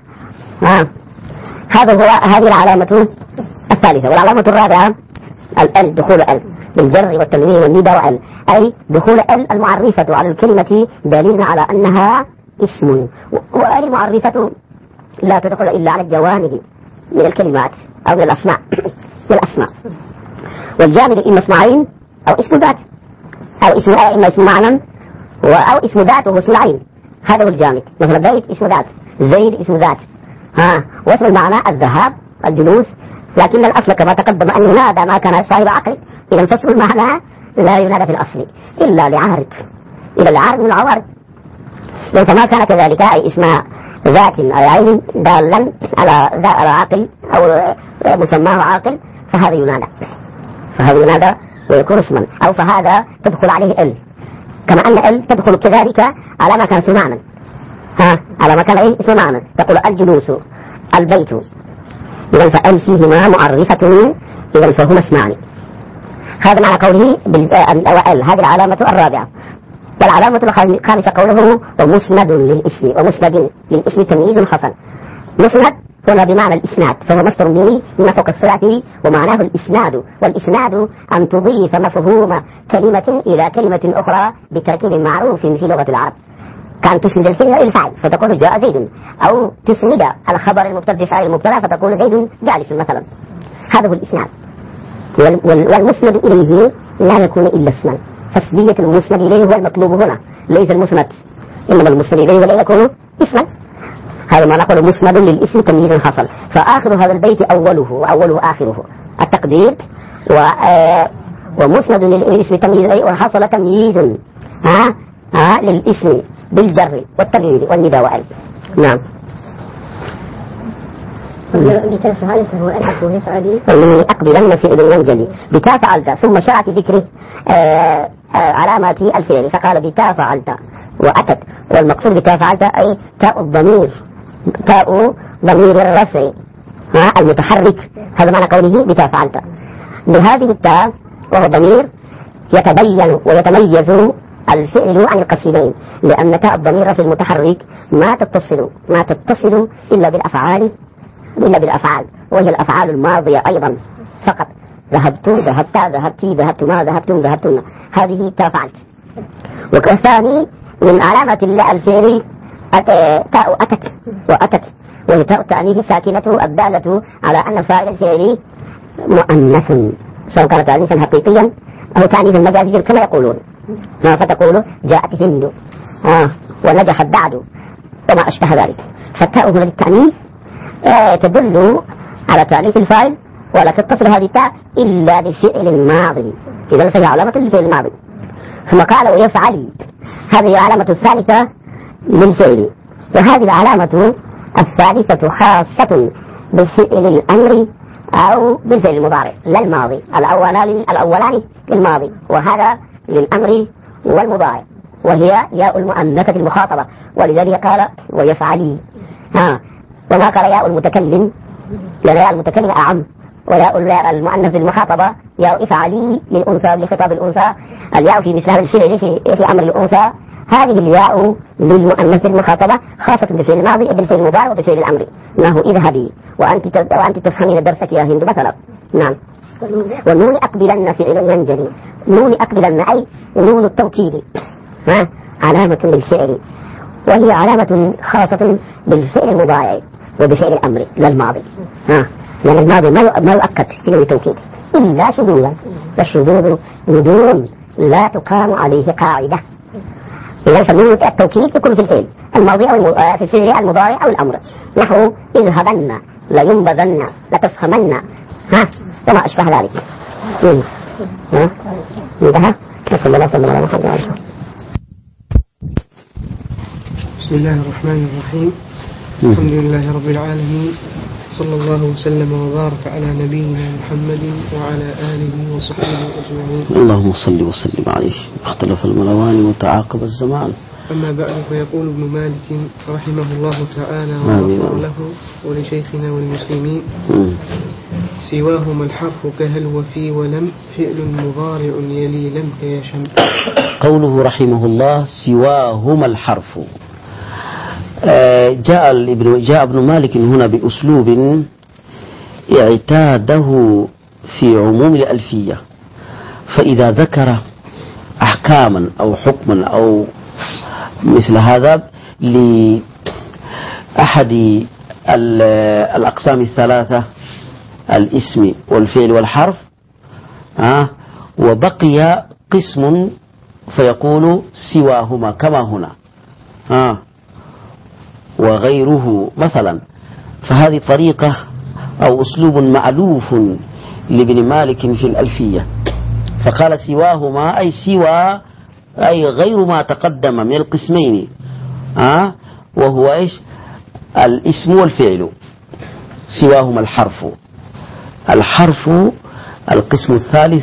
هذه العلامة الثالثة. والعلامة الرابعة دخول ال بالجر والتنوين والندى وال، أي دخول ال المعرفة على الكلمة دليل على أنها اسم. والمعرفة لا تدخل إلا على الجوانب من الكلمات أو من الأسماء والجانب إما اسمعين أو اسم ذات، أو إما اسم معنى أو اسم ذات وهو اسم العين. هذا هو الجانب. مثلا بيت اسم ذات، زيد اسم ذات، واسم المعنى الذهاب الجلوس. لكن الأصل كما تقدم أن ينادى ما كان صاحب عقل. إذا فصل المعنى لا ينادى في الأصل إلا لعارض، إلى العارض من العوارض. فما كان كذلك أي اسم ذات أو عين دالا على عاقل أو مسماه عاقل فهذا ينادى ويكون اسما، أو فهذا تدخل عليه ال، كما أن ال تدخل كذلك على ما كان اسم معنى، على ما كان اسم معنى تقول الجلوس البيت. إذا فال فيهما معرفة، إذا فهما اسمان. هذا معنى قوله ال. هذه العلامة الرابعة. والعلامة الخامسة قوله ومسند للاسم. ومسند للاسم تمييز حسن. مسند هنا بمعنى الإسناد، فهو مصدر به من فوق الصلة ومعناه الإسناد. والإسناد أن تضيف مفهوم كلمة إلى كلمة أخرى بتركيب معروف في لغة العرب، كان تسند الفعل إلى الفاعل فتقول جاء زيد، أو تسند الخبر المبتدأ فاعل المبتدأ فتقول زيد جالس مثلا. هذا هو الإسناد. والمسند إليه لا يكون إلا اسما، تسمية المسند إليه هو المطلوب هنا، ليس المسند، إنما المسند إليه ولا يكون اسما. هذا ما نقول مسند للاسم تمييز حصل. فآخر هذا البيت أوله وأوله آخره التقدير، ومسند للاسم تمييز وحصل تمييز للاسم بالجر والتغيير والندى وال. نعم. بتا فعلت هو ألف ويفعل أقبلن فعل ينجلي. بتا فعلت ثم شاء في ذكر علامات الفعل فقال بتا فعلت وأتت. والمقصود بتا فعلت أي تاء الضمير، تاء ضمير الرفع المتحرك. هذا معنى قوله بتا فعلت. بهذه التاء وهو ضمير يتبين ويتميز الفعل عن القسيمين، لأن تاء الضمير في المتحرك ما تتصل إلا بالأفعال وهي الأفعال الماضية أيضا فقط. ذهبت، ذهبت، ذهبتي، ذهبتما، ذهبتم، ذهبتن. هذه تاء فعلت. والثاني من علامة الفعل تاء أتت وأتت، وهي تاء التأنيث الساكنة الدالة على أن فاعل الفعل مؤنث، سواء كان تأنيثا حقيقيا أو تأنيثا مجازيا كما يقولون. فتقول جاءت هند ونجحت بعد وما أشبه ذلك. فالتاء هنا للتأنيث تدل على تأنيث الفاعل، ولا تتصل هذه التاء إلا بالفعل الماضي، إذا فهي علامة للفعل الماضي. ثم قال ويفعل، هذه العلامة الثالثة للفعل. وهذه العلامة الثالثة خاصة بالفعل الأمر أو بالفعل المضارع لا الماضي. الأولان للماضي وهذا للأمر والمضارع، وهي ياء المؤنثة المخاطبة، ولذلك قال ويفعلي. وما قال ياء المتكلم، لأن ياء المتكلم أعم، وياء المؤنث المخاطبة ياء افعلي للأنثى لخطاب الأنثى. الياء في مثل هذا الفعل في أمر الأنثى، هذه الياء للمؤنث المخاطبة خاصة بالفعل الماضي بالفعل المضارع وبفعل الأمر. إنه اذهبي وأنت تفهمين درسك يا هند مثلا. نعم. والنون أقبلن فعل ينجلي. نون أقبلن أي نون التوكيد علامة للفعل، وهي علامة خاصة بالفعل المضارع وبفعل الأمر لا الماضي. لأن الماضي ما يؤكد في نون التوكيد إلا شذوذا، والشذوذ ندون لا تقام عليه قاعدة. إذا فنون التوكيد يكون في الفعل الماضي أو في الفعل المضارع أو الأمر، نحو اذهبن، لينبذن، لتفهمن، وما أشبه ذلك. انتهى. صلى الله عليه وسلم. بسم الله الرحمن الرحيم. الحمد لله رب العالمين، وصلى الله وسلم وبارك على نبينا محمد وعلى آله وصحبه أجمعين. اللهم صل وسلم عليه. اختلف الملوان وتعاقب الزمان. أما بعد، فيقول ابن مالك رحمه الله تعالى وغفر له ولشيخنا والمسلمين: سواهما الحرف كهل وفي ولم، فعل مضارع يلي لم كيشم. قوله رحمه الله سواهما الحرف، جاء ابن مالك هنا بأسلوب اعتاده في عموم الألفية، فإذا ذكر أحكاما أو حكما أو مثل هذا لأحد الأقسام الثلاثة، الاسم والفعل والحرف، وبقي قسم فيقول سواهما كما هنا وغيره مثلا. فهذه طريقة أو أسلوب مألوف لابن مالك في الألفية، فقال سواهما أي سوى أي غير ما تقدم من القسمين، وهو إيش؟ الاسم والفعل. سواهما الحرف. الحرف القسم الثالث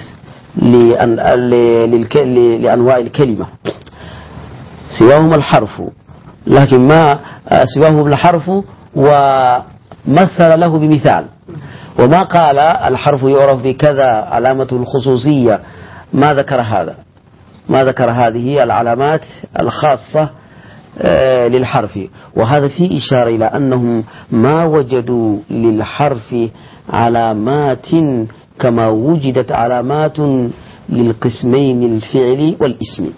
لأنواع الكلمة. سواهما الحرف، لكن ما سواهما الحرف ومثل له بمثال، وما قال الحرف يعرف بكذا علامة الخصوصية، ما ذكر هذا، ما ذكر هذه العلامات الخاصة للحرف. وهذا فيه إشارة إلى أنهم ما وجدوا للحرف علامات كما وجدت علامات للقسمين الفعل والاسم.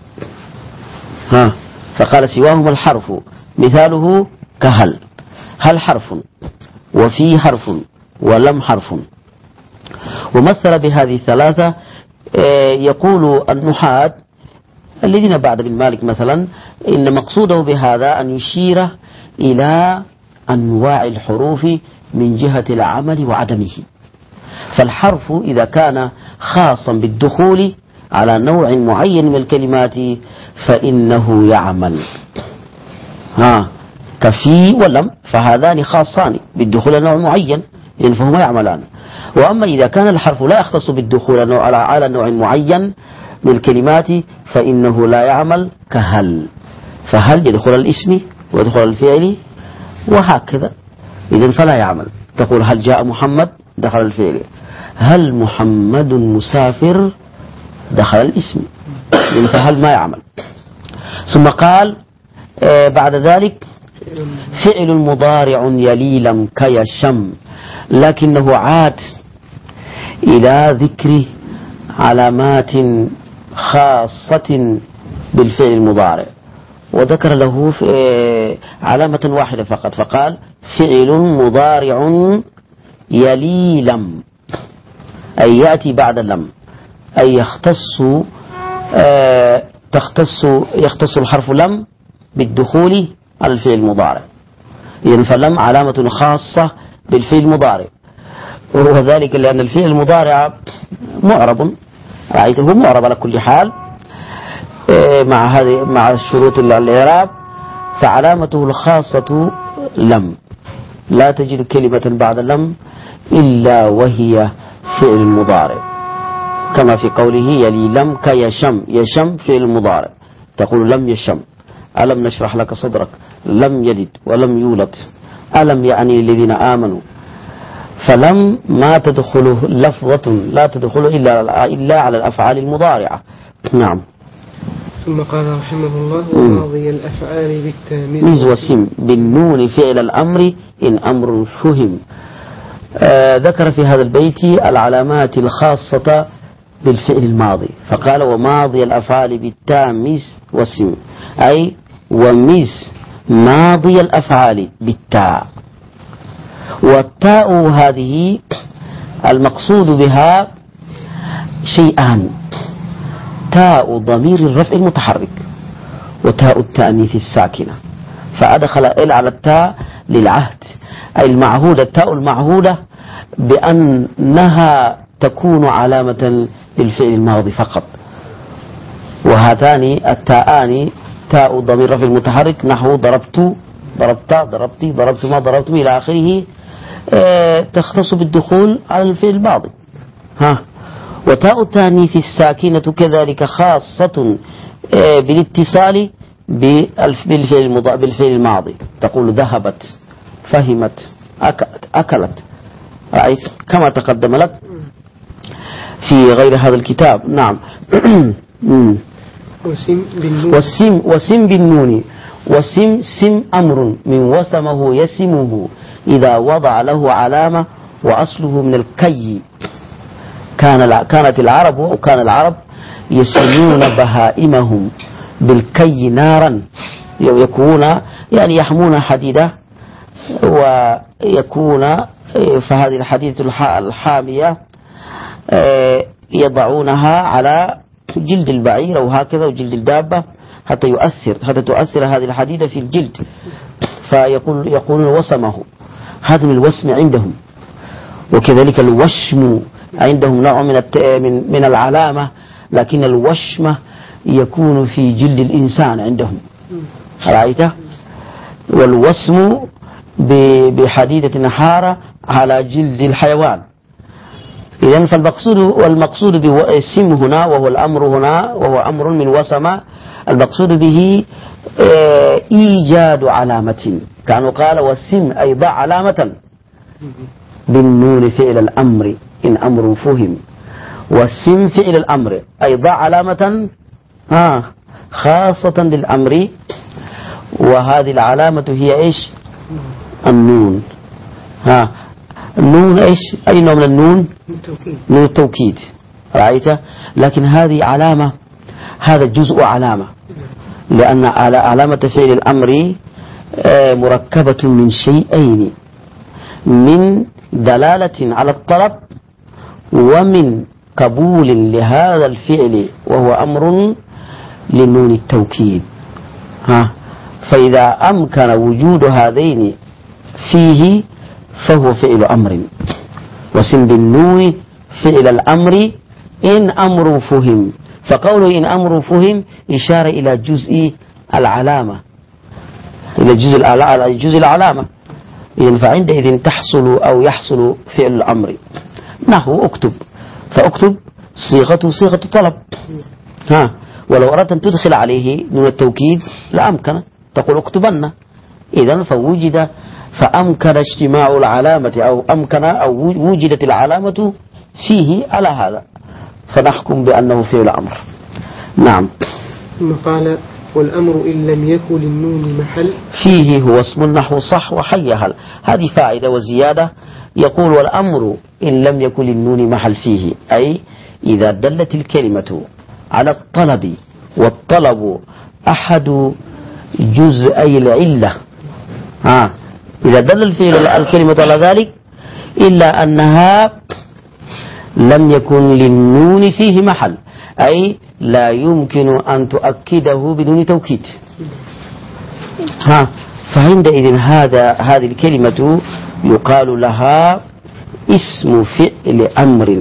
فقال سواهما الحرف، مثاله كهل، هل حرف، وفي حرف، ولم حرف. ومثل بهذه الثلاثة. يقول النحاة الذين بعد ابن مالك مثلا إن مقصوده بهذا أن يشير إلى أنواع الحروف من جهة العمل وعدمه. فالحرف إذا كان خاصا بالدخول على نوع معين من الكلمات فإنه يعمل، كفي ولم، فهذان خاصان بالدخول على نوع معين فهما يعملان. وأما إذا كان الحرف لا يختص بالدخول على نوع معين من الكلمات فإنه لا يعمل، كهل، فهل يدخل الاسم ويدخل الفعل وهكذا، إذن فلا يعمل. تقول هل جاء محمد، دخل الفعل. هل محمد مسافر، دخل الاسم، فهل ما يعمل. ثم قال بعد ذلك فعل مضارع يلي لم كيشم، لكنه عاد إلى ذكر علامات خاصة بالفعل المضارع، وذكر له علامة واحدة فقط، فقال فعل مضارع يلي لم، أي يأتي بعد لم، أي يختص الحرف لم بالدخول على الفعل المضارع. إذن فلم علامة خاصة بالفعل المضارع، وذلك لأن الفعل المضارع معرب، رأيته معرب على كل حال مع الشروط الإعراب، فعلامته الخاصة لم، لا تجد كلمة بعد لم إلا وهي فعل المضارع، كما في قوله يلي لم كيشم، يشم فعل المضارع، تقول لم يشم. ألم نشرح لك صدرك، لم يلد ولم يولد، ألم يعني الذين آمنوا. فلم ما تدخله لفظة، لا تدخل إلا على الأفعال المضارعة. نعم. ثم قال رحمه الله وماضي الأفعال بالتاميز وسم بالنون فعل الأمر إن أمر فهم. ذكر في هذا البيت العلامات الخاصة بالفعل الماضي، فقال وماضي الأفعال بالتاميز وسم، أي ومز ماضي الأفعال بالتاء. والتاء هذه المقصود بها شيئان: تاء ضمير الرفع المتحرك، وتاء التأنيث الساكنة. فأدخل إلى على التاء للعهد، أي المعهودة، التاء المعهودة بأنها تكون علامة للفعل الماضي فقط. وهاتان التاءان تاء ضمير الرفع المتحرك نحو ضربت، ضربت، ضربتي، ضربتما، ضربتم إلى آخره، تختص بالدخول على الفعل الماضي. وتاء التانيث الساكنة كذلك خاصة بالاتصال بالفعل الماضي. تقول ذهبت، فهمت، أكلت، رأيت كما تقدم لك في غير هذا الكتاب. نعم. وسم بالنون. وسم سم أمر من وسمه يسمه إذا وضع له علامة وأصله من الكي. كانت العرب وكان العرب يسمون بهائمهم بالكي نارا، يكون يعني يحمون حديدة، ويكون فهذه الحديدة الحامية يضعونها على جلد البعير أو هكذا وجلد الدابة حتى تؤثر هذه الحديدة في الجلد، فيقولون وسمه. هذا من الوسم عندهم. وكذلك الوشم عندهم نوع من العلامة، لكن الوشم يكون في جلد الإنسان عندهم، رأيته؟ والوسم بحديدة نحارة على جلد الحيوان. إذن والمقصود بالسم هنا وهو الأمر هنا وهو أمر من وسم، المقصود به إيجاد علامة. كانوا قال والسم أي ضع علامة بالنون فعل الأمر إن أمر فهم، والسم فعل الأمر أي ضع علامة خاصة للأمر، وهذه العلامة هي إيش؟ النون. النون إيش؟ أي نوع من النون؟ نون التوكيد، رأيت؟ لكن هذه علامة، هذا جزء علامة، لأن علامة فعل الأمر مركبة من شيئين: من دلالة على الطلب، ومن قبول لهذا الفعل وهو أمر لنون التوكيد. فإذا أمكن وجود هذين فيه فهو فعل أمر. وسم بالنون فعل الأمر إن أمر فهم، فقوله إن أمر فهم إشارة إلى جزء العلامة، إلى جزء العلامة. إذن فعندئذ تحصل أو يحصل فعل الأمر. نحو أكتب، فأكتب صيغة طلب. ولو أردت أن تدخل عليه نون التوكيد لا أمكن، تقول اكتبن. إذن فأمكن اجتماع العلامة أو وجدت العلامة فيه على هذا، فنحكم بأنه فعل أمر. نعم. ثم قال والأمر إن لم يكن للنون محل فيه هو اسم نحو صح وحي هل. هذه فائدة وزيادة. يقول والأمر إن لم يكن للنون محل فيه، أي إذا دلت الكلمة على الطلب، والطلب أحد جزئي العلة. إذا دل الكلمة على ذلك إلا أنها لم يكن للنون فيه محل، أي لا يمكن أن تؤكده بدون توكيد. فعندئذ هذه الكلمة يقال لها اسم فعل أمر،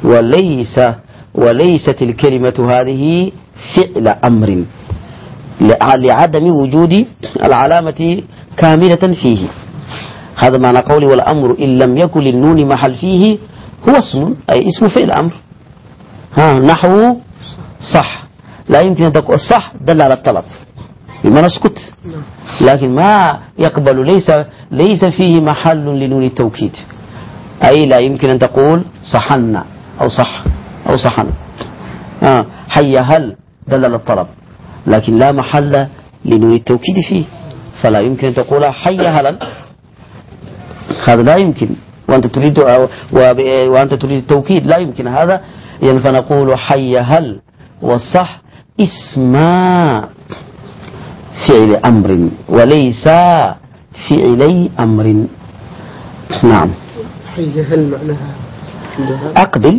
وليست الكلمة هذه فعل أمر لعدم وجود العلامة كاملة فيه. هذا معنى قولي والأمر إن لم يكن للنون محل فيه هو اسم، أي اسم فعل أمر. نحو صح، لا يمكن أن تقول صح دل على الطلب بما نسكت، لكن ما يقبل ليس فيه محل لنون التوكيد، أي لا يمكن أن تقول صحنا أو صح أو صحن. حي هل دل على الطلب، لكن لا محل لنون التوكيد فيه، فلا يمكن أن تقول حي هلا، هذا لا يمكن. وأنت تريد التوكيد لا يمكن هذا. يعني فنقول حي هل والصح اسم فعل أمر وليس فعلي أمر. نعم. حي هل معناها أقبل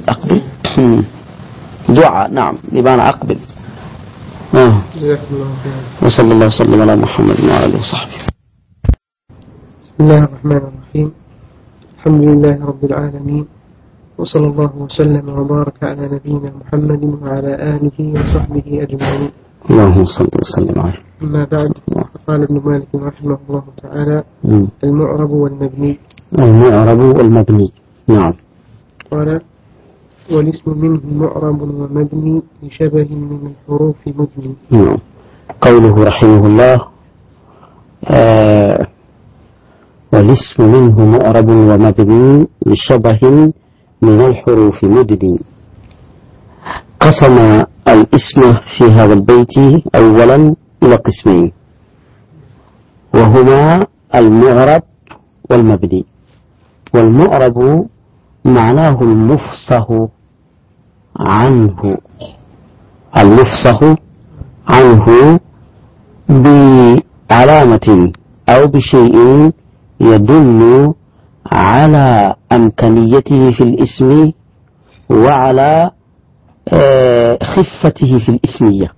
دعاء. نعم بمعنى أقبل. جزاكم الله خيرا. وصلى الله وسلم على محمد وعلى آله وصحبه. بسم الله الرحمن الرحيم. الحمد لله رب العالمين، وصلى الله وسلم وبارك على نبينا محمد وعلى آله وصحبه أجمعين. اللهم صل وسلم عليه. أما بعد، قال ابن مالك رحمه الله تعالى: المعرب والمبني المعرب والمبني. نعم. قال والاسم منه معرب ومبني لشبه من الحروف مدني. نعم. قوله رحمه الله والاسم منه معرب ومبني لشبه من الحروف مدني. قسم الاسم في هذا البيت أولا إلى قسمين، وهما المعرب والمبني. والمعرب معناه المفصح عنه، المفصح عنه بعلامة أو بشيء يدل على أمكانيته في الاسم وعلى خفته في الاسمية.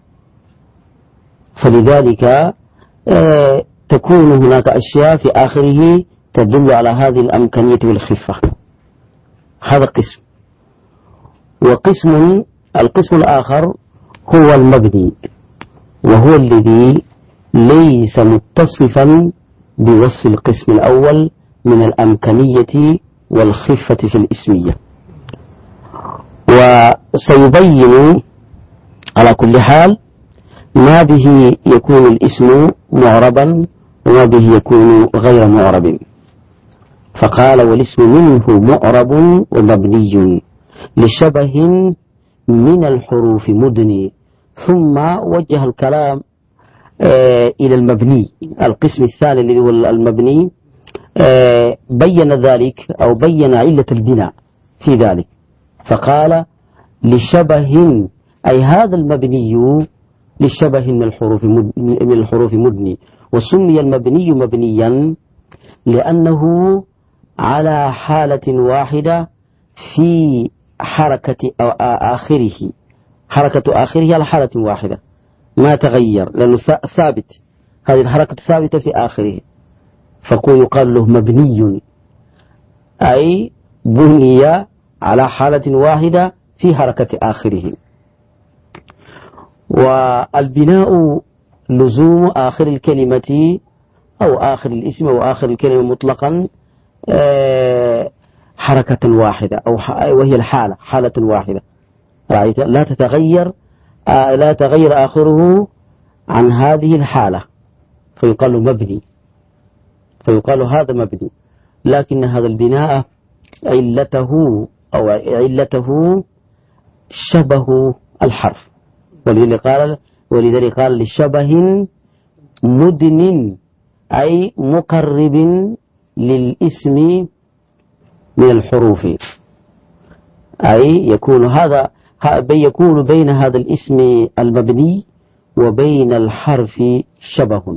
فلذلك تكون هناك أشياء في آخره تدل على هذه الأمكانية والخفة. هذا قسم. القسم الآخر هو المبني، وهو الذي ليس متصفا بوصف القسم الأول من الأمكانية والخفة في الاسمية. وسيبين على كل حال ما به يكون الاسم معربا وما به يكون غير معرب. فقال والاسم منه معرب ومبني لشبه من الحروف مدني، ثم وجه الكلام إلى المبني، القسم الثاني الذي هو المبني. بين ذلك أو بين علة البناء في ذلك، فقال لشبه، أي هذا المبني لشبه من الحروف مدني. وسمي المبني مبنيا لأنه على حالة واحدة في حركة آخره، حركة آخره على حالة واحدة ما تغير، لأنه ثابت، هذه الحركة ثابتة في آخره، يقال له مبني، أي بني على حالة واحدة في حركة آخره. والبناء لزوم آخر الكلمة أو آخر الاسم أو آخر الكلمة مطلقا حركة واحدة، وهي الحالة، حالة واحدة رأيت، لا تغير آخره عن هذه الحالة، فيقال له مبني، فيقال هذا مبني. لكن هذا البناء علته شبه الحرف، ولذلك قال لشبه مدن، أي مقرب للاسم من الحروف، أي يكون بين هذا الاسم المبني وبين الحرف شبه،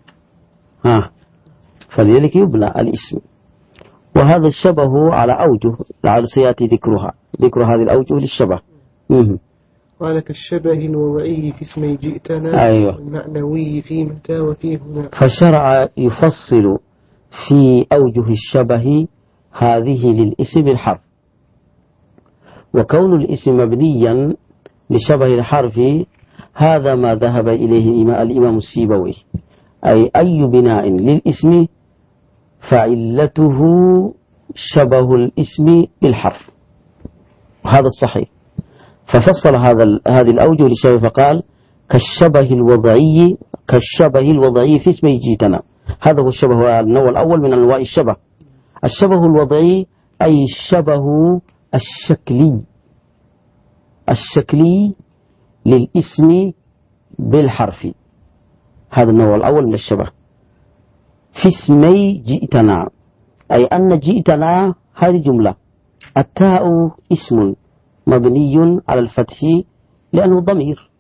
فلذلك يبنى الاسم. وهذا الشبه على أوجه لعل سيأتي ذكر هذه الأوجه للشبه. قال كالشبه الوضعي في اسمي جئتنا، أيوة. والمعنوي في متى وفي هنا. فشرع يفصل في أوجه الشبه هذه للاسم الحرف. وكون الاسم مبنيا لشبه الحرف هذا ما ذهب إليه الإمام السيبوي، أي بناء للاسم فعلته شبه الاسم بالحرف، وهذا الصحيح. ففصل هذه الأوجه للشبه فقال كالشبه الوضعي في اسم جئتنا. هذا هو الشبه، النوع الأول من أنواع الشبه. الشبه الوضعي أي الشبه الشكلي للاسم بالحرف، هذا النوع الأول من الشبه. في اسمي جئتنا، أي أن جئتنا هذه جملة، التاء اسم مبني على الفتح لأنه ضمير،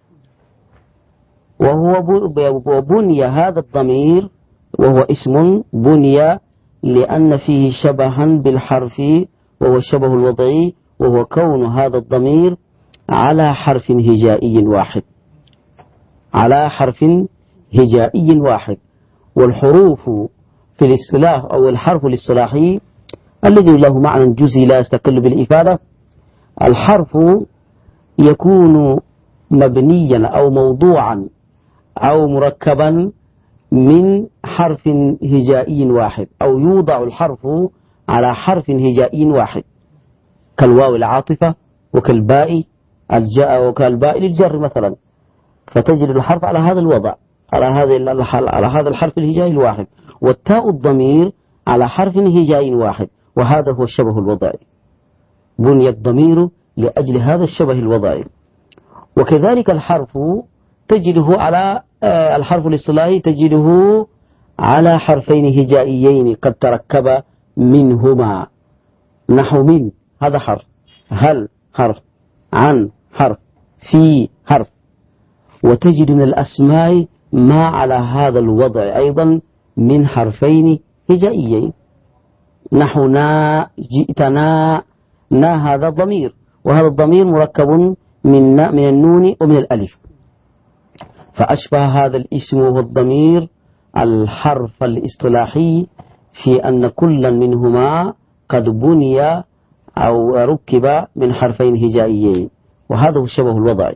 وبني هذا الضمير وهو اسم بني لأن فيه شبها بالحرف وهو الشبه الوضعي، وهو كون هذا الضمير على حرف هجائي واحد، على حرف هجائي واحد. والحروف في الاصطلاح أو الحرف الاصطلاحي الذي له معنى جزئي لا يستقل بالإفادة، الحرف يكون مبنيا أو موضوعا أو مركبا من حرف هجائي واحد، أو يوضع الحرف على حرف هجائي واحد كالواو العاطفة وكالباء الجاء وكالباء للجر مثلا، فتجد الحرف على هذا الوضع، على هذا الحرف الهجائي الواحد، والتاء الضمير على حرف هجائي واحد، وهذا هو الشبه الوضعي. بني الضمير لأجل هذا الشبه الوضعي. وكذلك الحرف تجده على الحرف الاصطلاحي تجده على حرفين هجائيين قد تركب منهما، نحو من هذا حرف، هل حرف، عن حرف، في حرف. وتجد من الأسماء ما على هذا الوضع أيضا من حرفين هجائيين، نحو نا، جئتنا، نا هذا ضمير، وهذا الضمير مركب من النون ومن الألف، فأشبه هذا الاسم والضمير الحرف الاصطلاحي في أن كلا منهما قد بني أو ركب من حرفين هجائيين، وهذا هو الشبه الوضعي.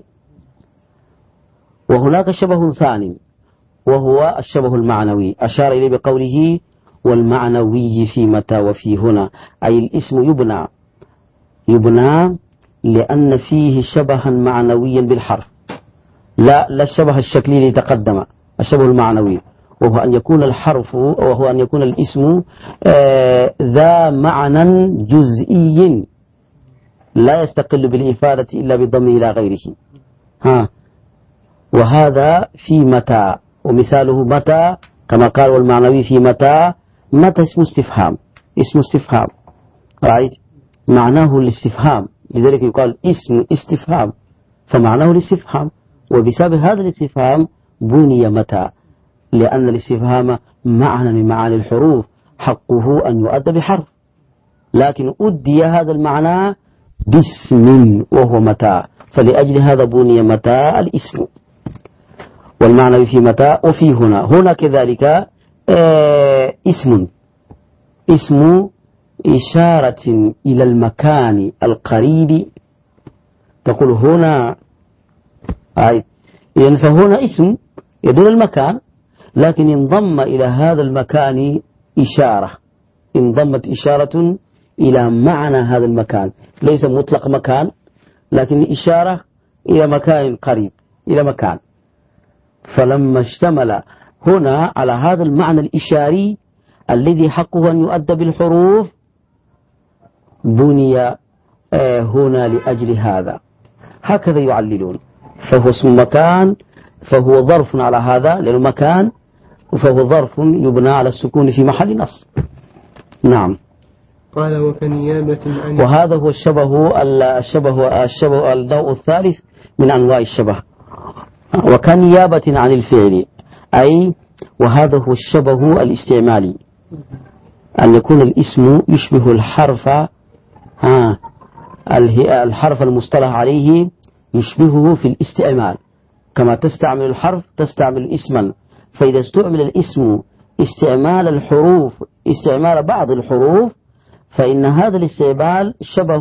وهناك شبه ثاني وهو الشبه المعنوي، أشار إليه بقوله والمعنوي في متى وفي هنا، أي الاسم يبنى لأن فيه شبها معنويا بالحرف، لا الشبه الشكلي اللي تقدم، الشبه المعنوي، وهو أن يكون الحرف وهو أن يكون الاسم ذا معنى جزئي لا يستقل بالإفادة إلا بالضم إلى غيره. وهذا في متى، ومثاله متى كما قال والمعنوي في متى. متى اسم استفهام رأيت معناه الاستفهام، لذلك يقال اسم استفهام، فمعناه الاستفهام، وبسبب هذا الاستفهام بني متى، لأن الاستفهام معنى من معاني الحروف حقه أن يؤدى بحرف، لكن أدي هذا المعنى باسم وهو متى، فلأجل هذا بني متى الاسم. والمعنى في متى وفي هنا كذلك اسم إشارة إلى المكان القريب، تقول هنا يعني فهنا اسم يدل المكان، لكن انضم إلى هذا المكان إشارة، انضمت إشارة إلى معنى هذا المكان، ليس مطلق مكان لكن إشارة إلى مكان قريب، إلى مكان. فلما اشتمل هنا على هذا المعنى الإشاري الذي حقه أن يؤدى بالحروف بني هنا لأجل هذا، هكذا يعللون. فهو اسم مكان، فهو ظرف على هذا لأنه مكان، فهو ظرف يبنى على السكون في محل نصب. نعم. قال وكنيابة عن، وهذا هو الشبه النوع الثالث من أنواع الشبه. وكنيابة عن الفعل، أي وهذا هو الشبه الاستعمالي، أن يكون الاسم يشبه الحرف المصطلح عليه يشبهه في الاستعمال، كما تستعمل الحرف تستعمل اسما، فإذا استعمل الاسم استعمال بعض الحروف فإن هذا الاستعمال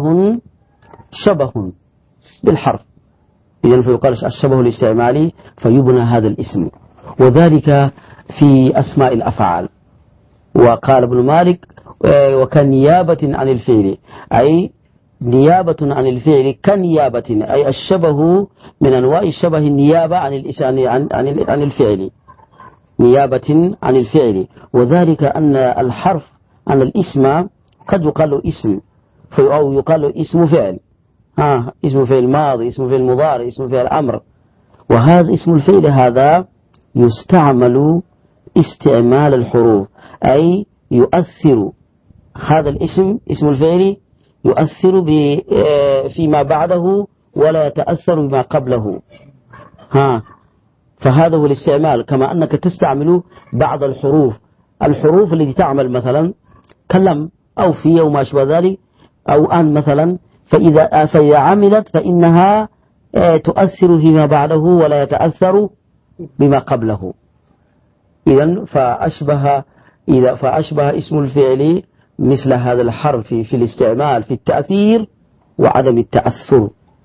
شبه بالحرف، إذن فيقال الشبه الاستعمالي فيبنى هذا الاسم، وذلك في أسماء الأفعال. وقال ابن مالك وكنيابة عن الفعل، أي نيابة عن الفعل كنيابة، أي الشبه من أنواع الشبه النيابة عن الفعل، نيابة عن الفعل. وذلك أن الحرف أن الاسم قد يقال له اسم أو يقال له اسم فعل، اسم فعل ماضي، اسم فعل مضارع، اسم فعل أمر. وهذا اسم الفعل هذا يستعمل استعمال الحروف، أي يؤثر هذا الاسم اسم الفعل يؤثر فيما بعده ولا يتأثر بما قبله. فهذا هو الاستعمال، كما أنك تستعمل بعض الحروف التي تعمل مثلا كلم أو في أو ما أشبه ذلك أو أن مثلا، فإذا عملت فإنها تؤثر فيما بعده ولا يتأثر بما قبله. إذن فأشبه اسم الفعل مثل هذا الحرف في الاستعمال في التأثير وعدم التأثر.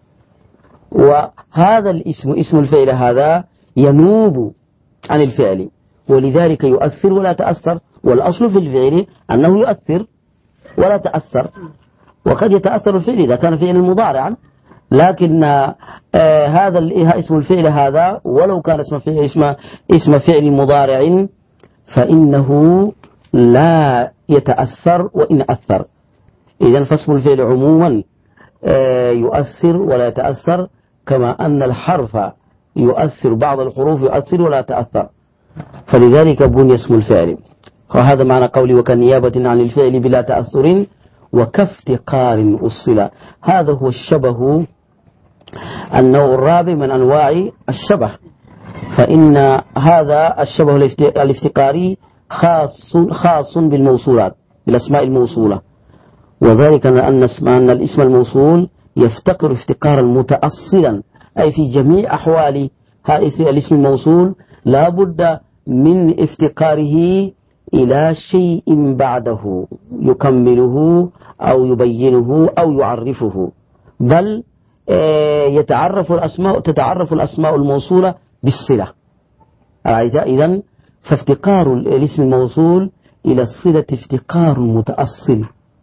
وهذا اسم الفعل هذا ينوب عن الفعل، ولذلك يؤثر ولا تأثر، والأصل في الفعل أنه يؤثر، ولا تأثر. وقد يتأثر الفعل إذا كان فعلا مضارعا، لكن هذا اسم الفعل هذا ولو كان اسم فعل مضارع فإنه لا يتأثر وإن أثر. إذن فاسم الفعل عموما يؤثر ولا يتأثر، كما أن الحرف يؤثر، بعض الحروف يؤثر ولا تأثر، فلذلك بني اسم الفعل. وهذا معنى قولي وكنيابة عن الفعل بلا تأثر وكافتقار أصلا. هذا هو الشبه، النوع الرابع من أنواع الشبه. فإن هذا الشبه الافتقاري خاص بالموصولات، بالأسماء الموصولة، وذلك أن الاسم الموصول يفتقر افتقارا متأصلا، أي في جميع أحوال الاسم الموصول لا بد من افتقاره إلى شيء بعده يكمله أو يبينه أو يعرفه، بل تتعرف الأسماء الموصولة بالصلة. إذن فافتقار الاسم الموصول إلى الصلة افتقار متأصل.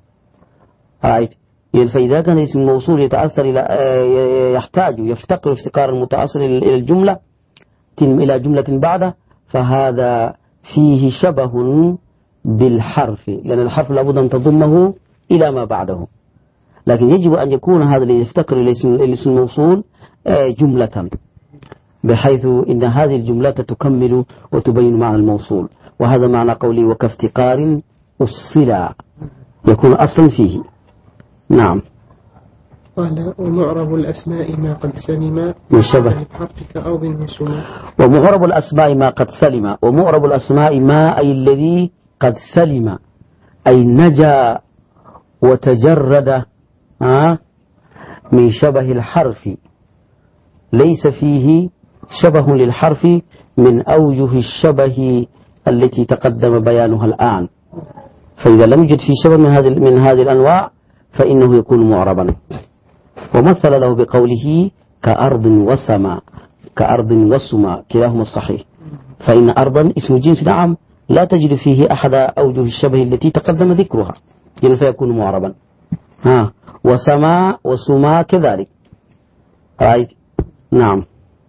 فإذا كان الاسم الموصول يتأثر يفتقر افتقارا متأصلا إلى الجملة، إلى جملة بعده، فهذا فيه شبه بالحرف، لأن الحرف لابد أن تضمه إلى ما بعده. لكن يجب أن يكون هذا الذي يفتقر إلى الاسم الموصول جملة، بحيث إن هذه الجملة تكمل وتبين معنى الموصول. وهذا معنى قولي وكافتقار الصلة، يكون أصلا فيه. نعم. قال ومعرب الأسماء ما قد سلم من شبه الحرف كأرض وسماء. ومعرب الأسماء ما قد سلم، ومعرب الأسماء ما أي الذي قد سلم، أي نجا وتجرد من شبه الحرف، ليس فيه شبه للحرف من أوجه الشبه التي تقدم بيانها الآن. فإذا لم يوجد فيه شبه من هذه الأنواع فإنه يكون معربا. ومثل له بقوله كأرض وسماء، كأرض وسماء كلاهما الصحيح، فإن أرضا اسم جنس نعم لا تجد فيه أحد أوجه الشبه التي تقدم ذكرها، إذن فيكون معربا. وسماء وسماء كذلك. رأيت؟ نعم.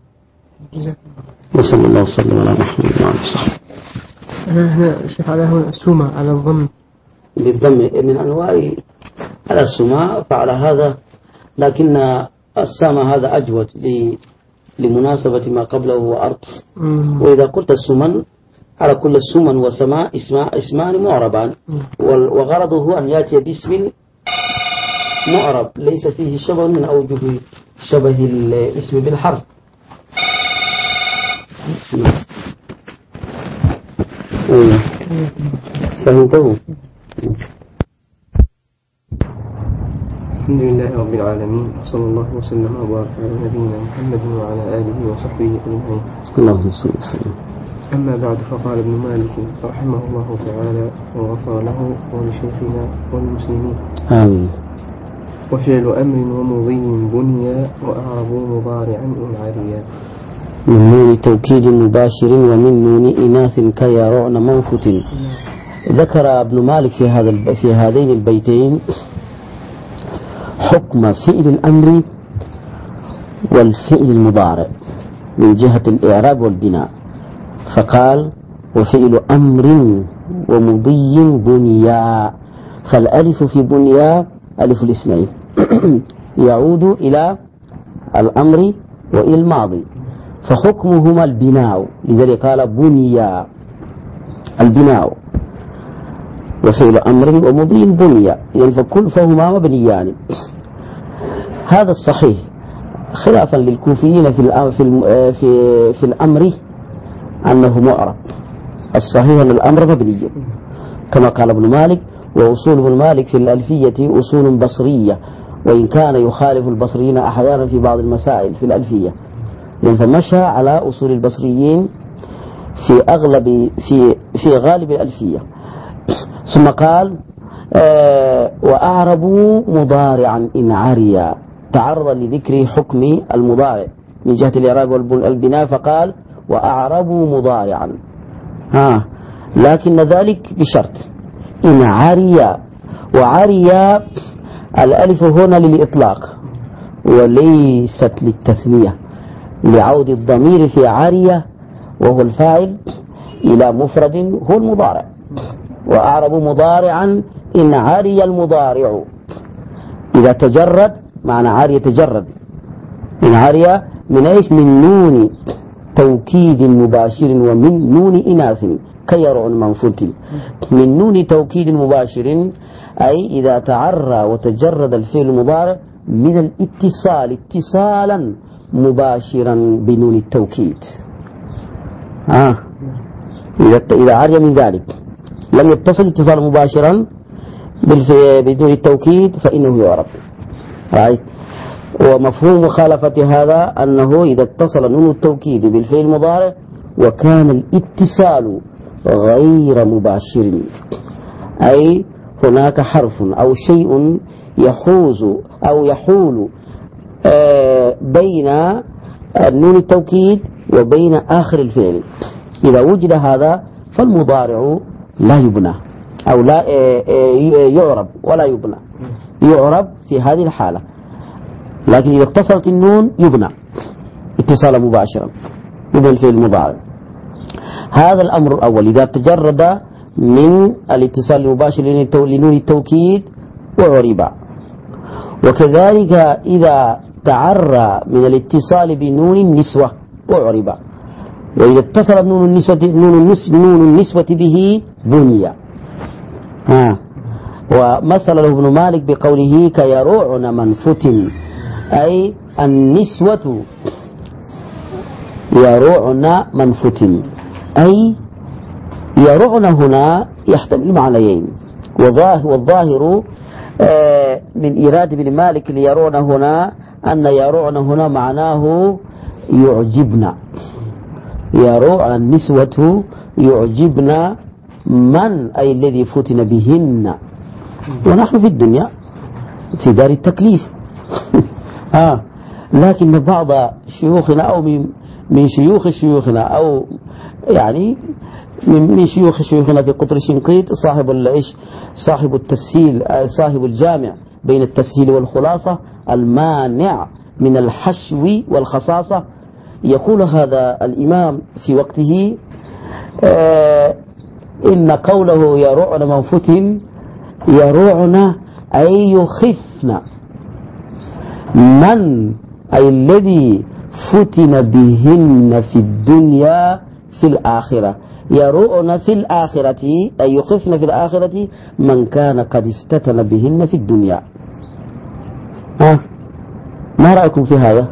وصلى الله وسلم على محمد وعلى آله وصحبه. هنا الشيخ على السماء على الضم، بالضم من أنواع على السماء، فعلى هذا، لكن السماء هذا أجود لمناسبة ما قبله وأرض. وإذا قلت السمن على كل السمن وسماء اسمان معربان، وغرضه هو أن يأتي باسم معرب ليس فيه شبه من أوجه شبه الاسم بالحرف. فهمته؟ الحمد لله رب العالمين، وصلى الله وسلم وبارك على نبينا محمد وعلى آله وصحبه أجمعين. اللهم صل وسلم. أما بعد، فقال ابن مالك رحمه الله تعالى وغفر له ولشيخنا والمسلمين. آمين. وفعل أمر ومضي بنيا وأعرب مضارعا إن عريا. من نون توكيد مباشر ومن نون إناث كيرعن منفت. ذكر ابن مالك في هذين البيتين حكم فعل الأمر والفعل المضارع من جهة الإعراب والبناء، فقال وفعل أمر ومضي بنيا، فالألف في بنيا ألف الاثنين يعود إلى الأمر وإلى الماضي، فحكمهما البناء، لذلك قال بنيا البناء. وفعل أمر ومضي بنيا، يعني فهما مبنيان. هذا الصحيح، خلافا للكوفيين في الأمر أنه معرب. الصحيح أن الأمر مبني كما قال ابن مالك، وأصول ابن مالك في الألفية أصول بصرية، وإن كان يخالف البصريين أحيانا في بعض المسائل في الألفية، فمشى على أصول البصريين في غالب الألفية. ثم قال وأعربوا مضارعا إن عريا، تعرض لذكر حكم المضارع من جهة الإعراب والبناء، فقال وأعربوا مضارعا، لكن ذلك بشرط إن عريا، وعري الألف هنا للإطلاق وليست للتثنية، لعود الضمير في عري وهو الفاعل إلى مفرد هو المضارع. وأعرب مضارعا إن عري المضارع إذا تجرد، معنى عري يتجرد، إن عري من إيش؟ من نون توكيد مباشر ومن نون إناث كيرع منفوت. من نون توكيد مباشر أي إذا تعرى وتجرد الفعل المضارع من الاتصال اتصالا مباشرا بنون التوكيد. إذا عري من ذلك لم يتصل اتصالا مباشرا بدون التوكيد فإنه يعرب. ومفهوم مخالفة هذا أنه إذا اتصل نون التوكيد بالفعل المضارع وكان الاتصال غير مباشر، أي هناك حرف أو شيء يحوز أو يحول بين نون التوكيد وبين آخر الفعل، إذا وجد هذا فالمضارع لا يبنى أو لا يعرب ولا يبنى، يعرب في هذه الحالة. لكن إذا اتصلت النون يبنى اتصالا مباشرا يبنى الفعل المضارع. هذا الأمر الأول إذا تجرد من الاتصال المباشر لنون التوكيد وعرب. وكذلك إذا تعرى من الاتصال بنون النسوة وعرب. وإذا اتصلت نون النسوة به بني. ومثل له ابن مالك بقوله كيروعن منفت، أي النسوة يروعن منفت، أي يروعن هنا يحتمل معنيين. والظاهر من إيراد ابن مالك ليروعن هنا أن يروعن هنا معناه يعجبن، يروعن النسوة يعجبن من أي الذي فتن بهن، ونحن في الدنيا في دار التكليف. لكن بعض شيوخنا أو من شيوخ شيوخنا أو يعني من شيوخ شيوخنا في قطر شنقيط صاحب التسهيل، صاحب الجامع بين التسهيل والخلاصة المانع من الحشو والخصاصة، يقول هذا الإمام في وقته إن قوله يروعن منفت يروعن أي يخفن من أي الذي فتن بهن في الدنيا في الآخرة، يروعن في الآخرة أي يخفن في الآخرة من كان قد افتتن بهن في الدنيا. ما رأيكم في هذا؟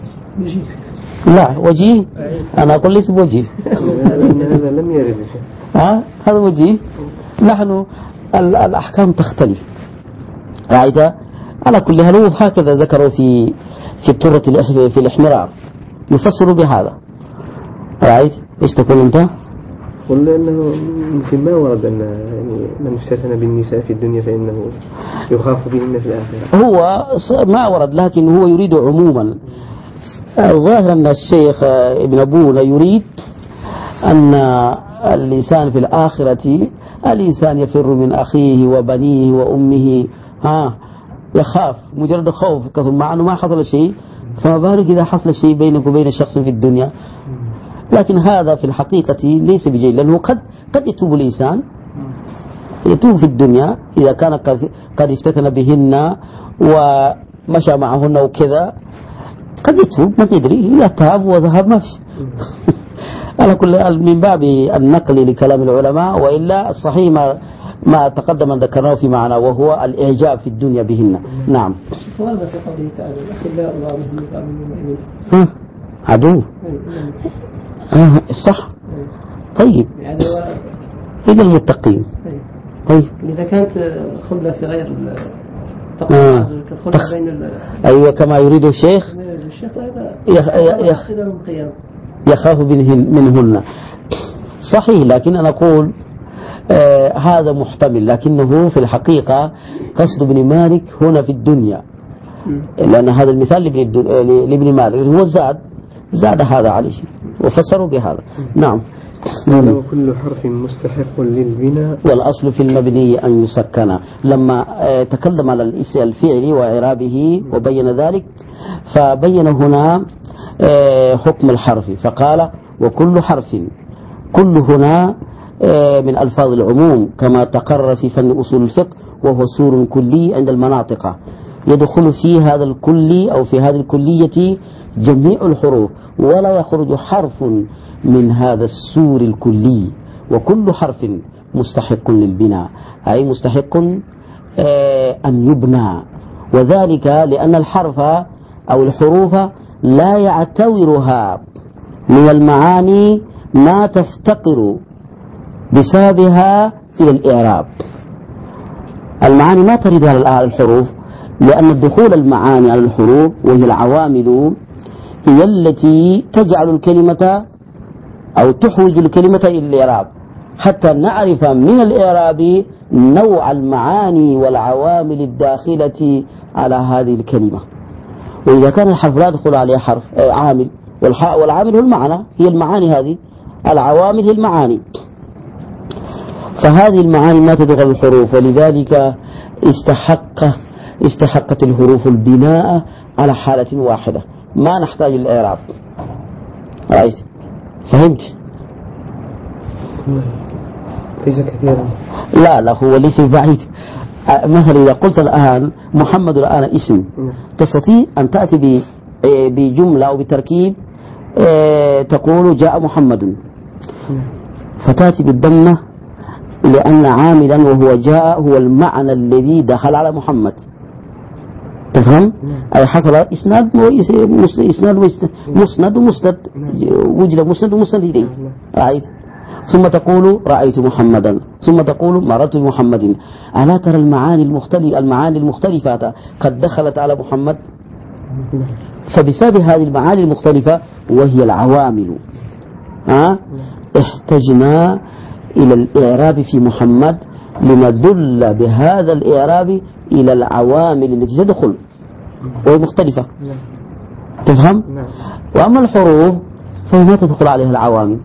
لا وجيه، أنا أقول ليس بوجيه. هذا لم يرد. هذا وجيه. نحن الأحكام تختلف. رأيت على كل حال هكذا ذكروا في الطرة في الإحمرار يفسروا بهذا. رأيت إيش تقول أنت؟ قلنا أنه يمكن ما ورد أن يعني من افتتن بالنساء في الدنيا فإنه يخاف بهن في الآخرة. هو ما ورد، لكن هو يريد عموما. الظاهر أن الشيخ ابن أبونا يريد أن الإنسان في الآخرة الإنسان يفر من أخيه وبنيه وأمه، يخاف مجرد خوف كثر، مع أنه ما حصل شيء، فما بالك إذا حصل شيء بينك وبين شخص في الدنيا. لكن هذا في الحقيقة ليس بجيد، لأنه قد يتوب الإنسان، يتوب في الدنيا إذا كان قد افتتن بهن ومشى معهن وكذا، قد يتوب ما تدري، إذا تاب وذهب ما فيش. على كل من باب النقل لكلام العلماء، وإلا الصحيح ما تقدم أن ذكرناه في معنى وهو الإعجاب في الدنيا بهن. نعم. ورد في قوله تعالى أخلاء الله بهم عدو. صح. طيب إذا المتقين. طيب إذا كانت الخلة في غير التقوى بين أيوة كما يريد الشيخ يخاف منهن. صحيح، لكن أنا أقول هذا محتمل، لكنه في الحقيقة قصد ابن مالك هنا في الدنيا، لأن هذا المثال لابن مالك هو زاد هذا عليه وفسروا بهذا. نعم. قال وكل حرف مستحق للبناء. والأصل في المبني أن يسكن. لما تكلم على الفعل وإعرابه وبين ذلك، فبين هنا حكم الحرف فقال وكل حرف. كل هنا من ألفاظ العموم كما تقرر في فن أصول الفقه، وهو سور كلي عند المناطق، يدخل في هذا الكلي أو في هذه الكلية جميع الحروف، ولا يخرج حرف من هذا السور الكلي. وكل حرف مستحق للبناء، أي مستحق أن يبنى، وذلك لأن الحرف أو الحروف لا يعتورها من المعاني ما تفتقر بسببها إلى الإعراب. المعاني ما ترد على الحروف، لأن الدخول المعاني على الحروف وهي العوامل هي التي تجعل الكلمة أو تحوج الكلمة إلى الإعراب، حتى نعرف من الإعراب نوع المعاني والعوامل الداخلة على هذه الكلمة. وإذا كان الحرف لا يدخل عليه حرف عامل، والعامل هو المعنى، هي المعاني هذه، العوامل هي المعاني، فهذه المعاني ما تدخل الحروف، ولذلك استحقت الحروف البناء على حالة واحدة، ما نحتاج الإعراب. رأيت؟ فهمت؟ ليس كثيرا. لا هو ليس بعيد. مثلا إذا قلت الآن محمد الآن اسم، تستطيع أن تأتي بجملة أو بتركيب تقول جاء محمد، فتأتي بالضمة لأن عاملا وهو جاء هو المعنى الذي دخل على محمد. تفهم؟ أي حصل إسناد مسند ومسند، وجد مسند ومسند إليه. رأيت؟ ثم تقول رأيت محمدا، ثم تقول مررت بمحمد. ألا ترى المعاني المختلفة قد دخلت على محمد؟ فبسبب هذه المعاني المختلفة وهي العوامل احتجنا إلى الإعراب في محمد لندل بهذا الإعراب إلى العوامل التي تدخل وهي مختلفة. تفهم؟ وأما الحروف فما تدخل عليها العوامل.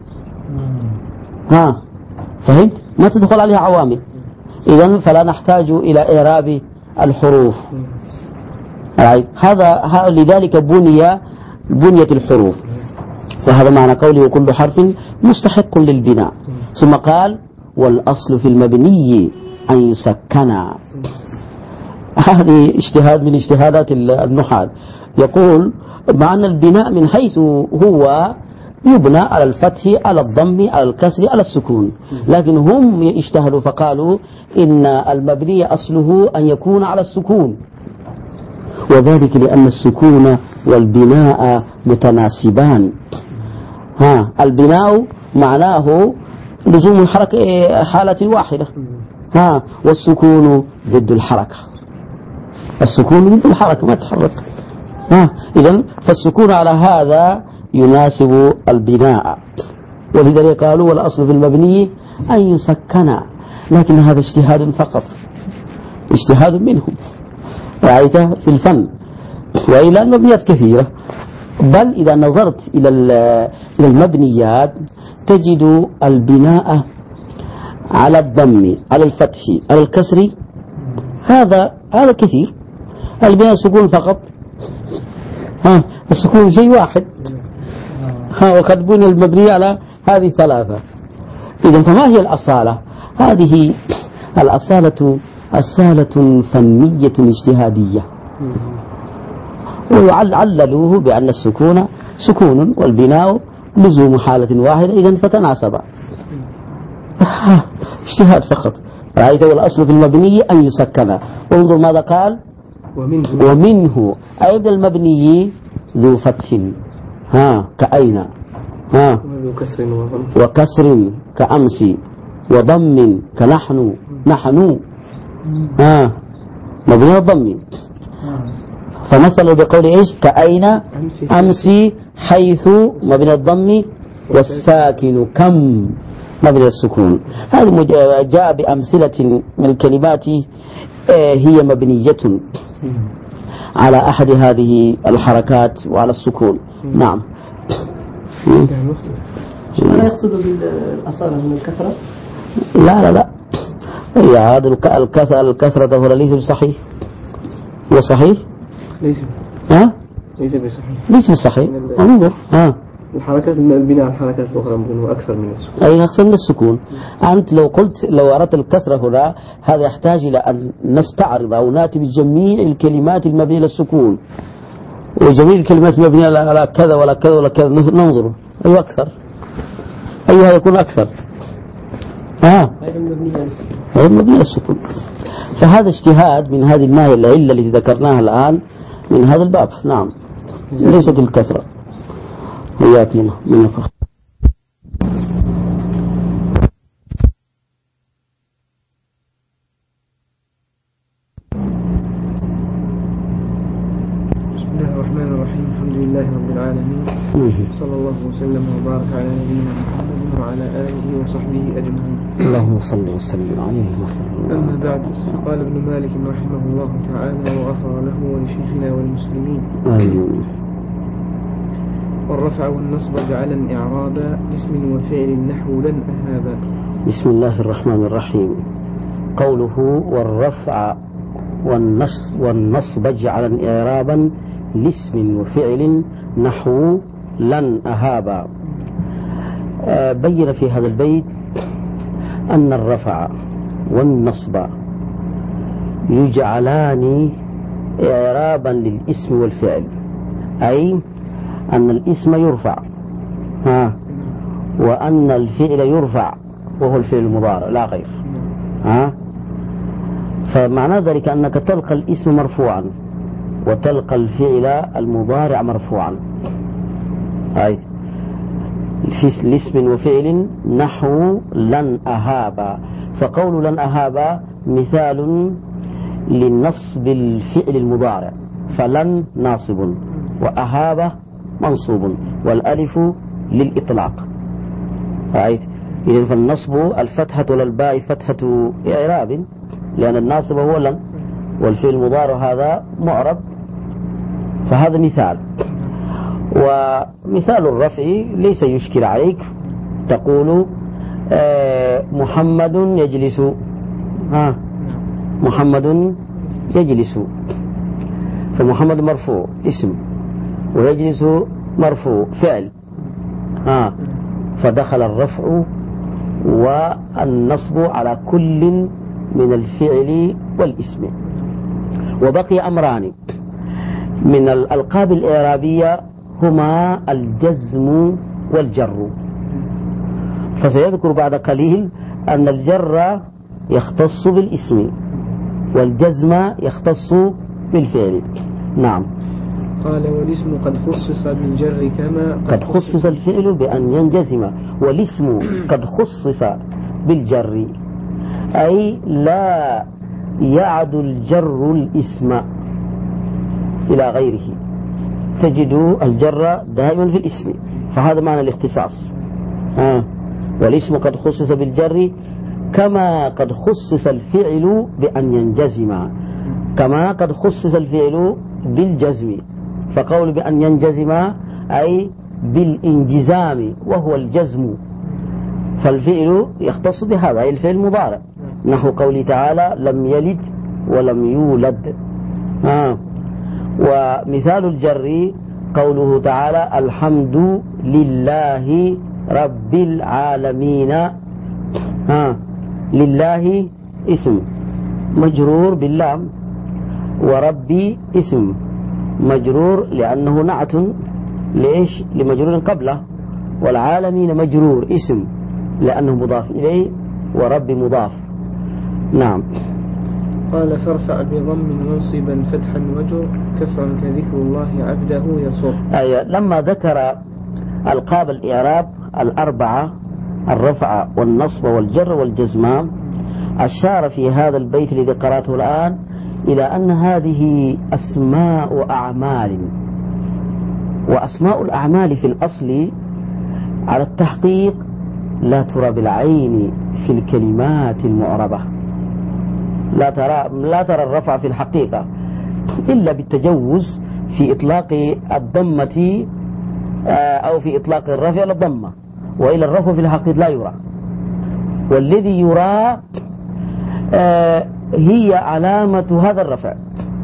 فهمت؟ ما تدخل عليها عوامل، إذن فلا نحتاج إلى إعراب الحروف. هذا لذلك بنيت الحروف. وهذا معنى قوله كل حرف مستحق للبناء. ثم قال والأصل في المبني أن يسكن. هذه اجتهاد من اجتهادات النحاة. يقول معنى البناء من حيث هو يبنى على الفتح، على الضم، على الكسر، على السكون، لكن هم اجتهدوا فقالوا إن المبني أصله أن يكون على السكون، وذلك لأن السكون والبناء متناسبان. البناء معناه لزوم الحركة حالة واحدة، والسكون ضد الحركة. السكون ضد الحركة، ما تحرك. إذن فالسكون على هذا يناسب البناء، ولذلك قالوا والأصل في المبني أن يسكن. لكن هذا اجتهاد فقط، اجتهاد منهم، رأيته في الفن، وإلى المبنيات كثيرة. بل إذا نظرت إلى المبنيات تجد البناء على الضم، على الفتح، على الكسر، هذا كثير. البناء سكون فقط، السكون شيء واحد، وقد بني المبني على هذه الثلاثة. إذن فما هي الأصالة؟ هذه الأصالة أصالة فنية اجتهادية، وعللوه بأن السكون سكون والبناء لزوم حالة واحدة، إذن فتناسبا. اجتهاد فقط. رأيت والأصل في المبني أن يسكن. وانظر ماذا قال ومنه أيضا المبني ذو فتح، كأين، وكسر كأمس، وضم كنحن، مبني الضم. فمثل بقول إيش؟ كأين أمسي، حيث مبني الضم، والساكن كم مبني السكون. هذا جاء بأمثلة من الكلمات هي مبنية على أحد هذه الحركات وعلى السكون. نعم. لا يقصد بالأصالة من الكثرة؟ لا هي هذا الكثرة هو ليس بصحيح. هو صحيح؟ ليس بصحيح. ليس بصحيح. انظر الحركات البناء على الحركات الأخرى ممكن أكثر من السكون. أي أكثر من السكون. أنت لو أردت الكسرة هنا هذا يحتاج إلى أن نستعرض أو نأتي بجميع الكلمات المبنية للسكون وجميع الكلمات المبنية على كذا ولا كذا ولا كذا ننظر أي أكثر أيها يكون أكثر. غير مبنية للسكون. فهذا اجتهاد من هذه الناحية العلة التي ذكرناها الآن من هذا الباب. نعم ليست الكسرة. وياتينا من يقرأ. بسم الله الرحمن الرحيم. الحمد لله رب العالمين، صلى الله وسلم وبارك على نبينا محمد وعلى آله وصحبه أجمعين. اللهم صل وسلم عليه وسلم. أما بعد، قال ابن مالك رحمه الله تعالى وغفر له ولشيخنا والمسلمين: والرفع والنصب جعلا إعرابا اسم وفعل نحو لن أهابا. بسم الله الرحمن الرحيم. قوله والرفع والنصب جعلا إعرابا لاسم وفعل نحو لن أهابا. بين في هذا البيت أن الرفع والنصب يجعلان إعرابا للاسم والفعل، أي أن الاسم يرفع وأن الفعل يرفع وهو الفعل المضارع لا غير. فمعنى ذلك أنك تلقى الاسم مرفوعا وتلقى الفعل المضارع مرفوعا، أي في الاسم وفعل نحو لن أهابا. فقول لن أهابا مثال لنصب الفعل المضارع، فلن ناصب وأهاب منصوب والألف للإطلاق. إذن فالنصب الفتحة للباء فتحة إعراب لأن الناصب هو لن والفعل المضارع هذا معرب. فهذا مثال. ومثال الرفع ليس يشكل عليك، تقول محمد يجلس، محمد يجلس، فمحمد مرفوع اسم ويجلس مرفوع فعل، فدخل الرفع والنصب على كل من الفعل والاسم. وبقي أمران من الألقاب الإعرابية هما الجزم والجر. فسيذكر بعد قليل أن الجر يختص بالاسم والجزم يختص بالفعل. نعم. قال والاسم قد خصص بالجر كما قد خصص الفعل بأن ينجزم، والاسم قد خصص بالجر، أي لا يعد الجر الاسم إلى غيره، تجد الجر دائما في الاسم، فهذا معنى الاختصاص. والاسم قد خصص بالجر كما قد خصص الفعل بأن ينجزم، كما قد خصص الفعل بالجزم. فقول بأن ينجزم أي بالانجزام وهو الجزم، فالفعل يختص بهذا أي الفعل المضارع، نحو قوله تعالى لم يلد ولم يولد. ومثال الجر قوله تعالى الحمد لله رب العالمين. لله اسم مجرور باللام، وربي اسم مجرور لأنه نعت ليش لمجرور قبله، والعالمين مجرور اسم لأنه مضاف إليه، ورب مضاف. نعم. قال فارفع بضم منصبا فتحا وجر كسرا كذكر الله عبده يصر. أيوة. لما ذكر ألقاب الإعراب الأربعة الرفع والنصب والجر والجزم، أشار في هذا البيت الذي قرأته الآن إلى أن هذه أسماء أعمال، وأسماء الأعمال في الأصل على التحقيق لا ترى بالعين في الكلمات المعربة، لا ترى الرفع في الحقيقة إلا بالتجوز في إطلاق الضمة أو في إطلاق الرفع للضمة، وإلى الرفع في الحقيقة لا يرى. والذي يرى هي علامة هذا الرفع،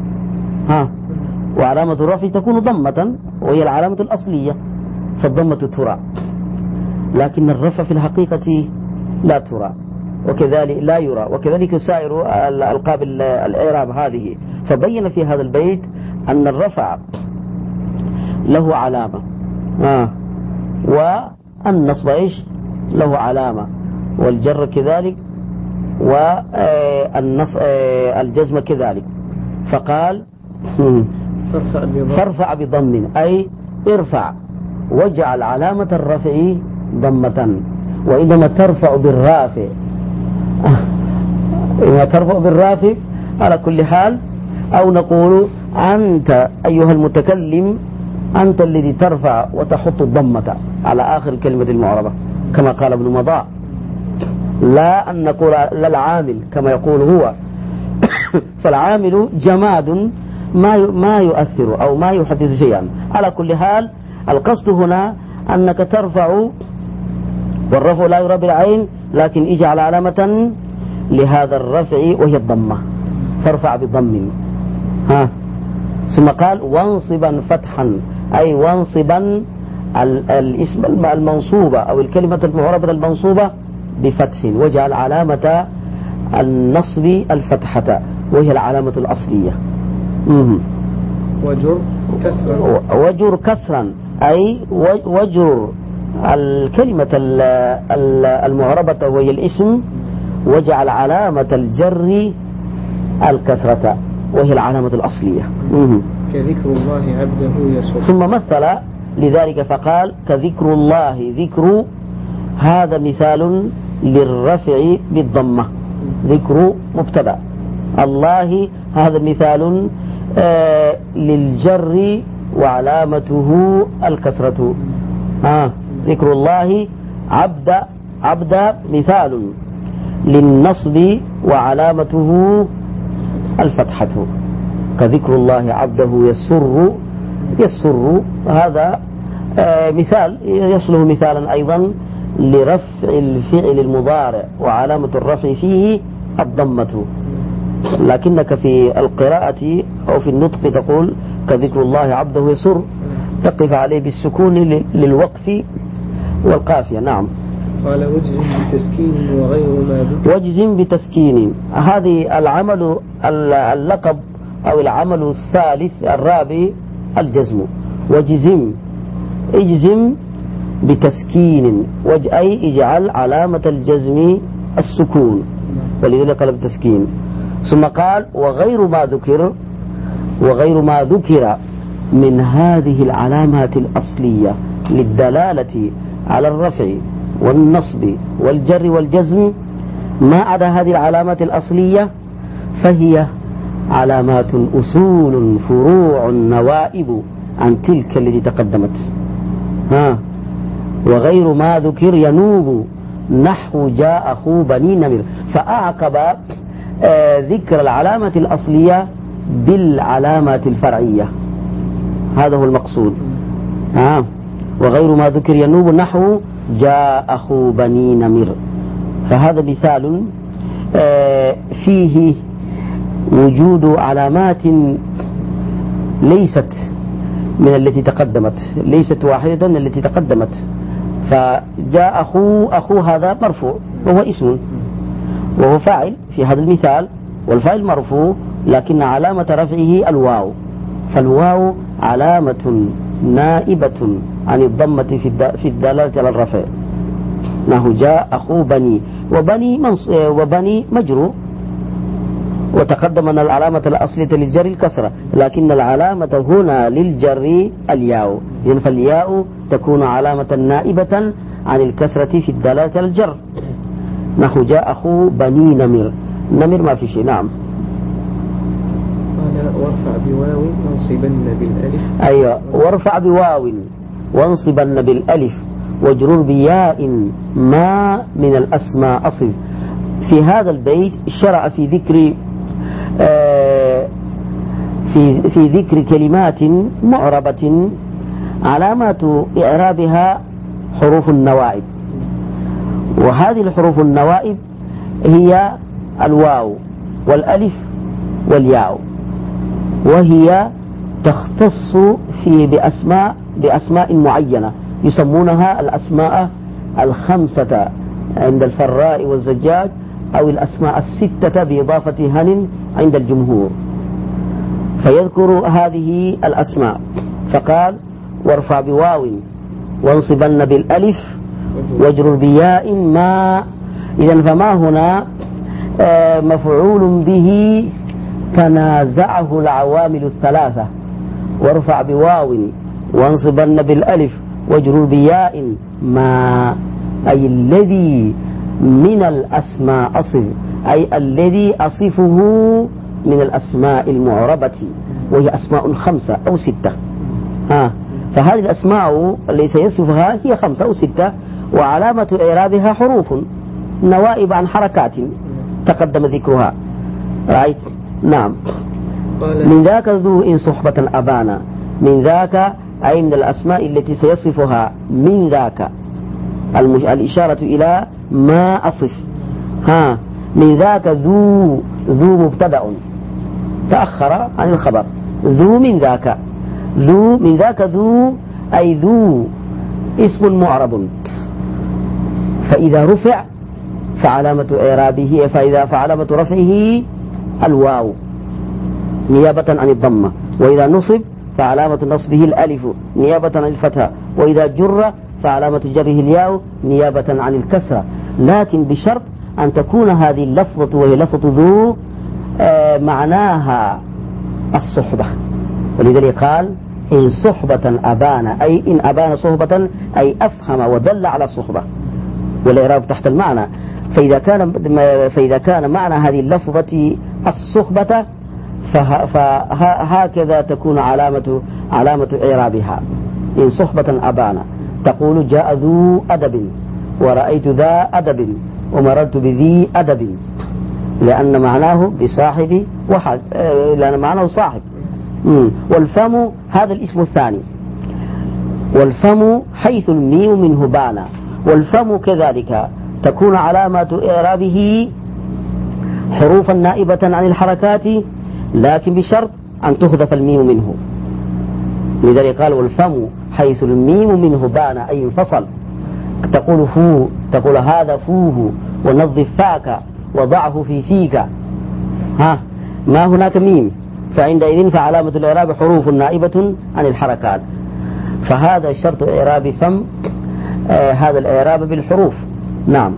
وعلامة الرفع تكون ضمة وهي العلامة الأصلية، فالضمة ترى، لكن الرفع في الحقيقة لا ترى، وكذلك لا يرى، وكذلك سائر الألقاب الإعراب هذه. فبين في هذا البيت أن الرفع له علامة، والنصب إيش له علامة، والجر كذلك، والجزم كذلك. فقال فارفع بضم، أي ارفع واجعل علامة الرفع ضمة. وإنما ترفع بالرافع، إذا ترفع بالرافع على كل حال، أو نقول أنت أيها المتكلم أنت الذي ترفع وتحط الضمة على آخر كلمة المعربة كما قال ابن مضاء، لا أن نقول لا العامل كما يقول هو. فالعامل جماد ما يؤثر أو ما يحدث شيئا. على كل حال القصد هنا أنك ترفع، والرفع لا يرى بالعين، لكن اجعل علامة لهذا الرفع وهي الضمة، فارفع بضم. ثم قال وانصبا فتحا، أي وانصبا الاسم المنصوبة أو الكلمة المعربة المنصوبة بفتح، واجعل علامة النصب الفتحة وهي العلامة الأصلية. وجر كسرا، أي وجر الكلمة المعربة وهي الاسم، واجعل علامة الجر الكسرة وهي العلامة الأصلية. كذكر الله عبده يسر. ثم مثل لذلك فقال كذكر الله، ذكر هذا مثال للرفع بالضمة، ذكر مبتدأ، الله هذا مثال للجر وعلامته الكسرة. ذكر الله عبد مثال للنصب وعلامته الفتحة، كذكر الله عبده يسر هذا مثال يصله مثالا أيضا لرفع الفعل المضارع وعلامة الرفع فيه الضمة، لكنك في القراءة أو في النطق تقول كذكر الله عبده يسر، تقف عليه بالسكون للوقف والقافية. نعم. قال واجزم بتسكين وغير ما ذكر. واجزم بتسكين، هذه العمل اللقب أو العمل الثالث الرابع الجزم. واجزم، اجزم بتسكين، أي اجعل علامة الجزم السكون، ولذلك قال بتسكين. ثم قال وغير ما ذكر من هذه العلامات الأصلية للدلالة على الرفع والنصب والجر والجزم، ما عدا هذه العلامات الأصلية فهي علامات أصول فروع نوائب عن تلك التي تقدمت. وغير ما ذكر ينوب نحو جاء أخو بني نمر، فأعقب ذكر العلامة الأصلية بالعلامات الفرعية، هذا هو المقصود. وغير ما ذكر ينوب نحو جاء أخو بني نمر، فهذا مثال فيه وجود علامات ليست من التي تقدمت، ليست واحدة من التي تقدمت. فجاء أخو هذا مرفوع وهو اسم وهو فاعل في هذا المثال، والفاعل مرفوع لكن علامة رفعه الواو، فالواو علامة نائبة عن الضمة في الدلالة على الرفع. نحو جاء أخو بني، وبني مجرور، وتقدم أن العلامة الأصلية للجر الكسرة، لكن العلامة هنا للجر الياء، فالياء تكون علامة نائبة عن الكسرة في الدلالة على الجر. نحو جاء أخو بني نمر، نمر ما في شيء. نعم. قال وارفع بواو وانصبن بالألف. أيوة، وارفع بواو وانصبن بالألف واجرر بياء ما من الأسماء أصف. في هذا البيت شرع في ذكر في ذكر كلمات معربة علامات إعرابها حروف النوائب، وهذه الحروف النوائب هي الواو والألف والياء، وهي تختص بأسماء معينة يسمونها الأسماء الخمسة عند الفراء والزجاج، أو الأسماء الستة بإضافة هن عند الجمهور. فيذكر هذه الأسماء فقال: وارفع بواو وانصبن بالألف واجرر بياء ما. إذن فما هنا مفعول به تنازعه العوامل الثلاثة: وارفع بواو وانصبن بالألف واجرر بياء ما، أي الذي من الأسماء أصف، أي الذي أصفه من الأسماء المعربة، وهي أسماء 5 أو 6. فهذه الأسماء التي سيصفها هي 5 أو 6، وعلامة إعرابها حروف نوائب عن حركات تقدم ذكرها. رأيت؟ نعم. من ذاك ذو إن صحبة أبانا، من ذاك أي من الأسماء التي سيصفها من ذاك، الإشارة إلى ما أصف. من ذاك ذو مبتدأ تأخر عن الخبر، ذو من ذاك، ذو من ذاك ذو أي ذو اسم معرب، فإذا رفع فعلامة إعرابه فعلامة رفعه الواو نيابة عن الضمة، وإذا نصب فعلامة نصبه الألف نيابة عن الفتحة، وإذا جر فعلامة جره الياء نيابة عن الكسرة، لكن بشرط أن تكون هذه اللفظة وهي لفظة ذو معناها الصحبة. ولذلك قال: إن صحبة أبان، أي إن أبان صحبة أي أفهم ودل على الصحبة، والإعراب تحت المعنى. فإذا كان معنى هذه اللفظة الصحبة فهكذا تكون علامة إعرابها. إن صحبة أبان تقول: جاء ذو أدب، ورأيت ذا أدب، ومررت بذي أدب، لأن معناه بصاحب لأن معناه صاحب. والفم هذا الاسم الثاني، والفم حيث الميم منه بانا، والفم كذلك تكون علامة إعرابه حروفا نائبة عن الحركات، لكن بشرط أن تحذف الميم منه. لذلك قال: والفم حيث الميم منه بانا أي انفصل. تقول فو، تقول هذا فوه، ونظف فاك وضعه في فيك. ما هناك ميم، فعندئذ فعلامة الإعراب حروف نائبة عن الحركات. فهذا شرط إعراب فم، هذا الإعراب بالحروف. نعم.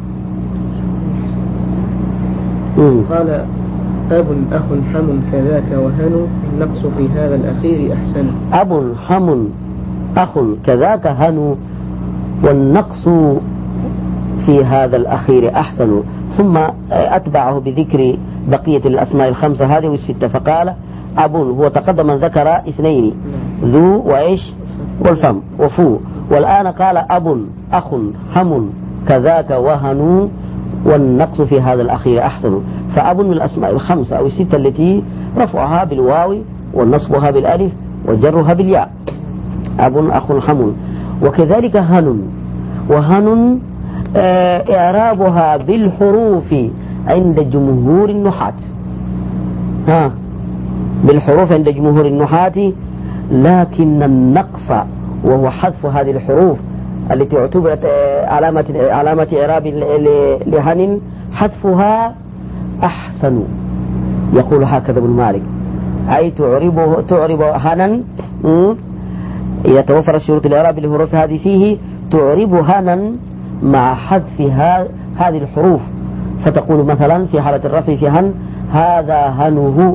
قال: أب أخ حم كذاك وهن، النقص في هذا الأخير أحسن. أب حم أخ كذاك هن، والنقص في هذا الأخير أحسن. ثم أتبعه بذكر بقية الأسماء 5 هذه والستة، فقال: أب هو تقدم من ذكر 2، ذو وإيش والفم وفو، والآن قال: أب أخ هم كذاك وهن، والنقص في هذا الأخير أحسن. فأب من الأسماء 5 أو 6 التي رفعها بالواو ونصبها بالألف وجرها بالياء. أب أخ حم. وكذلك هن، وهن إعرابها بالحروف عند جمهور النحاة، بالحروف عند جمهور النحاة، لكن النقص وهو حذف هذه الحروف التي اعتبرت علامة إعراب لهن، حذفها أحسن. يقول هكذا ابن مالك: أي تعرب هنا إذا توفر شروط الإعراب للحروف هذه فيه، تعرب هنا مع حذف هذه الحروف، فتقول مثلا في حالة الرفع في هن: هذا هنه،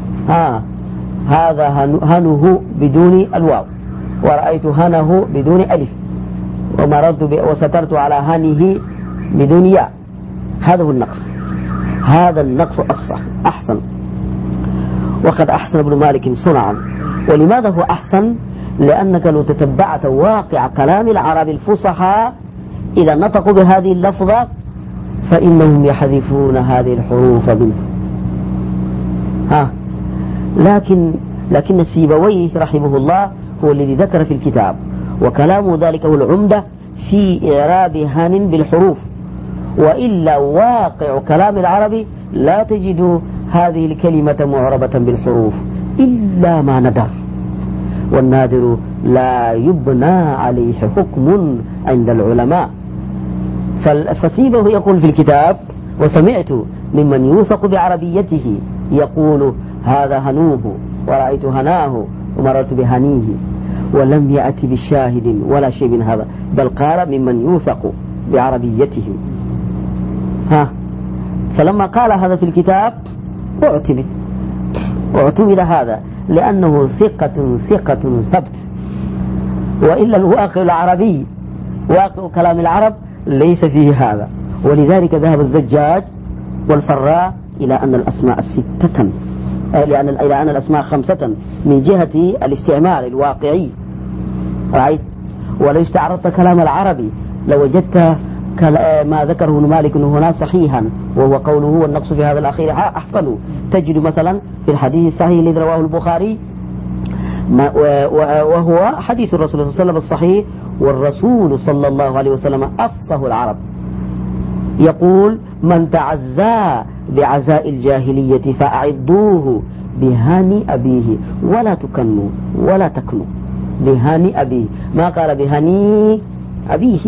هذا هنه بدون الواو، ورأيت هنه بدون ألف، ومررت وسترت على هنه بدون ياء. هذا هو النقص، هذا النقص أحسن. وقد أحسن ابن مالك صنعا. ولماذا هو أحسن؟ لأنك لو تتبعت واقع كلام العرب الفصحى إذا نطقوا بهذه اللفظة فإنهم يحذفون هذه الحروف منه. لكن سيبويه رحمه الله هو الذي ذكر في الكتاب، وكلامه ذلك هو العمدة في إعراب هان بالحروف، وإلا واقع كلام العرب لا تجد هذه الكلمة معربة بالحروف إلا ما ندر، والنادر لا يبنى عليه حكم عند العلماء. فسيبه يقول في الكتاب: وسمعت ممن يوثق بعربيته يقول هذا هنوه ورأيت هناه ومررت بهنيه، ولم يأتي بشاهد ولا شيء من هذا، بل قال ممن يوثق بعربيته. فلما قال هذا في الكتاب اعتمد هذا لأنه ثقة ثبت، وإلا الواقع العربي واقع كلام العرب ليس فيه هذا. ولذلك ذهب الزجاج والفراء إلى أن الأسماء إلى أن الأسماء 5 من جهة الاستعمال الواقعي. ولو استعرضت كلام العربي لوجدت ما ذكره ابن مالك هنا صحيحا، وهو قوله والنقص في هذا الأخير أحسن. تجد مثلا في الحديث الصحيح الذي رواه البخاري وهو حديث الرسول صلى الله عليه وسلم الصحيح: والرسول صلى الله عليه وسلم أفصح العرب، يقول: من تعزى بعزاء الجاهلية فأعدوه بهاني أبيه ولا تكنوا ولا تكنوا. بهاني أبيه، ما قال بهاني أبيه.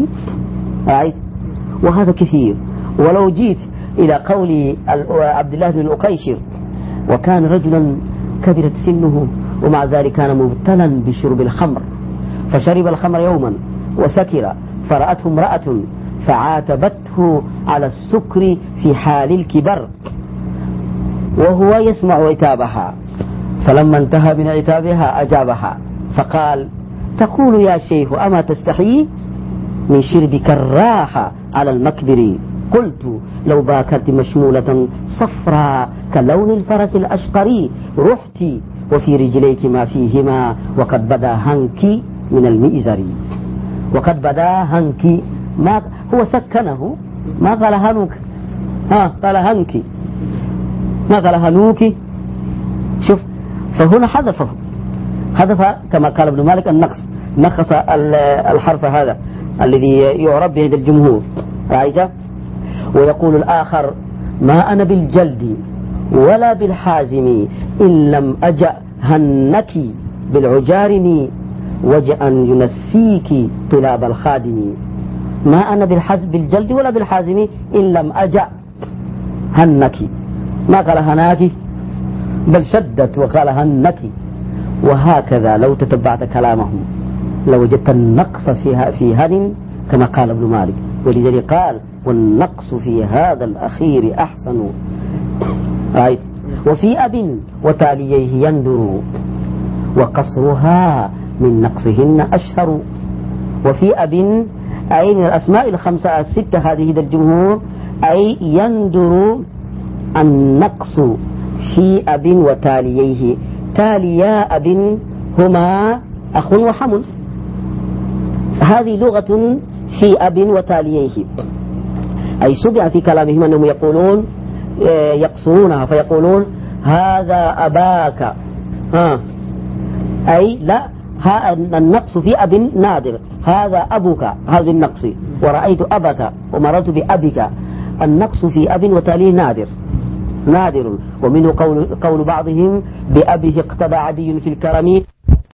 وهذا كثير. ولو جيت إلى قول عبد الله بن الأقيشر: وكان رجلا كبرت سنه ومع ذلك كان مبتلا بشرب الخمر، فشرب الخمر يوما وسكر، فرأته امرأة فعاتبته على السكر في حال الكبر وهو يسمع عتابها، فلما انتهى من عتابها أجابها فقال: تقول يا شيخ أما تستحي من شربك الراحة على المكبر؟ قلت: لو باكرت مشمولة صفراء كلون الفرس الأشقر رحت وفي رجليك ما فيهما وقد بدا هنك من المئزر. وقد بدا هنك، ما هو سكنه، ما قال هنوك، قال هنك، ما قال هنوك. شوف، فهنا حذف كما قال ابن مالك النقص، نقص الحرف هذا الذي يعرب به الجمهور. رأيت؟ ويقول الآخر: ما أنا بالجلد ولا بالحازم إن لم أجأ هنك بالعجارم وجأ ينسيك طلاب الخادم. ما أنا بالجلد ولا بالحازم إن لم أجأ هنك، ما قال هناك بل شدت وقال هنك. وهكذا لو تتبعت كلامهم لوجدت النقص في هن كما قال ابن مالك. ولذلك قال: والنقص في هذا الأخير أحسن. وفي أب وتاليه يندر وقصرها من نقصهن أشهر. وفي أب أي من الأسماء 5 6 هذه الجمهور، أي يندر النقص في أب وتاليه. تاليا أب هما أخ وحم، هذه لغة في أب وتاليه. أي سبع في كلامهم أنهم يقولون يقصرونها فيقولون هذا أباك، أي لا، النقص في أب نادر، هذا أبوك، هذا النقص، ورأيت أبك ومررت بأبك. النقص في أب وتاليه نادر. ومنه قول بعضهم: بأبه اقتدى عدي في الكرم